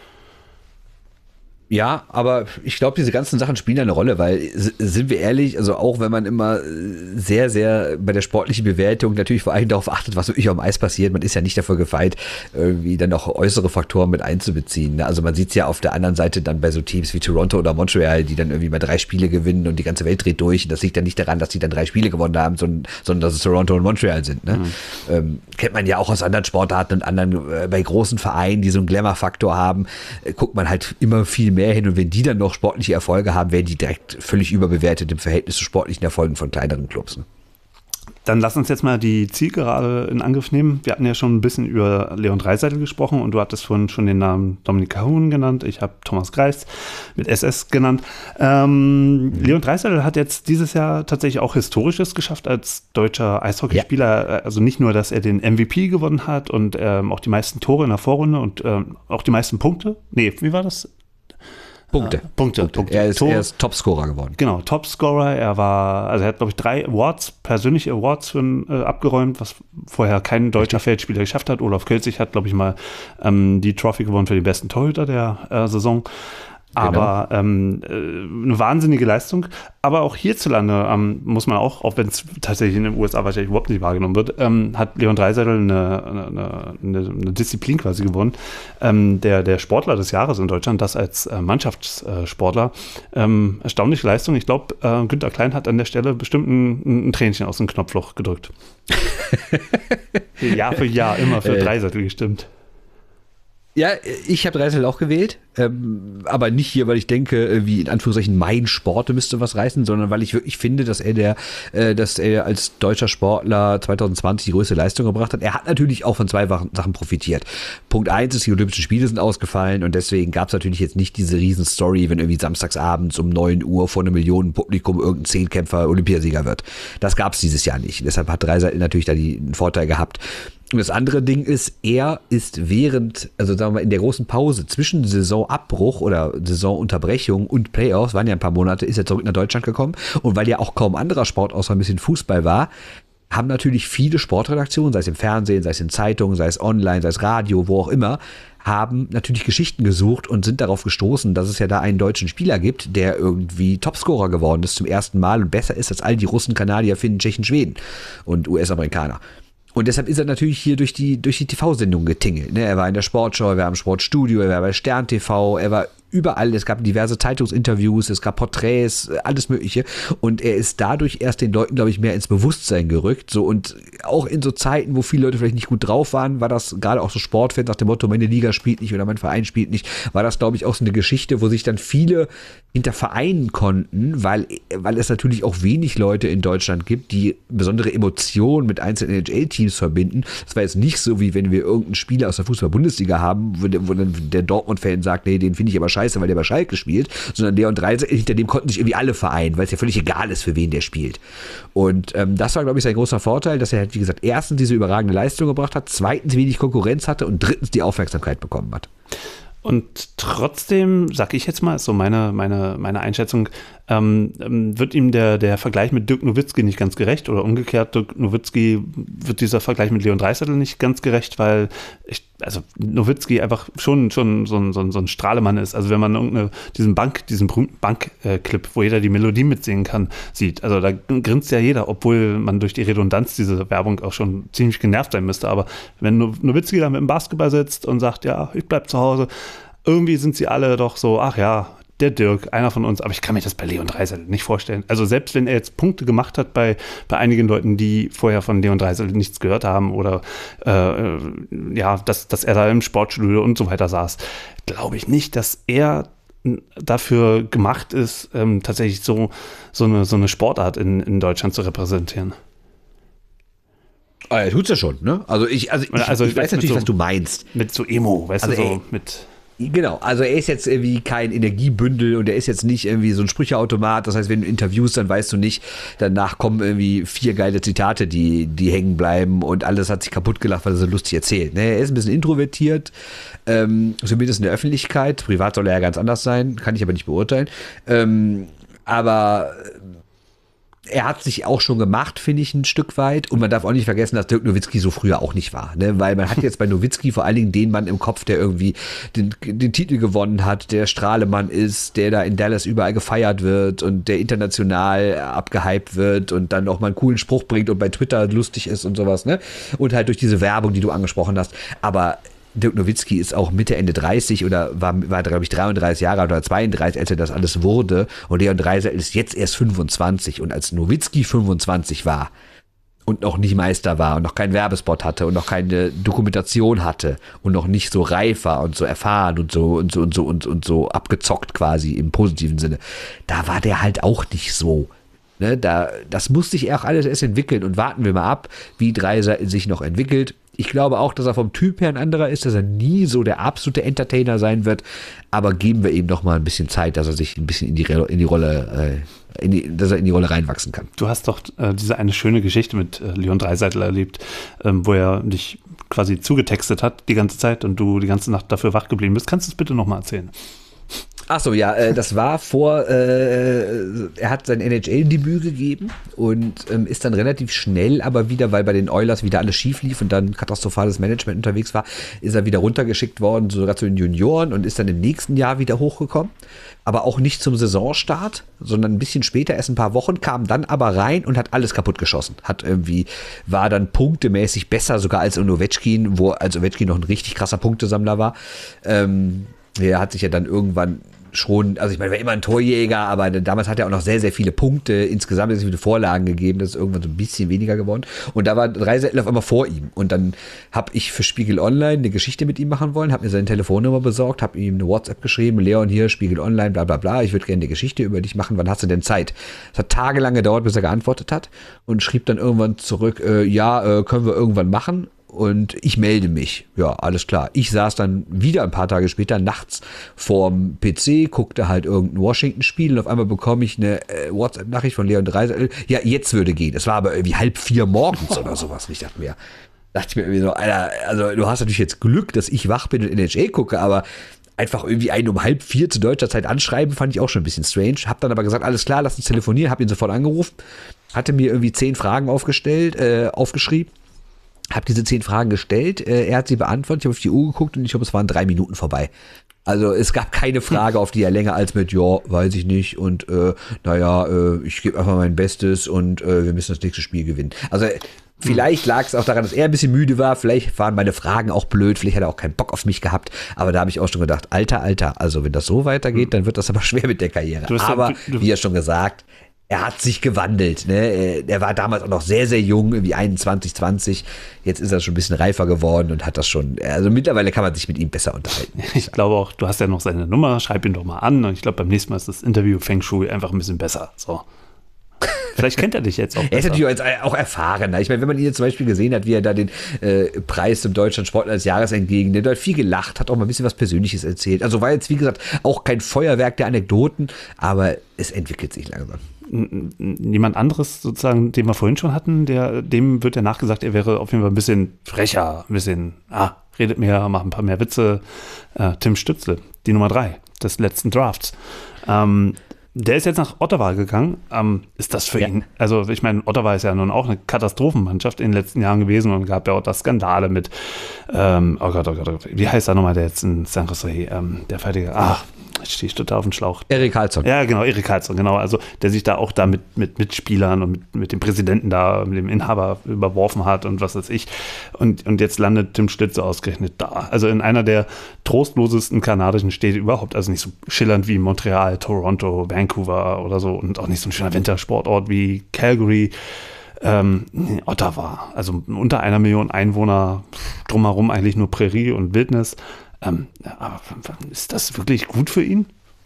Ja, aber ich glaube, diese ganzen Sachen spielen eine Rolle, weil, sind wir ehrlich, also auch wenn man immer sehr, sehr bei der sportlichen Bewertung natürlich vor allem darauf achtet, was wirklich am Eis passiert, man ist ja nicht dafür gefeit, irgendwie dann auch äußere Faktoren mit einzubeziehen. Also man sieht es ja auf der anderen Seite dann bei so Teams wie Toronto oder Montreal, die dann irgendwie mal drei Spiele gewinnen und die ganze Welt dreht durch. Und das liegt dann nicht daran, dass die dann drei Spiele gewonnen haben, sondern, sondern dass es Toronto und Montreal sind. Ne? Mhm. Ähm, kennt man ja auch aus anderen Sportarten und anderen, äh, bei großen Vereinen, die so einen Glamour-Faktor haben, äh, guckt man halt immer viel mehr hin und wenn die dann noch sportliche Erfolge haben, werden die direkt völlig überbewertet im Verhältnis zu sportlichen Erfolgen von kleineren Clubs. Ne? Dann lass uns jetzt mal die Zielgerade in Angriff nehmen. Wir hatten ja schon ein bisschen über Leon Draisaitl gesprochen und du hattest vorhin schon den Namen Dominik Kahun genannt. Ich habe Thomas Greiss mit S S genannt. Ähm, mhm. Leon Draisaitl hat jetzt dieses Jahr tatsächlich auch Historisches geschafft als deutscher Eishockeyspieler. Ja. Also nicht nur, dass er den M V P gewonnen hat und ähm, auch die meisten Tore in der Vorrunde und ähm, auch die meisten Punkte. Nee, wie war das? Punkte. Äh, Punkte, Punkte. Punkte. Er ist, er ist Topscorer geworden. Genau, Topscorer. Er war, also er hat, glaube ich, drei Awards, persönliche Awards für ihn, äh, abgeräumt, was vorher kein deutscher Feldspieler geschafft hat. Olaf Kölzig hat, glaube ich, mal ähm, die Trophy gewonnen für den besten Torhüter der äh, Saison. Aber genau. ähm, eine wahnsinnige Leistung. Aber auch hierzulande ähm, muss man auch, auch wenn es tatsächlich in den U S A wahrscheinlich überhaupt nicht wahrgenommen wird, ähm, hat Leon Draisaitl eine, eine, eine, eine Disziplin quasi gewonnen. Ähm, der, der Sportler des Jahres in Deutschland, das als äh, Mannschaftssportler. Ähm, erstaunliche Leistung. Ich glaube, äh, Günther Klein hat an der Stelle bestimmt ein, ein Tränchen aus dem Knopfloch gedrückt. Jahr für Jahr immer für Draisaitl gestimmt. Ja, ich habe Draisaitl auch gewählt, ähm, aber nicht hier, weil ich denke, wie in Anführungszeichen mein Sport müsste was reißen, sondern weil ich wirklich finde, dass er der, äh, dass er als deutscher Sportler zwanzig zwanzig die größte Leistung gebracht hat. Er hat natürlich auch von zwei Sachen profitiert. Punkt eins ist, die Olympischen Spiele sind ausgefallen und deswegen gab es natürlich jetzt nicht diese riesen Story, wenn irgendwie samstagsabends um neun Uhr vor einem Millionen Publikum irgendein Zehnkämpfer Olympiasieger wird. Das gab es dieses Jahr nicht. Deshalb hat Draisaitl natürlich da die, einen Vorteil gehabt. Und das andere Ding ist, er ist während, also sagen wir mal, in der großen Pause zwischen Saisonabbruch oder Saisonunterbrechung und Playoffs, waren ja ein paar Monate, ist er zurück nach Deutschland gekommen. Und weil ja auch kaum anderer Sport außer ein bisschen Fußball war, haben natürlich viele Sportredaktionen, sei es im Fernsehen, sei es in Zeitungen, sei es online, sei es Radio, wo auch immer, haben natürlich Geschichten gesucht und sind darauf gestoßen, dass es ja da einen deutschen Spieler gibt, der irgendwie Topscorer geworden ist zum ersten Mal und besser ist als all die Russen, Kanadier, Finnen, Tschechen, Schweden und U S-Amerikaner. Und deshalb ist er natürlich hier durch die, durch die T V-Sendung getingelt. Ne? Er war in der Sportschau, er war im Sportstudio, er war bei Stern T V, er war überall, es gab diverse Zeitungsinterviews, es gab Porträts, alles mögliche und er ist dadurch erst den Leuten, glaube ich, mehr ins Bewusstsein gerückt, so und auch in so Zeiten, wo viele Leute vielleicht nicht gut drauf waren, war das gerade auch so Sportfans nach dem Motto, meine Liga spielt nicht oder mein Verein spielt nicht, war das, glaube ich, auch so eine Geschichte, wo sich dann viele hinter vereinen konnten, weil, weil es natürlich auch wenig Leute in Deutschland gibt, die besondere Emotionen mit einzelnen N H L-Teams verbinden. Das war jetzt nicht so, wie wenn wir irgendeinen Spieler aus der Fußball-Bundesliga haben, wo, der, wo dann der Dortmund-Fan sagt, nee, den finde ich aber scheiße, weil der bei Schalke spielt, sondern der und Dreiseitel, hinter dem konnten sich irgendwie alle vereinen, weil es ja völlig egal ist, für wen der spielt. Und ähm, das war, glaube ich, sein großer Vorteil, dass er halt, wie gesagt, erstens diese überragende Leistung gebracht hat, zweitens wenig Konkurrenz hatte und drittens die Aufmerksamkeit bekommen hat. Und trotzdem, sag ich jetzt mal, ist so meine, meine, meine Einschätzung, ähm, wird ihm der, der Vergleich mit Dirk Nowitzki nicht ganz gerecht oder umgekehrt, Dirk Nowitzki wird dieser Vergleich mit Leon Draisaitl nicht ganz gerecht, weil ich, also Nowitzki einfach schon, schon so ein, so ein, so ein Strahlemann ist. Also wenn man irgendeine, diesen Bank, diesen berühmten Bank-Clip, wo jeder die Melodie mitsingen kann, sieht, also da grinst ja jeder, obwohl man durch die Redundanz dieser Werbung auch schon ziemlich genervt sein müsste. Aber wenn Nowitzki da mit dem Basketball sitzt und sagt, ja, ich bleib zu Hause, irgendwie sind sie alle doch so, ach ja, der Dirk, einer von uns, aber ich kann mir das bei Leon Draisaitl nicht vorstellen. Also selbst wenn er jetzt Punkte gemacht hat bei, bei einigen Leuten, die vorher von Leon Draisaitl nichts gehört haben oder äh, ja, dass, dass er da im Sportstudio und so weiter saß, glaube ich nicht, dass er dafür gemacht ist, ähm, tatsächlich so, so, eine, so eine Sportart in, in Deutschland zu repräsentieren. Ah, er tut's ja schon, ne? Also ich, also ich, also ich weiß natürlich, so, was du meinst. Mit so Emo, weißt also du, so ey, mit... Genau, also er ist jetzt irgendwie kein Energiebündel und er ist jetzt nicht irgendwie so ein Sprücheautomat. Das heißt, wenn du interviewst, dann weißt du nicht, danach kommen irgendwie vier geile Zitate, die, die hängen bleiben und alles hat sich kaputt gelacht, weil er so lustig erzählt. Er ist ein bisschen introvertiert, ähm, zumindest in der Öffentlichkeit. Privat soll er ja ganz anders sein, kann ich aber nicht beurteilen. Ähm, aber er hat sich auch schon gemacht, finde ich, ein Stück weit. Und man darf auch nicht vergessen, dass Dirk Nowitzki so früher auch nicht war. Ne? Weil man hat jetzt bei Nowitzki vor allen Dingen den Mann im Kopf, der irgendwie den, den Titel gewonnen hat, der Strahlemann ist, der da in Dallas überall gefeiert wird und der international abgehypt wird und dann auch mal einen coolen Spruch bringt und bei Twitter lustig ist und sowas. Ne? Und halt durch diese Werbung, die du angesprochen hast. Aber Dirk Nowitzki ist auch Mitte, Ende dreißig oder war, war glaube ich, dreiunddreißig Jahre alt oder zweiunddreißig, als er das alles wurde. Und Leon Draisaitl ist jetzt erst fünfundzwanzig. Und als Nowitzki fünfundzwanzig war und noch nicht Meister war und noch keinen Werbespot hatte und noch keine Dokumentation hatte und noch nicht so reif war und so erfahren und so und so und so und, und so abgezockt quasi im positiven Sinne, da war der halt auch nicht so. Ne, da, das muss sich auch alles erst entwickeln und warten wir mal ab, wie Draisaitl sich noch entwickelt. Ich glaube auch, dass er vom Typ her ein anderer ist, dass er nie so der absolute Entertainer sein wird, aber geben wir ihm noch mal ein bisschen Zeit, dass er sich ein bisschen in die, in die Rolle, äh, in die, dass er in die Rolle reinwachsen kann. Du hast doch äh, diese eine schöne Geschichte mit äh, Leon Draisaitl erlebt, ähm, wo er dich quasi zugetextet hat die ganze Zeit und du die ganze Nacht dafür wach geblieben bist. Kannst du es bitte noch mal erzählen? Ach so, ja, äh, das war vor, äh, er hat sein N H L-Debüt gegeben und ähm, ist dann relativ schnell, aber wieder, weil bei den Oilers wieder alles schief lief und dann katastrophales Management unterwegs war, ist er wieder runtergeschickt worden, sogar zu den Junioren und ist dann im nächsten Jahr wieder hochgekommen, aber auch nicht zum Saisonstart, sondern ein bisschen später, erst ein paar Wochen, kam dann aber rein und hat alles kaputt geschossen. Hat irgendwie, war dann punktemäßig besser sogar als Ovechkin, wo als Ovechkin noch ein richtig krasser Punktesammler war. Ähm, er hat sich ja dann irgendwann schon, also ich meine, er war immer ein Torjäger, aber damals hat er auch noch sehr, sehr viele Punkte, insgesamt sehr viele Vorlagen gegeben, das ist irgendwann so ein bisschen weniger geworden. Und da war Draisaitl auf einmal vor ihm. Und dann habe ich für Spiegel Online eine Geschichte mit ihm machen wollen, habe mir seine Telefonnummer besorgt, habe ihm eine WhatsApp geschrieben, Leon hier, Spiegel Online, bla bla bla, ich würde gerne eine Geschichte über dich machen, wann hast du denn Zeit? Es hat tagelang gedauert, bis er geantwortet hat und schrieb dann irgendwann zurück, äh, ja, äh, können wir irgendwann machen. Und ich melde mich. Ja, alles klar. Ich saß dann wieder ein paar Tage später nachts vorm P C, guckte halt irgendein Washington-Spiel und auf einmal bekomme ich eine äh, WhatsApp-Nachricht von Leon Draisaitl. Ja, jetzt würde gehen. Es war aber irgendwie halb vier morgens oder sowas. Und ich dachte mir, dachte ich mir irgendwie so, Alter, also du hast natürlich jetzt Glück, dass ich wach bin und N H L gucke, aber einfach irgendwie einen um halb vier zu deutscher Zeit anschreiben, fand ich auch schon ein bisschen strange. Hab dann aber gesagt, alles klar, lass uns telefonieren, hab ihn sofort angerufen, hatte mir irgendwie zehn Fragen aufgestellt, äh, aufgeschrieben. Habe diese zehn Fragen gestellt, er hat sie beantwortet, ich habe auf die Uhr geguckt und ich glaube, es waren drei Minuten vorbei. Also es gab keine Frage, auf die er länger als mit, ja, weiß ich nicht und äh, naja, äh, ich gebe einfach mein Bestes und äh, wir müssen das nächste Spiel gewinnen. Also Vielleicht lag es auch daran, dass er ein bisschen müde war. Vielleicht waren meine Fragen auch blöd. Vielleicht hat er auch keinen Bock auf mich gehabt. Aber da habe ich auch schon gedacht, Alter, Alter, also wenn das so weitergeht, dann wird das aber schwer mit der Karriere. Aber, ja, du, du, wie er schon gesagt, er hat sich gewandelt. Ne? Er war damals auch noch sehr, sehr jung, irgendwie einundzwanzig, zwanzig. Jetzt ist er schon ein bisschen reifer geworden und hat das schon. Also mittlerweile kann man sich mit ihm besser unterhalten. Ich glaube auch, du hast ja noch seine Nummer, schreib ihn doch mal an. Und ich glaube, beim nächsten Mal ist das Interview Feng Shui einfach ein bisschen besser. So. Vielleicht kennt er dich jetzt auch besser. Er ist natürlich auch erfahrener. Ich meine, wenn man ihn jetzt zum Beispiel gesehen hat, wie er da den äh, Preis zum Deutschen Sportler des Jahres entgegen, der hat viel gelacht, hat auch mal ein bisschen was Persönliches erzählt. Also war jetzt, wie gesagt, auch kein Feuerwerk der Anekdoten, aber es entwickelt sich langsam. Jemand anderes sozusagen, den wir vorhin schon hatten, der, dem wird ja nachgesagt, er wäre auf jeden Fall ein bisschen frecher, ein bisschen, ah, redet mehr, macht ein paar mehr Witze. Äh, Tim Stützle, die Nummer drei des letzten Drafts. Ähm, der ist jetzt nach Ottawa gegangen. Ähm, ist das für ja. ihn, also ich meine, Ottawa ist ja nun auch eine Katastrophenmannschaft in den letzten Jahren gewesen und gab ja auch da Skandale mit, ähm, oh Gott, oh Gott, oh Gott, wie heißt da nochmal der jetzt in San Jose, ähm, der Fertige, ach, jetzt stehe ich total auf dem Schlauch. Erik Karlsson. Ja, genau, Erik Karlsson, genau. Also der sich da auch da mit, mit Mitspielern und mit, mit dem Präsidenten da, mit dem Inhaber überworfen hat und was weiß ich. Und, und jetzt landet Tim Stützle ausgerechnet da. Also in einer der trostlosesten kanadischen Städte überhaupt. Also nicht so schillernd wie Montreal, Toronto, Vancouver oder so und auch nicht so ein schöner Wintersportort wie Calgary. Ähm, Ottawa. Also unter einer Million Einwohner, drumherum eigentlich nur Prärie und Wildnis. Ähm, aber ist das wirklich gut für ihn?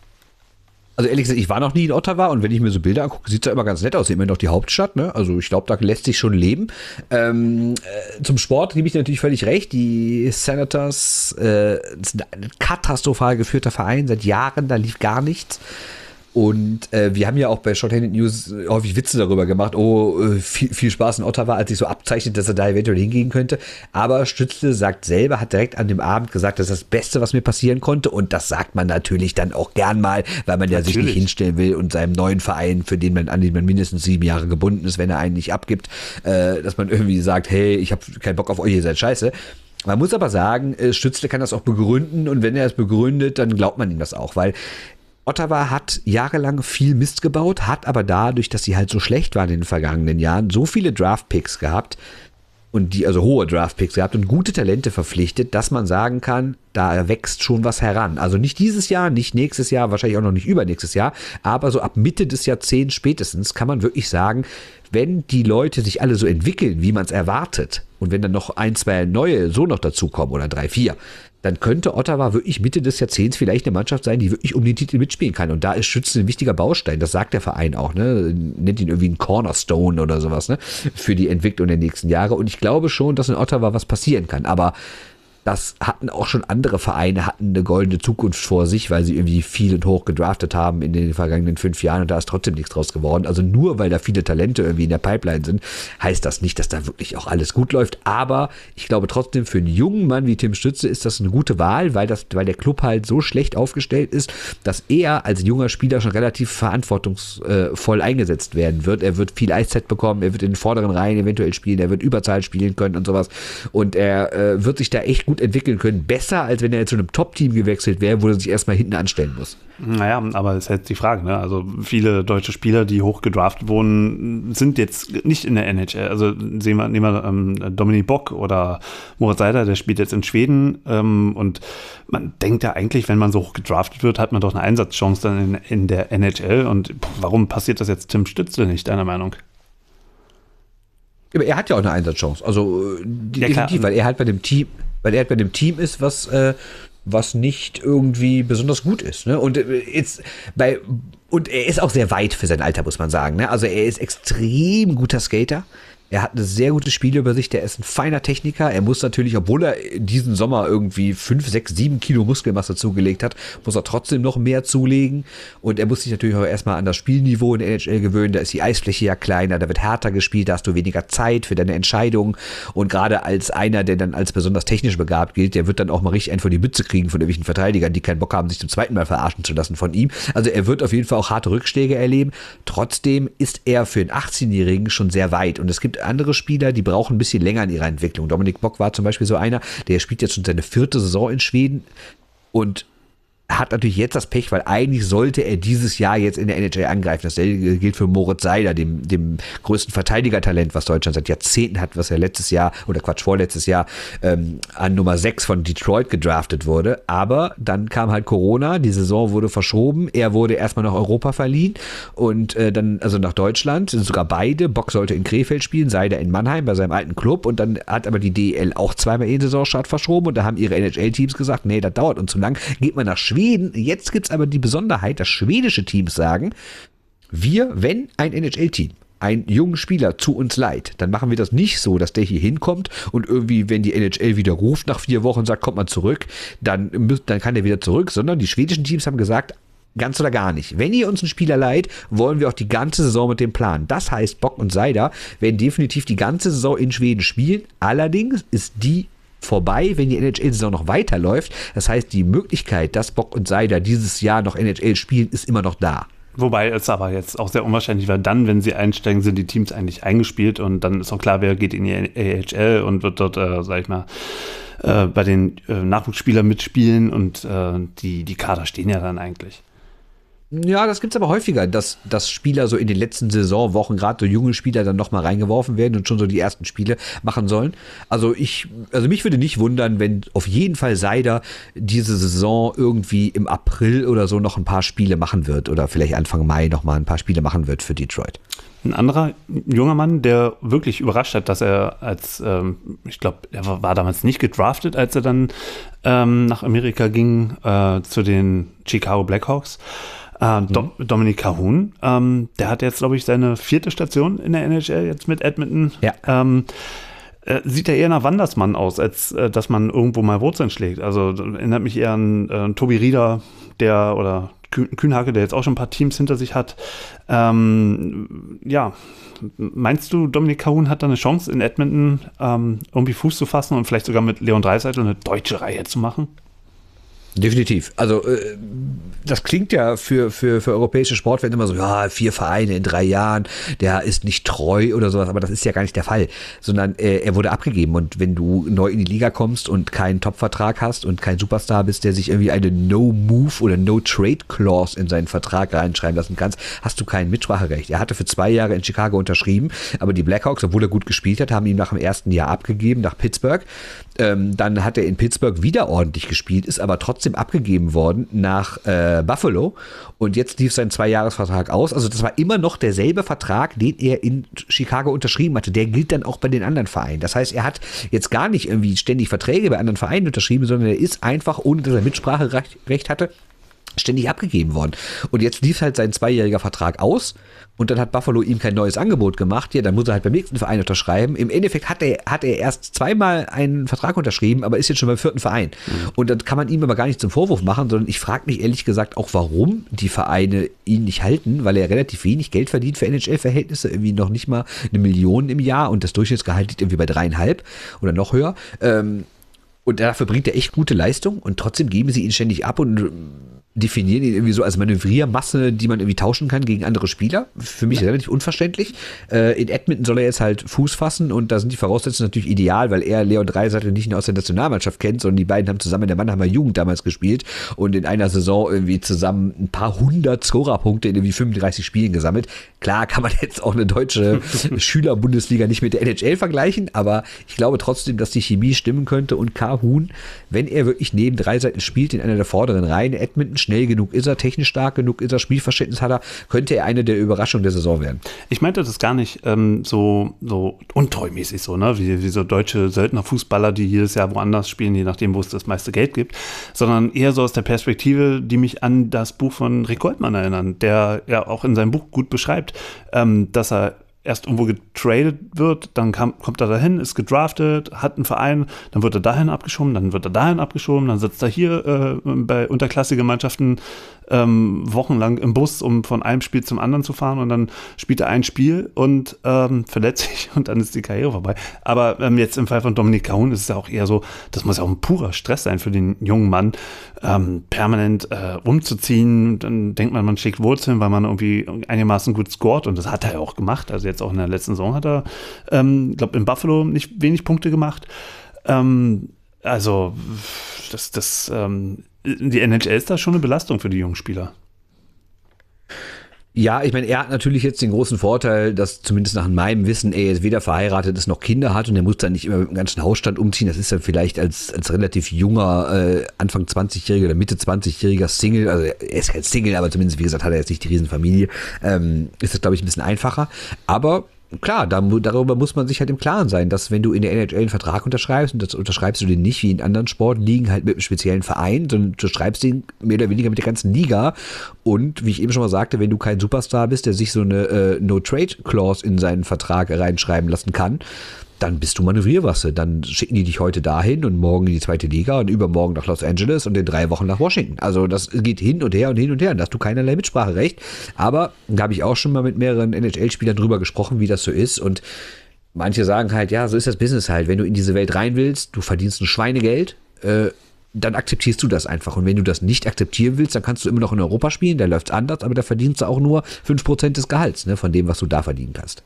Also ehrlich gesagt, ich war noch nie in Ottawa und wenn ich mir so Bilder angucke, sieht es ja immer ganz nett aus. Immerhin noch die Hauptstadt, ne? Also ich glaube, da lässt sich schon leben. Ähm, äh, zum Sport gebe ich dir natürlich völlig recht. Die Senators äh, sind ein katastrophal geführter Verein seit Jahren, da lief gar nichts. Und äh, wir haben ja auch bei Shorthanded News häufig Witze darüber gemacht, oh, äh, viel, viel Spaß in Ottawa, als sich so abzeichnet, dass er da eventuell hingehen könnte. Aber Stützle sagt selber, hat direkt an dem Abend gesagt, das ist das Beste, was mir passieren konnte. Und das sagt man natürlich dann auch gern mal, weil man ja natürlich sich nicht hinstellen will und seinem neuen Verein, für den man, an den man mindestens sieben Jahre gebunden ist, wenn er einen nicht abgibt, äh, dass man irgendwie sagt, hey, ich habe keinen Bock auf euch, ihr seid scheiße. Man muss aber sagen, Stützle kann das auch begründen und wenn er es begründet, dann glaubt man ihm das auch, weil Ottawa hat jahrelang viel Mist gebaut, hat aber dadurch, dass sie halt so schlecht waren in den vergangenen Jahren, so viele Draft-Picks gehabt und die, also hohe Draft-Picks gehabt und gute Talente verpflichtet, dass man sagen kann, da wächst schon was heran. Also nicht dieses Jahr, nicht nächstes Jahr, wahrscheinlich auch noch nicht übernächstes Jahr, aber so ab Mitte des Jahrzehnts spätestens kann man wirklich sagen, wenn die Leute sich alle so entwickeln, wie man es erwartet und wenn dann noch ein, zwei neue so noch dazukommen oder drei, vier, dann könnte Ottawa wirklich Mitte des Jahrzehnts vielleicht eine Mannschaft sein, die wirklich um den Titel mitspielen kann. Und da ist Stützle ein wichtiger Baustein. Das sagt der Verein auch, ne? Nennt ihn irgendwie einen Cornerstone oder sowas, ne? Für die Entwicklung der nächsten Jahre. Und ich glaube schon, dass in Ottawa was passieren kann. Aber das hatten auch schon andere Vereine, hatten eine goldene Zukunft vor sich, weil sie irgendwie viel und hoch gedraftet haben in den vergangenen fünf Jahren und da ist trotzdem nichts draus geworden. Also nur weil da viele Talente irgendwie in der Pipeline sind, heißt das nicht, dass da wirklich auch alles gut läuft. Aber ich glaube trotzdem, für einen jungen Mann wie Tim Stützle ist das eine gute Wahl, weil, das, weil der Club halt so schlecht aufgestellt ist, dass er als junger Spieler schon relativ verantwortungsvoll eingesetzt werden wird. Er wird viel Eiszeit bekommen, er wird in den vorderen Reihen eventuell spielen, er wird Überzahl spielen können und sowas. Und er äh, wird sich da echt gut entwickeln können. Besser, als wenn er jetzt zu einem Top-Team gewechselt wäre, wo er sich erstmal hinten anstellen muss. Naja, aber das ist jetzt die Frage, ne? Also viele deutsche Spieler, die hoch gedraftet wurden, sind jetzt nicht in der N H L. Also sehen wir, nehmen wir ähm, Dominik Bock oder Moritz Seider, der spielt jetzt in Schweden ähm, und man denkt ja eigentlich, wenn man so hoch gedraftet wird, hat man doch eine Einsatzchance dann in, in der N H L und pff, warum passiert das jetzt Tim Stützle nicht, deiner Meinung? Aber er hat ja auch eine Einsatzchance. Also ja, definitiv, weil er halt bei dem Team weil er halt bei dem Team ist, was, äh, was nicht irgendwie besonders gut ist. Ne? Und äh, jetzt bei und er ist auch sehr weit für sein Alter, muss man sagen. Ne? Also er ist extrem guter Skater. Er hat eine sehr gute Spielübersicht, er ist ein feiner Techniker. Er muss natürlich, obwohl er diesen Sommer irgendwie fünf, sechs, sieben Kilo Muskelmasse zugelegt hat, muss er trotzdem noch mehr zulegen. Und er muss sich natürlich auch erstmal an das Spielniveau in der N H L gewöhnen. Da ist die Eisfläche ja kleiner, da wird härter gespielt, da hast du weniger Zeit für deine Entscheidungen. Und gerade als einer, der dann als besonders technisch begabt gilt, der wird dann auch mal richtig einen vor die Mütze kriegen von irgendwelchen Verteidigern, die keinen Bock haben, sich zum zweiten Mal verarschen zu lassen von ihm. Also er wird auf jeden Fall auch harte Rückschläge erleben. Trotzdem ist er für einen achtzehnjährigen schon sehr weit. Und es gibt andere Spieler, die brauchen ein bisschen länger in ihrer Entwicklung. Dominik Bock war zum Beispiel so einer, der spielt jetzt schon seine vierte Saison in Schweden und hat natürlich jetzt das Pech, weil eigentlich sollte er dieses Jahr jetzt in der N H L angreifen. Das gilt für Moritz Seider, dem, dem größten Verteidigertalent, was Deutschland seit Jahrzehnten hat, was er letztes Jahr, oder Quatsch, vorletztes Jahr ähm, an Nummer sechs von Detroit gedraftet wurde. Aber dann kam halt Corona, die Saison wurde verschoben, er wurde erstmal nach Europa verliehen und äh, dann, also nach Deutschland, sind sogar beide. Bock sollte in Krefeld spielen, Seider in Mannheim bei seinem alten Club und dann hat aber die D E L auch zweimal ihren Saisonstart verschoben und da haben ihre N H L-Teams gesagt, nee, das dauert uns zu lang, geht mal nach Schweden. Jetzt gibt es aber die Besonderheit, dass schwedische Teams sagen, wir, wenn ein N H L-Team einen jungen Spieler zu uns leiht, dann machen wir das nicht so, dass der hier hinkommt und irgendwie, wenn die N H L wieder ruft nach vier Wochen und sagt, kommt mal zurück, dann, dann kann der wieder zurück, sondern die schwedischen Teams haben gesagt, ganz oder gar nicht. Wenn ihr uns einen Spieler leiht, wollen wir auch die ganze Saison mit dem planen. Das heißt, Bock und Seider werden definitiv die ganze Saison in Schweden spielen. Allerdings ist die vorbei, wenn die N H L-Saison noch weiterläuft. Das heißt, die Möglichkeit, dass Bock und Seider dieses Jahr noch N H L spielen, ist immer noch da. Wobei es aber jetzt auch sehr unwahrscheinlich war, dann, wenn sie einsteigen, sind die Teams eigentlich eingespielt und dann ist auch klar, wer geht in die A H L und wird dort, äh, sag ich mal, äh, bei den äh, Nachwuchsspielern mitspielen und äh, die, die Kader stehen ja dann eigentlich. Ja, das gibt es aber häufiger, dass, dass Spieler so in den letzten Saisonwochen, gerade so junge Spieler, dann nochmal reingeworfen werden und schon so die ersten Spiele machen sollen. Also ich, also mich würde nicht wundern, wenn auf jeden Fall Seider diese Saison irgendwie im April oder so noch ein paar Spiele machen wird oder vielleicht Anfang Mai nochmal ein paar Spiele machen wird für Detroit. Ein anderer junger Mann, der wirklich überrascht hat, dass er als, ähm, ich glaube, er war, war damals nicht gedraftet, als er dann ähm, nach Amerika ging, äh, zu den Chicago Blackhawks. Äh, Dom- mhm. Dominik Kahun, ähm, der hat jetzt, glaube ich, seine vierte Station in der N H L jetzt mit Edmonton. Ja. Ähm, äh, sieht er eher nach Wandersmann aus, als äh, dass man irgendwo mal Wurzeln schlägt. Also erinnert mich eher an äh, Tobi Rieder, der oder Kühnhake, der jetzt auch schon ein paar Teams hinter sich hat. Ähm, ja, meinst du, Dominik Kahun hat da eine Chance in Edmonton ähm, irgendwie Fuß zu fassen und vielleicht sogar mit Leon Draisaitl eine deutsche Reihe zu machen? Definitiv. Also äh, das klingt ja für, für, für europäische Sportfans immer so, ja, vier Vereine in drei Jahren, der ist nicht treu oder sowas, aber das ist ja gar nicht der Fall, sondern äh, er wurde abgegeben und wenn du neu in die Liga kommst und keinen Top-Vertrag hast und kein Superstar bist, der sich irgendwie eine No-Move oder No-Trade-Clause in seinen Vertrag reinschreiben lassen kannst, hast du kein Mitspracherecht. Er hatte für zwei Jahre in Chicago unterschrieben, aber die Blackhawks, obwohl er gut gespielt hat, haben ihn nach dem ersten Jahr abgegeben, nach Pittsburgh. Ähm, dann hat er in Pittsburgh wieder ordentlich gespielt, ist aber trotzdem abgegeben worden nach äh, Buffalo und jetzt lief sein Zwei-Jahres-Vertrag aus. Also das war immer noch derselbe Vertrag, den er in Chicago unterschrieben hatte. Der gilt dann auch bei den anderen Vereinen. Das heißt, er hat jetzt gar nicht irgendwie ständig Verträge bei anderen Vereinen unterschrieben, sondern er ist einfach, ohne dass er Mitspracherecht hatte, ständig abgegeben worden. Und jetzt lief halt sein zweijähriger Vertrag aus und dann hat Buffalo ihm kein neues Angebot gemacht. Ja, dann muss er halt beim nächsten Verein unterschreiben. Im Endeffekt hat er, hat er erst zweimal einen Vertrag unterschrieben, aber ist jetzt schon beim vierten Verein. Mhm. Und dann kann man ihm aber gar nicht zum Vorwurf machen, sondern ich frage mich ehrlich gesagt auch, warum die Vereine ihn nicht halten, weil er relativ wenig Geld verdient für N H L-Verhältnisse, irgendwie noch nicht mal eine Million im Jahr und das Durchschnittsgehalt liegt irgendwie bei dreieinhalb oder noch höher. Ähm, und dafür bringt er echt gute Leistung und trotzdem geben sie ihn ständig ab und definieren ihn irgendwie so als Manövriermasse, die man irgendwie tauschen kann gegen andere Spieler. Für mich ja. relativ unverständlich. Äh, in Edmonton soll er jetzt halt Fuß fassen und da sind die Voraussetzungen natürlich ideal, weil er Leon Draisaitl nicht nur aus der Nationalmannschaft kennt, sondern die beiden haben zusammen in der Mannheimer Jugend damals gespielt und in einer Saison irgendwie zusammen ein paar hundert Scorerpunkte in irgendwie fünfunddreißig Spielen gesammelt. Klar kann man jetzt auch eine deutsche Schülerbundesliga nicht mit der N H L vergleichen, aber ich glaube trotzdem, dass die Chemie stimmen könnte und Kahun, wenn er wirklich neben Draisaitl spielt, in einer der vorderen Reihen, Edmonton schnell genug ist er, technisch stark genug ist er, Spielverständnis hat er, könnte er eine der Überraschungen der Saison werden. Ich meinte das gar nicht ähm, so, so untreumäßig so, ne? wie, wie so deutsche Söldnerfußballer, die jedes Jahr woanders spielen, je nachdem, wo es das meiste Geld gibt, sondern eher so aus der Perspektive, die mich an das Buch von Rick Goldman erinnern, der ja auch in seinem Buch gut beschreibt, ähm, dass er erst irgendwo getradet wird, dann kam, kommt er dahin, ist gedraftet, hat einen Verein, dann wird er dahin abgeschoben, dann wird er dahin abgeschoben, dann sitzt er hier äh, bei unterklassigen Mannschaften ähm, wochenlang im Bus, um von einem Spiel zum anderen zu fahren und dann spielt er ein Spiel und ähm, verletzt sich und dann ist die Karriere vorbei. Aber ähm, jetzt im Fall von Dominik Kahun ist es ja auch eher so, das muss ja auch ein purer Stress sein für den jungen Mann, ähm, permanent äh, umzuziehen. Dann denkt man, man schickt Wurzeln, weil man irgendwie einigermaßen gut scoret und das hat er ja auch gemacht. Also jetzt auch in der letzten Saison hat er, ähm, ich glaube, in Buffalo nicht wenig Punkte gemacht. Ähm, also das, das ähm, die N H L ist da schon eine Belastung für die jungen Spieler. Ja, ich meine, er hat natürlich jetzt den großen Vorteil, dass zumindest nach meinem Wissen er jetzt weder verheiratet ist noch Kinder hat und er muss dann nicht immer mit dem ganzen Hausstand umziehen. Das ist dann vielleicht als, als relativ junger, äh, Anfang zwanzigjähriger oder Mitte zwanzigjähriger Single, also er ist kein Single, aber zumindest, wie gesagt, hat er jetzt nicht die Riesenfamilie, ähm, ist das, glaube ich, ein bisschen einfacher. Aber klar, da, darüber muss man sich halt im Klaren sein, dass wenn du in der N H L einen Vertrag unterschreibst, und das unterschreibst du den nicht wie in anderen Sportligen halt mit einem speziellen Verein, sondern du schreibst den mehr oder weniger mit der ganzen Liga. Und wie ich eben schon mal sagte, wenn du kein Superstar bist, der sich so eine äh, No-Trade-Clause in seinen Vertrag reinschreiben lassen kann, dann bist du Manövrierwasser. Dann schicken die dich heute dahin und morgen in die zweite Liga und übermorgen nach Los Angeles und in drei Wochen nach Washington. Also das geht hin und her und hin und her. Da hast du keinerlei Mitspracherecht. Aber da habe ich auch schon mal mit mehreren N H L-Spielern drüber gesprochen, wie das so ist. Und manche sagen halt, ja, so ist das Business halt. Wenn du in diese Welt rein willst, du verdienst ein Schweinegeld, äh, dann akzeptierst du das einfach. Und wenn du das nicht akzeptieren willst, dann kannst du immer noch in Europa spielen, da läuft es anders, aber da verdienst du auch nur fünf Prozent des Gehalts, ne, von dem, was du da verdienen kannst.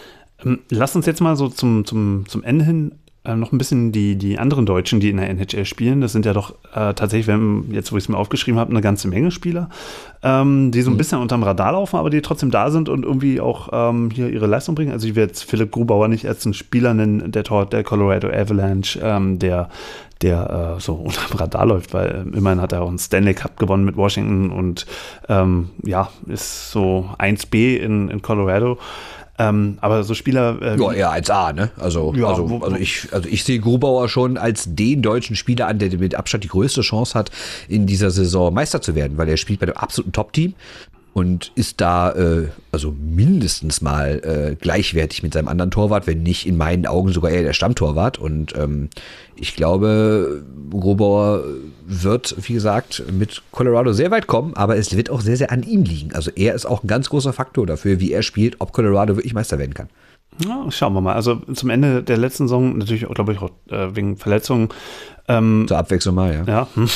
Lass uns jetzt mal so zum, zum, zum Ende hin äh, noch ein bisschen die, die anderen Deutschen, die in der N H L spielen. Das sind ja doch äh, tatsächlich, wenn, jetzt wo ich es mir aufgeschrieben habe, eine ganze Menge Spieler, ähm, die so ein mhm. bisschen unterm Radar laufen, aber die trotzdem da sind und irgendwie auch ähm, hier ihre Leistung bringen. Also ich werde jetzt Philipp Grubauer nicht als einen Spieler nennen, der Tor der Colorado Avalanche, ähm, der der äh, so unterm Radar läuft, weil äh, immerhin hat er auch einen Stanley Cup gewonnen mit Washington und ähm, ja, ist so eins B in, in Colorado. Ähm, aber so Spieler. Äh, ja, eher eins A, ne? Also, ja, also, wo, wo, also ich, also ich sehe Grubauer schon als den deutschen Spieler an, der mit Abstand die größte Chance hat, in dieser Saison Meister zu werden, weil er spielt bei dem absoluten Top-Team und ist da äh, also mindestens mal äh, gleichwertig mit seinem anderen Torwart, wenn nicht in meinen Augen sogar eher der Stammtorwart. Und ähm, ich glaube, Grubauer wird, wie gesagt, mit Colorado sehr weit kommen, aber es wird auch sehr, sehr an ihm liegen. Also er ist auch ein ganz großer Faktor dafür, wie er spielt, ob Colorado wirklich Meister werden kann. Ja, schauen wir mal. Also zum Ende der letzten Saison, natürlich, glaube ich, auch äh, wegen Verletzungen. Ähm, Zur Abwechslung mal, ja. Ja. Hm,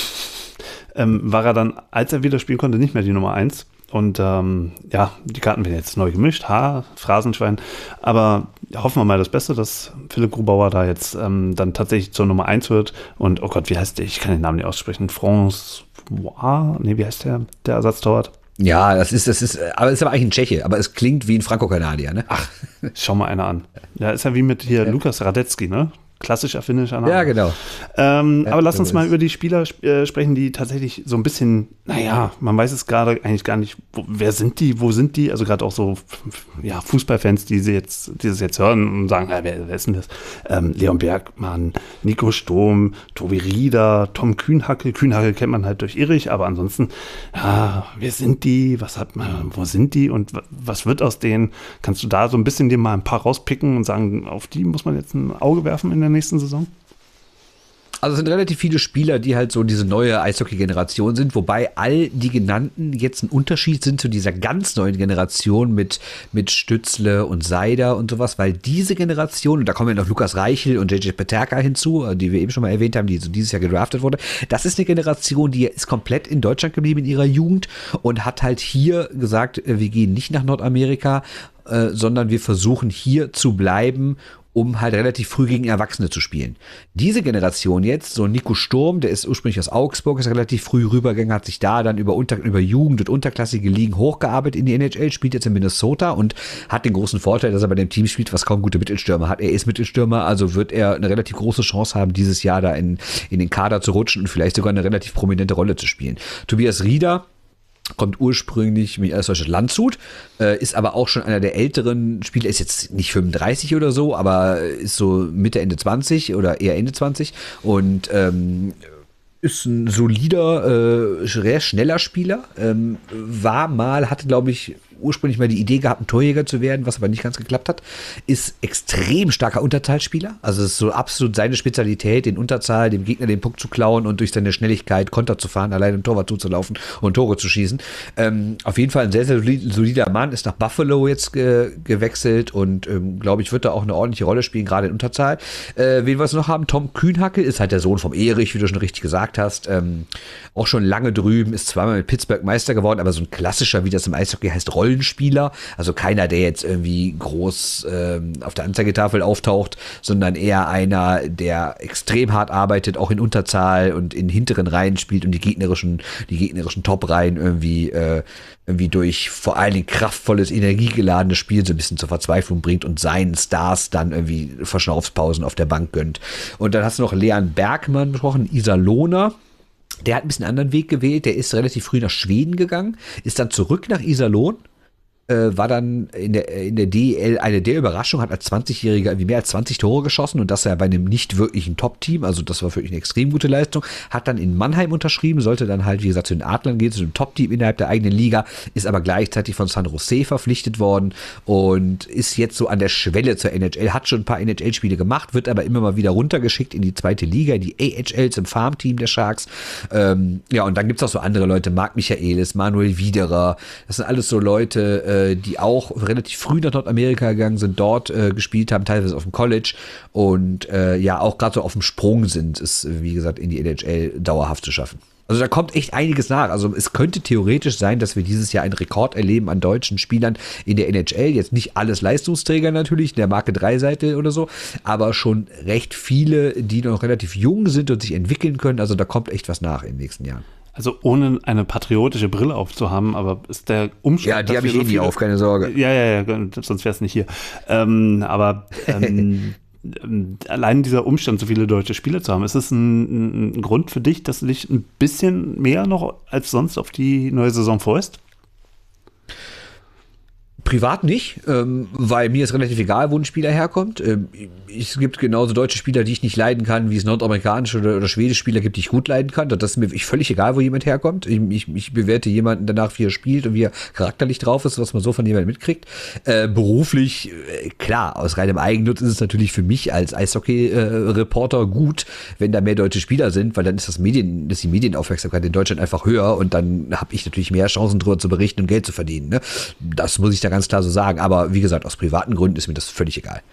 ähm, war er dann, als er wieder spielen konnte, nicht mehr die Nummer eins. Und ähm, ja, die Karten werden jetzt neu gemischt, ha, Phrasenschwein. Aber hoffen wir mal das Beste, dass Philipp Grubauer da jetzt ähm, dann tatsächlich zur Nummer eins wird. Und oh Gott, wie heißt der? Ich kann den Namen nicht aussprechen. François? Nee, wie heißt der, der Ersatztorwart? Ja, das ist, das ist, aber es ist aber eigentlich ein Tscheche, aber es klingt wie ein Franco-Kanadier, ne? Ach, schau mal einer an. Ja, ist ja wie mit hier ja. Lukas Radetzky, ne? Klassischer Finisher. Ja, genau. Ähm, ja, aber lass uns mal über die Spieler äh, sprechen, die tatsächlich so ein bisschen, naja, man weiß es gerade eigentlich gar nicht, wo, wer sind die, wo sind die? Also gerade auch so ja, Fußballfans, die sie jetzt, die das jetzt hören und sagen, ja, wer, wer ist denn das? Ähm, Leon Bergmann, Nico Sturm, Tobi Rieder, Tom Kühnhackel. Kühnhackel kennt man halt durch Erich, aber ansonsten, ja, wer sind die? Was hat man, wo sind die? Und was wird aus denen? Kannst du da so ein bisschen dir mal ein paar rauspicken und sagen, auf die muss man jetzt ein Auge werfen in der nächsten Saison? Also es sind relativ viele Spieler, die halt so diese neue Eishockey-Generation sind, wobei all die genannten jetzt ein Unterschied sind zu dieser ganz neuen Generation mit, mit Stützle und Seider und sowas, weil diese Generation, und da kommen ja noch Lukas Reichel und J J Peterka hinzu, die wir eben schon mal erwähnt haben, die so dieses Jahr gedraftet wurde, das ist eine Generation, die ist komplett in Deutschland geblieben in ihrer Jugend und hat halt hier gesagt, wir gehen nicht nach Nordamerika, äh, sondern wir versuchen hier zu bleiben, um halt relativ früh gegen Erwachsene zu spielen. Diese Generation jetzt, so Nico Sturm, der ist ursprünglich aus Augsburg, ist relativ früh rübergegangen, hat sich da dann über, Unter, über Jugend- und unterklassige Ligen hochgearbeitet in die N H L, spielt jetzt in Minnesota und hat den großen Vorteil, dass er bei dem Team spielt, was kaum gute Mittelstürmer hat. Er ist Mittelstürmer, also wird er eine relativ große Chance haben, dieses Jahr da in, in den Kader zu rutschen und vielleicht sogar eine relativ prominente Rolle zu spielen. Tobias Rieder kommt ursprünglich aus Landshut, äh, ist aber auch schon einer der älteren Spieler, ist jetzt nicht fünfunddreißig oder so, aber ist so Mitte, Ende zwanzig oder eher Ende zwanzig und ähm, ist ein solider, äh, sehr schneller Spieler, ähm, war mal, hatte glaube ich ursprünglich mal die Idee gehabt, ein Torjäger zu werden, was aber nicht ganz geklappt hat, ist extrem starker Unterzahlspieler, also es ist so absolut seine Spezialität, in Unterzahl dem Gegner den Puck zu klauen und durch seine Schnelligkeit Konter zu fahren, allein im Torwart zuzulaufen und Tore zu schießen. Ähm, auf jeden Fall ein sehr, sehr solider Mann, ist nach Buffalo jetzt ge- gewechselt und ähm, glaube ich, wird da auch eine ordentliche Rolle spielen, gerade in Unterzahl. Äh, wen wir es noch haben, Tom Kühnhackel ist halt der Sohn vom Erich, wie du schon richtig gesagt hast, ähm, auch schon lange drüben, ist zweimal mit Pittsburgh Meister geworden, aber so ein klassischer, wie das im Eishockey heißt, Roll Rollenspieler, also keiner, der jetzt irgendwie groß ähm, auf der Anzeigetafel auftaucht, sondern eher einer, der extrem hart arbeitet, auch in Unterzahl und in hinteren Reihen spielt und die gegnerischen, die gegnerischen Top-Reihen irgendwie, äh, irgendwie durch vor allen Dingen kraftvolles, energiegeladenes Spiel so ein bisschen zur Verzweiflung bringt und seinen Stars dann irgendwie Verschnaufspausen auf der Bank gönnt. Und dann hast du noch Leon Bergmann besprochen, Iserlohner. Der hat ein bisschen einen anderen Weg gewählt. Der ist relativ früh nach Schweden gegangen, ist dann zurück nach Iserlohn, äh, war dann in der, in der D E L eine der Überraschungen, hat als zwanzigjähriger irgendwie mehr als zwanzig Tore geschossen und das ja bei einem nicht wirklichen Top-Team, also das war wirklich eine extrem gute Leistung, hat dann in Mannheim unterschrieben, sollte dann halt, wie gesagt, zu den Adlern gehen, zu einem Top-Team innerhalb der eigenen Liga, ist aber gleichzeitig von San Jose verpflichtet worden und ist jetzt so an der Schwelle zur N H L, hat schon ein paar N H L-Spiele gemacht, wird aber immer mal wieder runtergeschickt in die zweite Liga, die A H Ls im Farmteam der Sharks. Ähm, ja, und dann gibt es auch so andere Leute, Marc Michaelis, Manuel Wiederer, das sind alles so Leute, äh, die auch relativ früh nach Nordamerika gegangen sind, dort äh, gespielt haben, teilweise auf dem College und äh, ja auch gerade so auf dem Sprung sind, ist, wie gesagt, in die N H L dauerhaft zu schaffen. Also da kommt echt einiges nach. Also es könnte theoretisch sein, dass wir dieses Jahr einen Rekord erleben an deutschen Spielern in der N H L. Jetzt nicht alles Leistungsträger natürlich, in der Marke drei Seite oder so, aber schon recht viele, die noch relativ jung sind und sich entwickeln können. Also da kommt echt was nach in den nächsten Jahren. Also ohne eine patriotische Brille aufzuhaben, aber ist der Umstand... Ja, die habe ich eh nie auf, keine Sorge. Ja, ja, ja, sonst wäre es nicht hier. Ähm, aber ähm, allein dieser Umstand, so viele deutsche Spieler zu haben, ist es ein, ein Grund für dich, dass du dich ein bisschen mehr noch als sonst auf die neue Saison freust? Privat nicht, ähm, weil mir ist relativ egal, wo ein Spieler herkommt. Ähm, es gibt genauso deutsche Spieler, die ich nicht leiden kann, wie es nordamerikanische oder, oder schwedische Spieler gibt, die ich gut leiden kann. Das ist mir völlig egal, wo jemand herkommt. Ich, ich, ich bewerte jemanden danach, wie er spielt und wie er charakterlich drauf ist, was man so von jemandem mitkriegt. Äh, beruflich, äh, klar, aus reinem Eigennutz ist es natürlich für mich als Eishockey-Reporter gut, wenn da mehr deutsche Spieler sind, weil dann ist das Medien, ist die Medienaufmerksamkeit in Deutschland einfach höher und dann habe ich natürlich mehr Chancen, drüber zu berichten und Geld zu verdienen. Ne? Das muss ich da ganz klar so sagen, aber wie gesagt, aus privaten Gründen ist mir das völlig egal.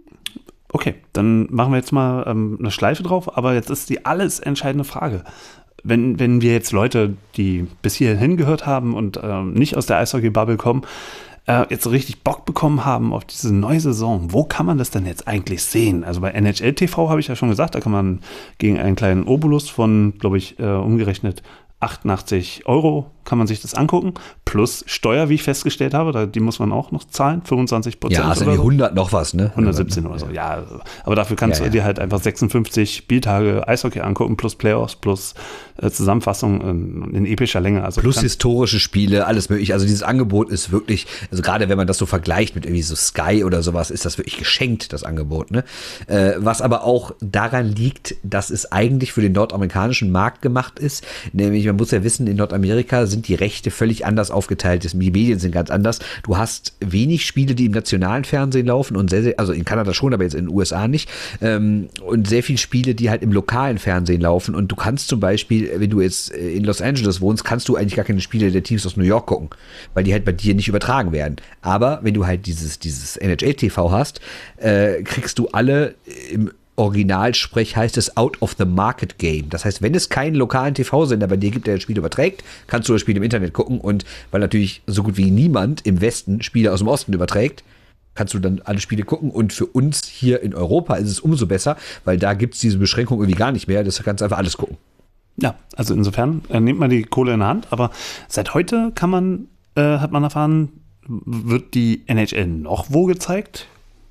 Okay, dann machen wir jetzt mal ähm, eine Schleife drauf, aber jetzt ist die alles entscheidende Frage. Wenn, wenn wir jetzt Leute, die bis hierhin gehört haben und ähm, nicht aus der Eishockey-Bubble kommen, äh, jetzt so richtig Bock bekommen haben auf diese neue Saison, wo kann man das denn jetzt eigentlich sehen? Also bei N H L T V habe ich ja schon gesagt, da kann man gegen einen kleinen Obolus von, glaube ich, äh, umgerechnet achtundachtzig Euro kann man sich das angucken, plus Steuer, wie ich festgestellt habe, da, die muss man auch noch zahlen, fünfundzwanzig Prozent. Ja, also wie hundert noch was, ne? hundertsiebzehn oder so, ja. Aber dafür kannst ja, du dir ja. halt einfach sechsundfünfzig Spieltage Eishockey angucken, plus Playoffs, plus äh, Zusammenfassung in, in epischer Länge. Also plus historische Spiele, alles möglich. Also dieses Angebot ist wirklich, also gerade wenn man das so vergleicht mit irgendwie so Sky oder sowas, ist das wirklich geschenkt, das Angebot, ne? Äh, was aber auch daran liegt, dass es eigentlich für den nordamerikanischen Markt gemacht ist, nämlich man muss ja wissen, in Nordamerika sind die Rechte völlig anders aufgeteilt. Die Medien sind ganz anders. Du hast wenig Spiele, die im nationalen Fernsehen laufen und sehr, sehr, also in Kanada schon, aber jetzt in den U S A nicht. Ähm, und sehr viele Spiele, die halt im lokalen Fernsehen laufen. Und du kannst zum Beispiel, wenn du jetzt in Los Angeles wohnst, kannst du eigentlich gar keine Spiele der Teams aus New York gucken, weil die halt bei dir nicht übertragen werden. Aber wenn du halt dieses, dieses N H L T V hast, äh, kriegst du alle im Originalsprech heißt es Out of the Market Game. Das heißt, wenn es keinen lokalen T V-Sender bei dir gibt, der das Spiel überträgt, kannst du das Spiel im Internet gucken und weil natürlich so gut wie niemand im Westen Spiele aus dem Osten überträgt, kannst du dann alle Spiele gucken und für uns hier in Europa ist es umso besser, weil da gibt es diese Beschränkung irgendwie gar nicht mehr, das kannst du einfach alles gucken. Ja, also insofern äh, nehmt man die Kohle in der Hand, aber seit heute kann man, äh, hat man erfahren, wird die N H L noch wo gezeigt?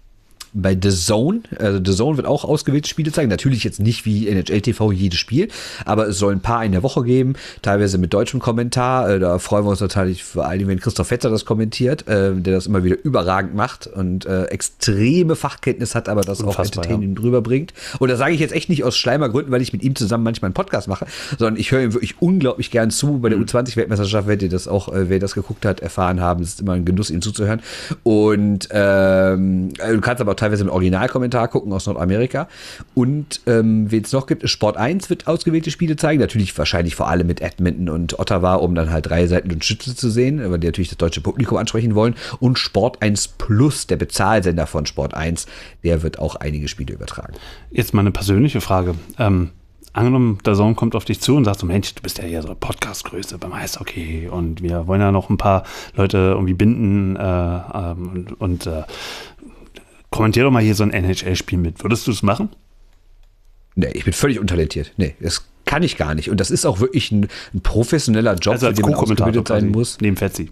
Bei The Zone, also The Zone wird auch ausgewählte Spiele zeigen, natürlich jetzt nicht wie N H L T V jedes Spiel, aber es soll ein paar in der Woche geben, teilweise mit deutschem Kommentar, da freuen wir uns natürlich vor allem, wenn Christoph Fetzer das kommentiert, der das immer wieder überragend macht und extreme Fachkenntnis hat, aber das Unfassbar, auch Entertainment ja. drüber bringt. Und das sage ich jetzt echt nicht aus Schleimergründen, weil ich mit ihm zusammen manchmal einen Podcast mache, sondern ich höre ihm wirklich unglaublich gern zu. Bei der U zwanzig Weltmeisterschaft werdet ihr das auch, wer das geguckt hat, erfahren haben. Es ist immer ein Genuss, ihm zuzuhören. Und ähm, du kannst aber auch teilweise mit Originalkommentar gucken aus Nordamerika. Und ähm, wen es noch gibt, ist Sport eins wird ausgewählte Spiele zeigen. Natürlich wahrscheinlich vor allem mit Edmonton und Ottawa, um dann halt drei Seiten und Schütze zu sehen, weil die natürlich das deutsche Publikum ansprechen wollen. Und Sport eins Plus, der Bezahlsender von Sport eins, der wird auch einige Spiele übertragen. Jetzt mal eine persönliche Frage. Ähm, angenommen, der Sohn kommt auf dich zu und sagt so, Mensch, du bist ja hier so Podcast-Größe beim Eishockey und wir wollen ja noch ein paar Leute irgendwie binden äh, ähm, und, und äh, kommentier doch mal hier so ein N H L-Spiel mit. Würdest du es machen? Nee, ich bin völlig untalentiert. Nee, das kann ich gar nicht. Und das ist auch wirklich ein, ein professioneller Job, also für den man ausgebildet sein muss. Neben Fetzi.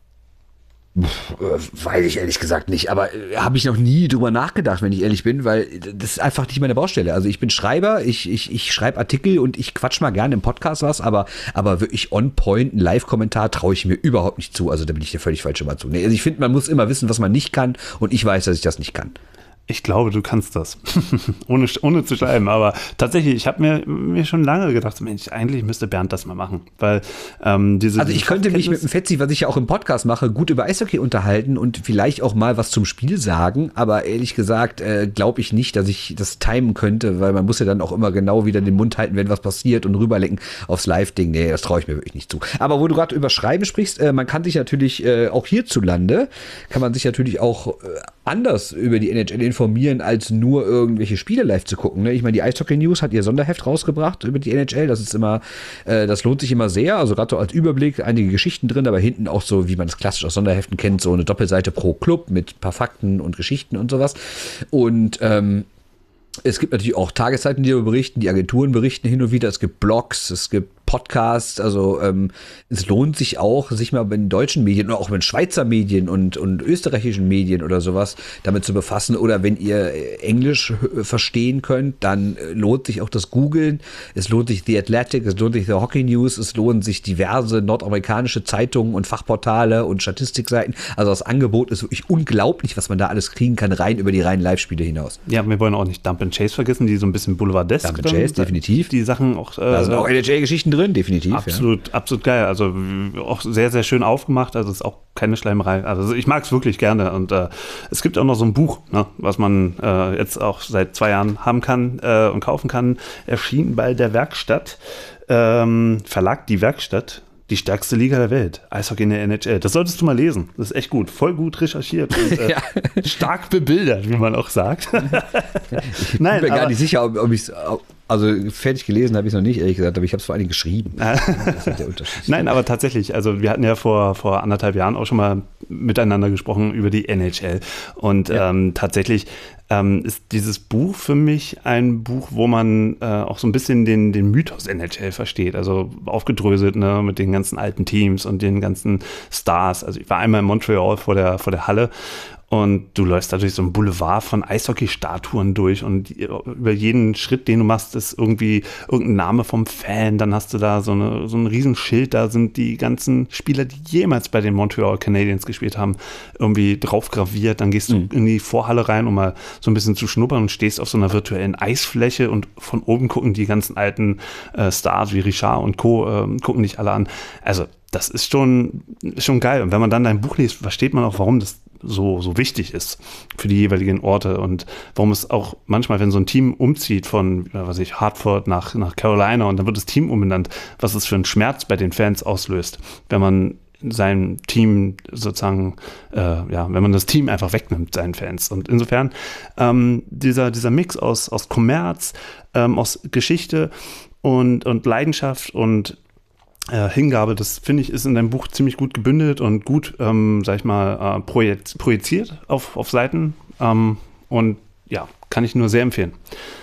Weiß ich ehrlich gesagt nicht, aber äh, habe ich noch nie drüber nachgedacht, wenn ich ehrlich bin, weil das ist einfach nicht meine Baustelle. Also ich bin Schreiber, ich, ich, ich schreibe Artikel und ich quatsch mal gerne im Podcast was, aber, aber wirklich on point, ein Live-Kommentar traue ich mir überhaupt nicht zu. Also da bin ich dir völlig falsch immer zu. Nee, also ich finde, man muss immer wissen, was man nicht kann und ich weiß, dass ich das nicht kann. Ich glaube, du kannst das, ohne, ohne zu schreiben. Aber tatsächlich, ich habe mir, mir schon lange gedacht, Mensch, eigentlich müsste Bernd das mal machen. Weil ähm, diese Also ich könnte mich mit dem Fetzi, was ich ja auch im Podcast mache, gut über Eishockey unterhalten und vielleicht auch mal was zum Spiel sagen. Aber ehrlich gesagt äh, glaube ich nicht, dass ich das timen könnte, weil man muss ja dann auch immer genau wieder den Mund halten, wenn was passiert und rüberlenken aufs Live-Ding. Nee, das traue ich mir wirklich nicht zu. Aber wo du gerade über Schreiben sprichst, äh, man kann sich natürlich äh, auch hierzulande, kann man sich natürlich auch äh, anders über die N H L informieren, als nur irgendwelche Spiele live zu gucken. Ne? Ich meine, die Eishockey News hat ihr Sonderheft rausgebracht über die N H L. Das ist immer, äh, das lohnt sich immer sehr. Also gerade so als Überblick, einige Geschichten drin, aber hinten auch so, wie man es klassisch aus Sonderheften kennt, so eine Doppelseite pro Club mit ein paar Fakten und Geschichten und sowas. Und ähm, es gibt natürlich auch Tageszeiten, die darüber berichten, die Agenturen berichten hin und wieder. Es gibt Blogs, es gibt Podcasts, also ähm, es lohnt sich auch, sich mal mit den deutschen Medien oder auch mit Schweizer Medien und, und österreichischen Medien oder sowas damit zu befassen. Oder wenn ihr Englisch verstehen könnt, dann lohnt sich auch das Googlen. Es lohnt sich The Athletic, es lohnt sich The Hockey News, es lohnt sich diverse nordamerikanische Zeitungen und Fachportale und Statistikseiten. Also das Angebot ist wirklich unglaublich, was man da alles kriegen kann, rein über die reinen Live-Spiele hinaus. Ja, wir wollen auch nicht Dump and Chase vergessen, die so ein bisschen boulevardesk. Dump and Chase, definitiv. Die Sachen auch. Äh, da sind auch N H L-Geschichten drin. Definitiv. Absolut, ja. absolut geil. Also auch sehr, sehr schön aufgemacht. Also es ist auch keine Schleimerei. Also ich mag es wirklich gerne. Und äh, es gibt auch noch so ein Buch, ne, was man äh, jetzt auch seit zwei Jahren haben kann äh, und kaufen kann. Erschienen bei der Werkstatt. Ähm, Verlag Die Werkstatt. Die stärkste Liga der Welt. Eishockey in der N H L. Das solltest du mal lesen. Das ist echt gut. Voll gut recherchiert und äh, ja. stark bebildert, wie man auch sagt. Ich bin Nein, mir gar nicht sicher, ob, ob ich es... Also fertig gelesen habe ich es noch nicht, ehrlich gesagt, aber ich habe es vor allem geschrieben. Das ist der Unterschied. Nein, aber tatsächlich, also wir hatten ja vor, vor anderthalb Jahren auch schon mal miteinander gesprochen über die N H L. Und ja. ähm, tatsächlich ähm, ist dieses Buch für mich ein Buch, wo man äh, auch so ein bisschen den, den Mythos N H L versteht. Also aufgedröselt, ne, mit den ganzen alten Teams und den ganzen Stars. Also ich war einmal in Montreal vor der, vor der Halle. Und du läufst da durch so ein Boulevard von Eishockey-Statuen durch und über jeden Schritt, den du machst, ist irgendwie irgendein Name vom Fan. Dann hast du da so, eine, so ein Riesenschild, da sind die ganzen Spieler, die jemals bei den Montreal Canadiens gespielt haben, irgendwie drauf graviert. Dann gehst du mhm. in die Vorhalle rein, um mal so ein bisschen zu schnuppern und stehst auf so einer virtuellen Eisfläche und von oben gucken die ganzen alten äh, Stars wie Richard und Co. Äh, gucken dich alle an. Also das ist schon, schon geil. Und wenn man dann dein Buch liest, versteht man auch, warum das so, so wichtig ist für die jeweiligen Orte und warum es auch manchmal, wenn so ein Team umzieht von, was weiß ich, Hartford nach, nach Carolina und dann wird das Team umbenannt, was es für einen Schmerz bei den Fans auslöst, wenn man sein Team sozusagen, äh, ja, wenn man das Team einfach wegnimmt, seinen Fans. Und insofern ähm, dieser, dieser Mix aus, aus Kommerz, ähm, aus Geschichte und, und Leidenschaft und Äh, Hingabe, das finde ich, ist in deinem Buch ziemlich gut gebündelt und gut, ähm, sag ich mal, äh, projekt, projiziert auf, auf Seiten. Ähm, und ja, kann ich nur sehr empfehlen.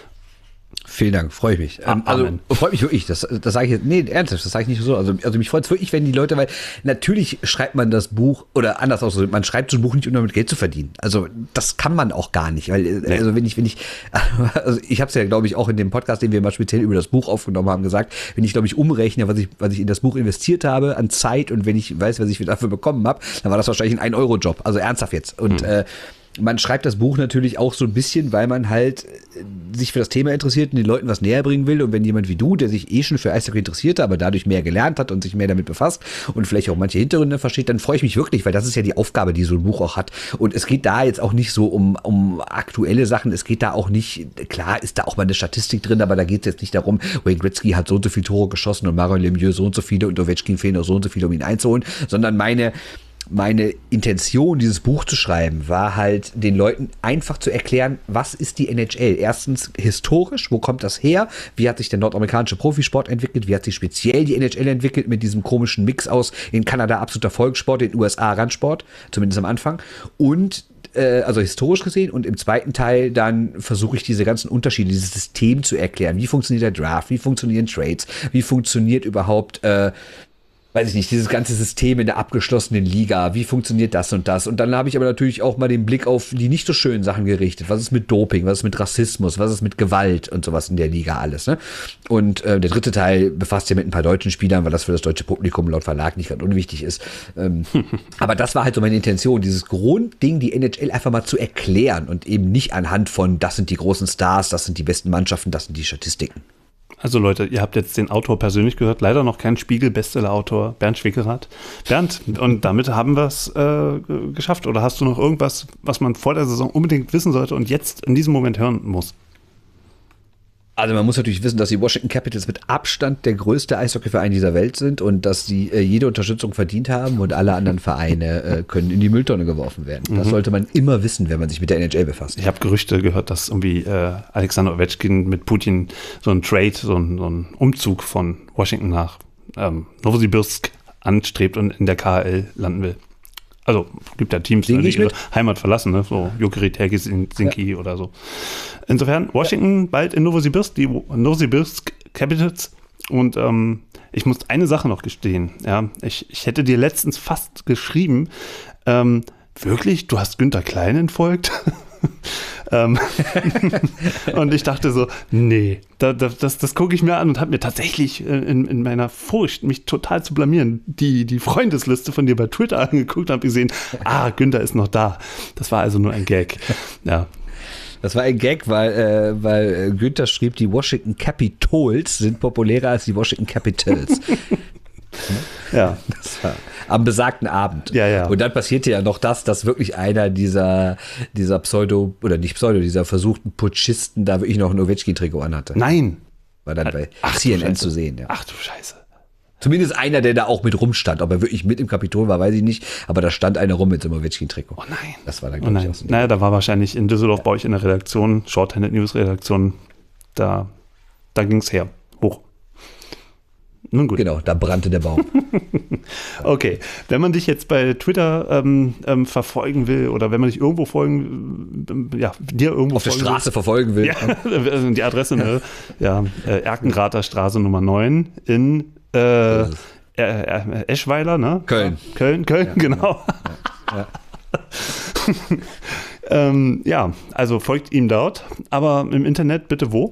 Vielen Dank, freue ich mich. Ähm, also freut mich wirklich, das, das sage ich jetzt, nee, ernsthaft, das sage ich nicht so. Also, also mich freut es wirklich, wenn die Leute, weil natürlich schreibt man das Buch, oder anders aus, man schreibt so ein Buch nicht, um damit Geld zu verdienen. Also das kann man auch gar nicht, weil, nee. also wenn ich, wenn ich, also ich habe es ja, glaube ich, auch in dem Podcast, den wir mal speziell über das Buch aufgenommen haben, gesagt, wenn ich, glaube ich, umrechne, was ich, was ich in das Buch investiert habe an Zeit und wenn ich weiß, was ich dafür bekommen habe, dann war das wahrscheinlich ein ein-Euro-Job, also ernsthaft jetzt. Und mhm. äh, man schreibt das Buch natürlich auch so ein bisschen, weil man halt sich für das Thema interessiert und den Leuten was näher bringen will. Und wenn jemand wie du, der sich eh schon für Eishockey interessierte, aber dadurch mehr gelernt hat und sich mehr damit befasst und vielleicht auch manche Hintergründe versteht, dann freue ich mich wirklich, weil das ist ja die Aufgabe, die so ein Buch auch hat. Und es geht da jetzt auch nicht so um, um aktuelle Sachen. Es geht da auch nicht, klar ist da auch mal eine Statistik drin, aber da geht es jetzt nicht darum, Wayne Gretzky hat so und so viele Tore geschossen und Mario Lemieux so und so viele und Ovechkin fehlen noch so und so viele, um ihn einzuholen, sondern meine meine Intention, dieses Buch zu schreiben, war halt, den Leuten einfach zu erklären, was ist die N H L? Erstens historisch, wo kommt das her? Wie hat sich der nordamerikanische Profisport entwickelt? Wie hat sich speziell die N H L entwickelt mit diesem komischen Mix aus in Kanada absoluter Volkssport, in den U S A Randsport, zumindest am Anfang. Und also historisch gesehen, und im zweiten Teil dann versuche ich diese ganzen Unterschiede, dieses System zu erklären. Wie funktioniert der Draft? Wie funktionieren Trades? Wie funktioniert überhaupt, äh, weiß ich nicht, dieses ganze System in der abgeschlossenen Liga? Wie funktioniert das und das? Und dann habe ich aber natürlich auch mal den Blick auf die nicht so schönen Sachen gerichtet. Was ist mit Doping? Was ist mit Rassismus? Was ist mit Gewalt und sowas in der Liga alles? Ne? Und äh, der dritte Teil befasst sich mit ein paar deutschen Spielern, weil das für das deutsche Publikum laut Verlag nicht ganz unwichtig ist. Ähm, aber das war halt so meine Intention, dieses Grundding, die N H L einfach mal zu erklären und eben nicht anhand von, das sind die großen Stars, das sind die besten Mannschaften, das sind die Statistiken. Also Leute, ihr habt jetzt den Autor persönlich gehört, leider noch kein Spiegel-Bestseller-Autor, Bernd Schwickerath. Bernd, und damit haben wir es äh, geschafft. Oder hast du noch irgendwas, was man vor der Saison unbedingt wissen sollte und jetzt in diesem Moment hören muss? Also man muss natürlich wissen, dass die Washington Capitals mit Abstand der größte Eishockeyverein dieser Welt sind und dass sie äh, jede Unterstützung verdient haben und alle anderen Vereine äh, können in die Mülltonne geworfen werden. Das mhm. sollte man immer wissen, wenn man sich mit der N H L befasst. Ich habe Gerüchte gehört, dass irgendwie äh, Alexander Ovechkin mit Putin so einen Trade, so einen, so einen Umzug von Washington nach ähm, Novosibirsk anstrebt und in der K H L landen will. Also gibt ja Teams, ne, die ihre Heimat verlassen, ne? So Jokerit, Helsinki ja. oder so. Insofern, Washington ja. bald in Novosibirsk, die Novosibirsk Capitals. Und ähm, ich muss eine Sache noch gestehen. Ja? Ich, ich hätte dir letztens fast geschrieben, ähm, wirklich, du hast Günther Klein entfolgt? ähm, und ich dachte so, nee, da, da, das, das gucke ich mir an und habe mir tatsächlich in, in meiner Furcht, mich total zu blamieren, die, die Freundesliste von dir bei Twitter angeguckt und habe gesehen, ah, Günther ist noch da. Das war also nur ein Gag. Ja. Das war ein Gag, weil, äh, weil Günther schrieb, die Washington Capitals sind populärer als die Washington Capitals. Ja, das war am besagten Abend. Ja, ja. Und dann passierte ja noch das, dass wirklich einer dieser, dieser Pseudo, oder nicht Pseudo, dieser versuchten Putschisten da wirklich noch ein Ovechkin-Trikot anhatte. Nein. War dann bei Ach, C N N zu sehen. Ja. Ach du Scheiße. Zumindest einer, der da auch mit rumstand. Ob er wirklich mit im Kapitol war, weiß ich nicht. Aber da stand einer rum mit so einem Ovechkin-Trikot. Oh nein. Das war dann, glaube oh ich, auch so. Naja, da war wahrscheinlich in Düsseldorf ja. bei euch in der Redaktion, Shorthanded News Redaktion, da, da ging es her. Hoch. Nun gut. Genau, da brannte der Baum. Okay, wenn man dich jetzt bei Twitter ähm, ähm, verfolgen will oder wenn man dich irgendwo folgen, ähm, ja, dir irgendwo auf der Straße will, verfolgen will. Ja, die Adresse, ne? Ja, äh, Erkenrather Straße Nummer neun in äh, äh, äh, Eschweiler, ne? Köln. Köln, Köln, ja, genau. Ja, ja. ähm, ja, also folgt ihm dort, aber im Internet bitte wo?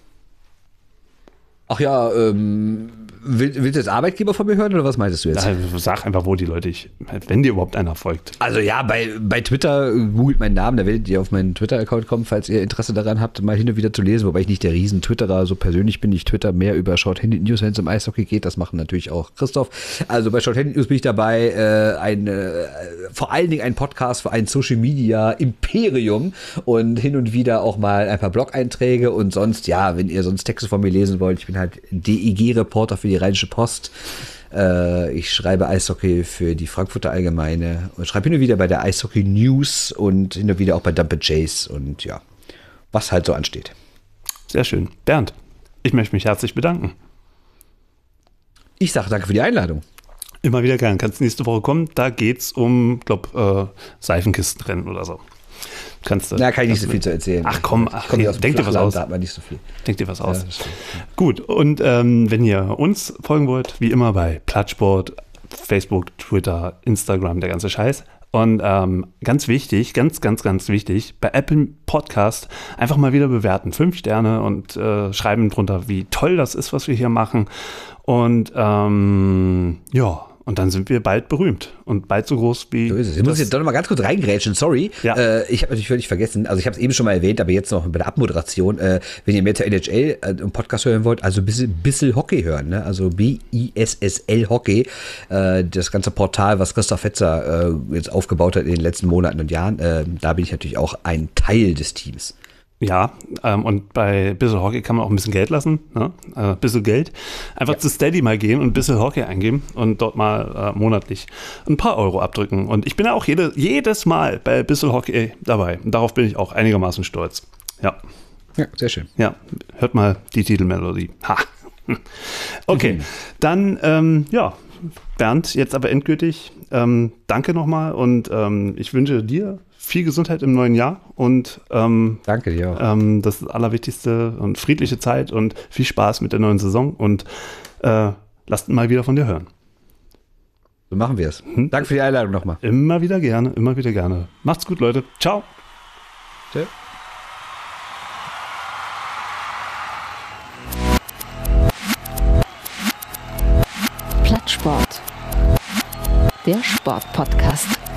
Ach ja, ähm, will, willst du jetzt Arbeitgeber von mir hören oder was meintest du jetzt? Ja, sag einfach, wo die Leute, ich, wenn dir überhaupt einer folgt. Also ja, bei, bei Twitter, googelt meinen Namen, da werdet ihr auf meinen Twitter-Account kommen, falls ihr Interesse daran habt, mal hin und wieder zu lesen, wobei ich nicht der Riesen-Twitterer so persönlich bin. Ich twitter mehr über Shorthanded News, wenn es um Eishockey geht, das machen natürlich auch Christoph. Also bei Shorthanded News bin ich dabei, äh, ein, äh, vor allen Dingen ein Podcast für ein Social-Media-Imperium und hin und wieder auch mal ein paar Blog-Einträge und sonst, ja, wenn ihr sonst Texte von mir lesen wollt, ich bin halt D E G-Reporter für die Rheinische Post. Äh, ich schreibe Eishockey für die Frankfurter Allgemeine und schreibe hin und wieder bei der Eishockey News und hin und wieder auch bei Dump and Chase und ja, was halt so ansteht. Sehr schön. Bernd, ich möchte mich herzlich bedanken. Ich sage danke für die Einladung. Immer wieder gern. Kannst nächste Woche kommen. Da geht's um, glaube äh, Seifenkistenrennen oder so. Kannst du. Da kann ich nicht so viel zu erzählen. Ach komm, ach, komm nee, denk dir was aus. Da hat man nicht so viel. Denk dir was aus. Ja, das stimmt, ja. Gut, und ähm, wenn ihr uns folgen wollt, wie immer bei Plattsport, Facebook, Twitter, Instagram, der ganze Scheiß. Und ähm, ganz wichtig, ganz, ganz, ganz wichtig, bei Apple Podcast einfach mal wieder bewerten. Fünf Sterne und äh, schreiben drunter, wie toll das ist, was wir hier machen. Und ähm, ja, und dann sind wir bald berühmt und bald so groß wie. So ist es. Ich muss jetzt doch noch mal ganz kurz reingrätschen, sorry. Ja. Äh, ich habe natürlich völlig vergessen, also ich habe es eben schon mal erwähnt, aber jetzt noch bei der Abmoderation, äh, wenn ihr mehr zur N H L äh, einen Podcast hören wollt, also bisschen, bisschen Hockey hören, ne? Also B I S S L Hockey, äh, das ganze Portal, was Christoph Fetzer äh, jetzt aufgebaut hat in den letzten Monaten und Jahren, äh, da bin ich natürlich auch ein Teil des Teams. Ja, ähm, und bei Bissell Hockey kann man auch ein bisschen Geld lassen, ne? Ein äh, bisschen Geld. Einfach ja. zu Steady mal gehen und ein bisschen Hockey eingeben und dort mal äh, monatlich ein paar Euro abdrücken. Und ich bin ja auch jede, jedes Mal bei Bissell Hockey dabei. Und darauf bin ich auch einigermaßen stolz. Ja. Ja, sehr schön. Ja, hört mal die Titelmelodie. Ha. Okay, mhm. dann, ähm, ja, Bernd, jetzt aber endgültig. Ähm, danke nochmal und ähm, ich wünsche dir viel Gesundheit im neuen Jahr und ähm, danke dir auch. Ähm, das Allerwichtigste und friedliche Zeit und viel Spaß mit der neuen Saison und äh, lasst mal wieder von dir hören. So machen wir es. Hm? Danke für die Einladung nochmal. Immer wieder gerne, immer wieder gerne. Macht's gut, Leute. Ciao. Tschö. Plattsport. Der Sportpodcast.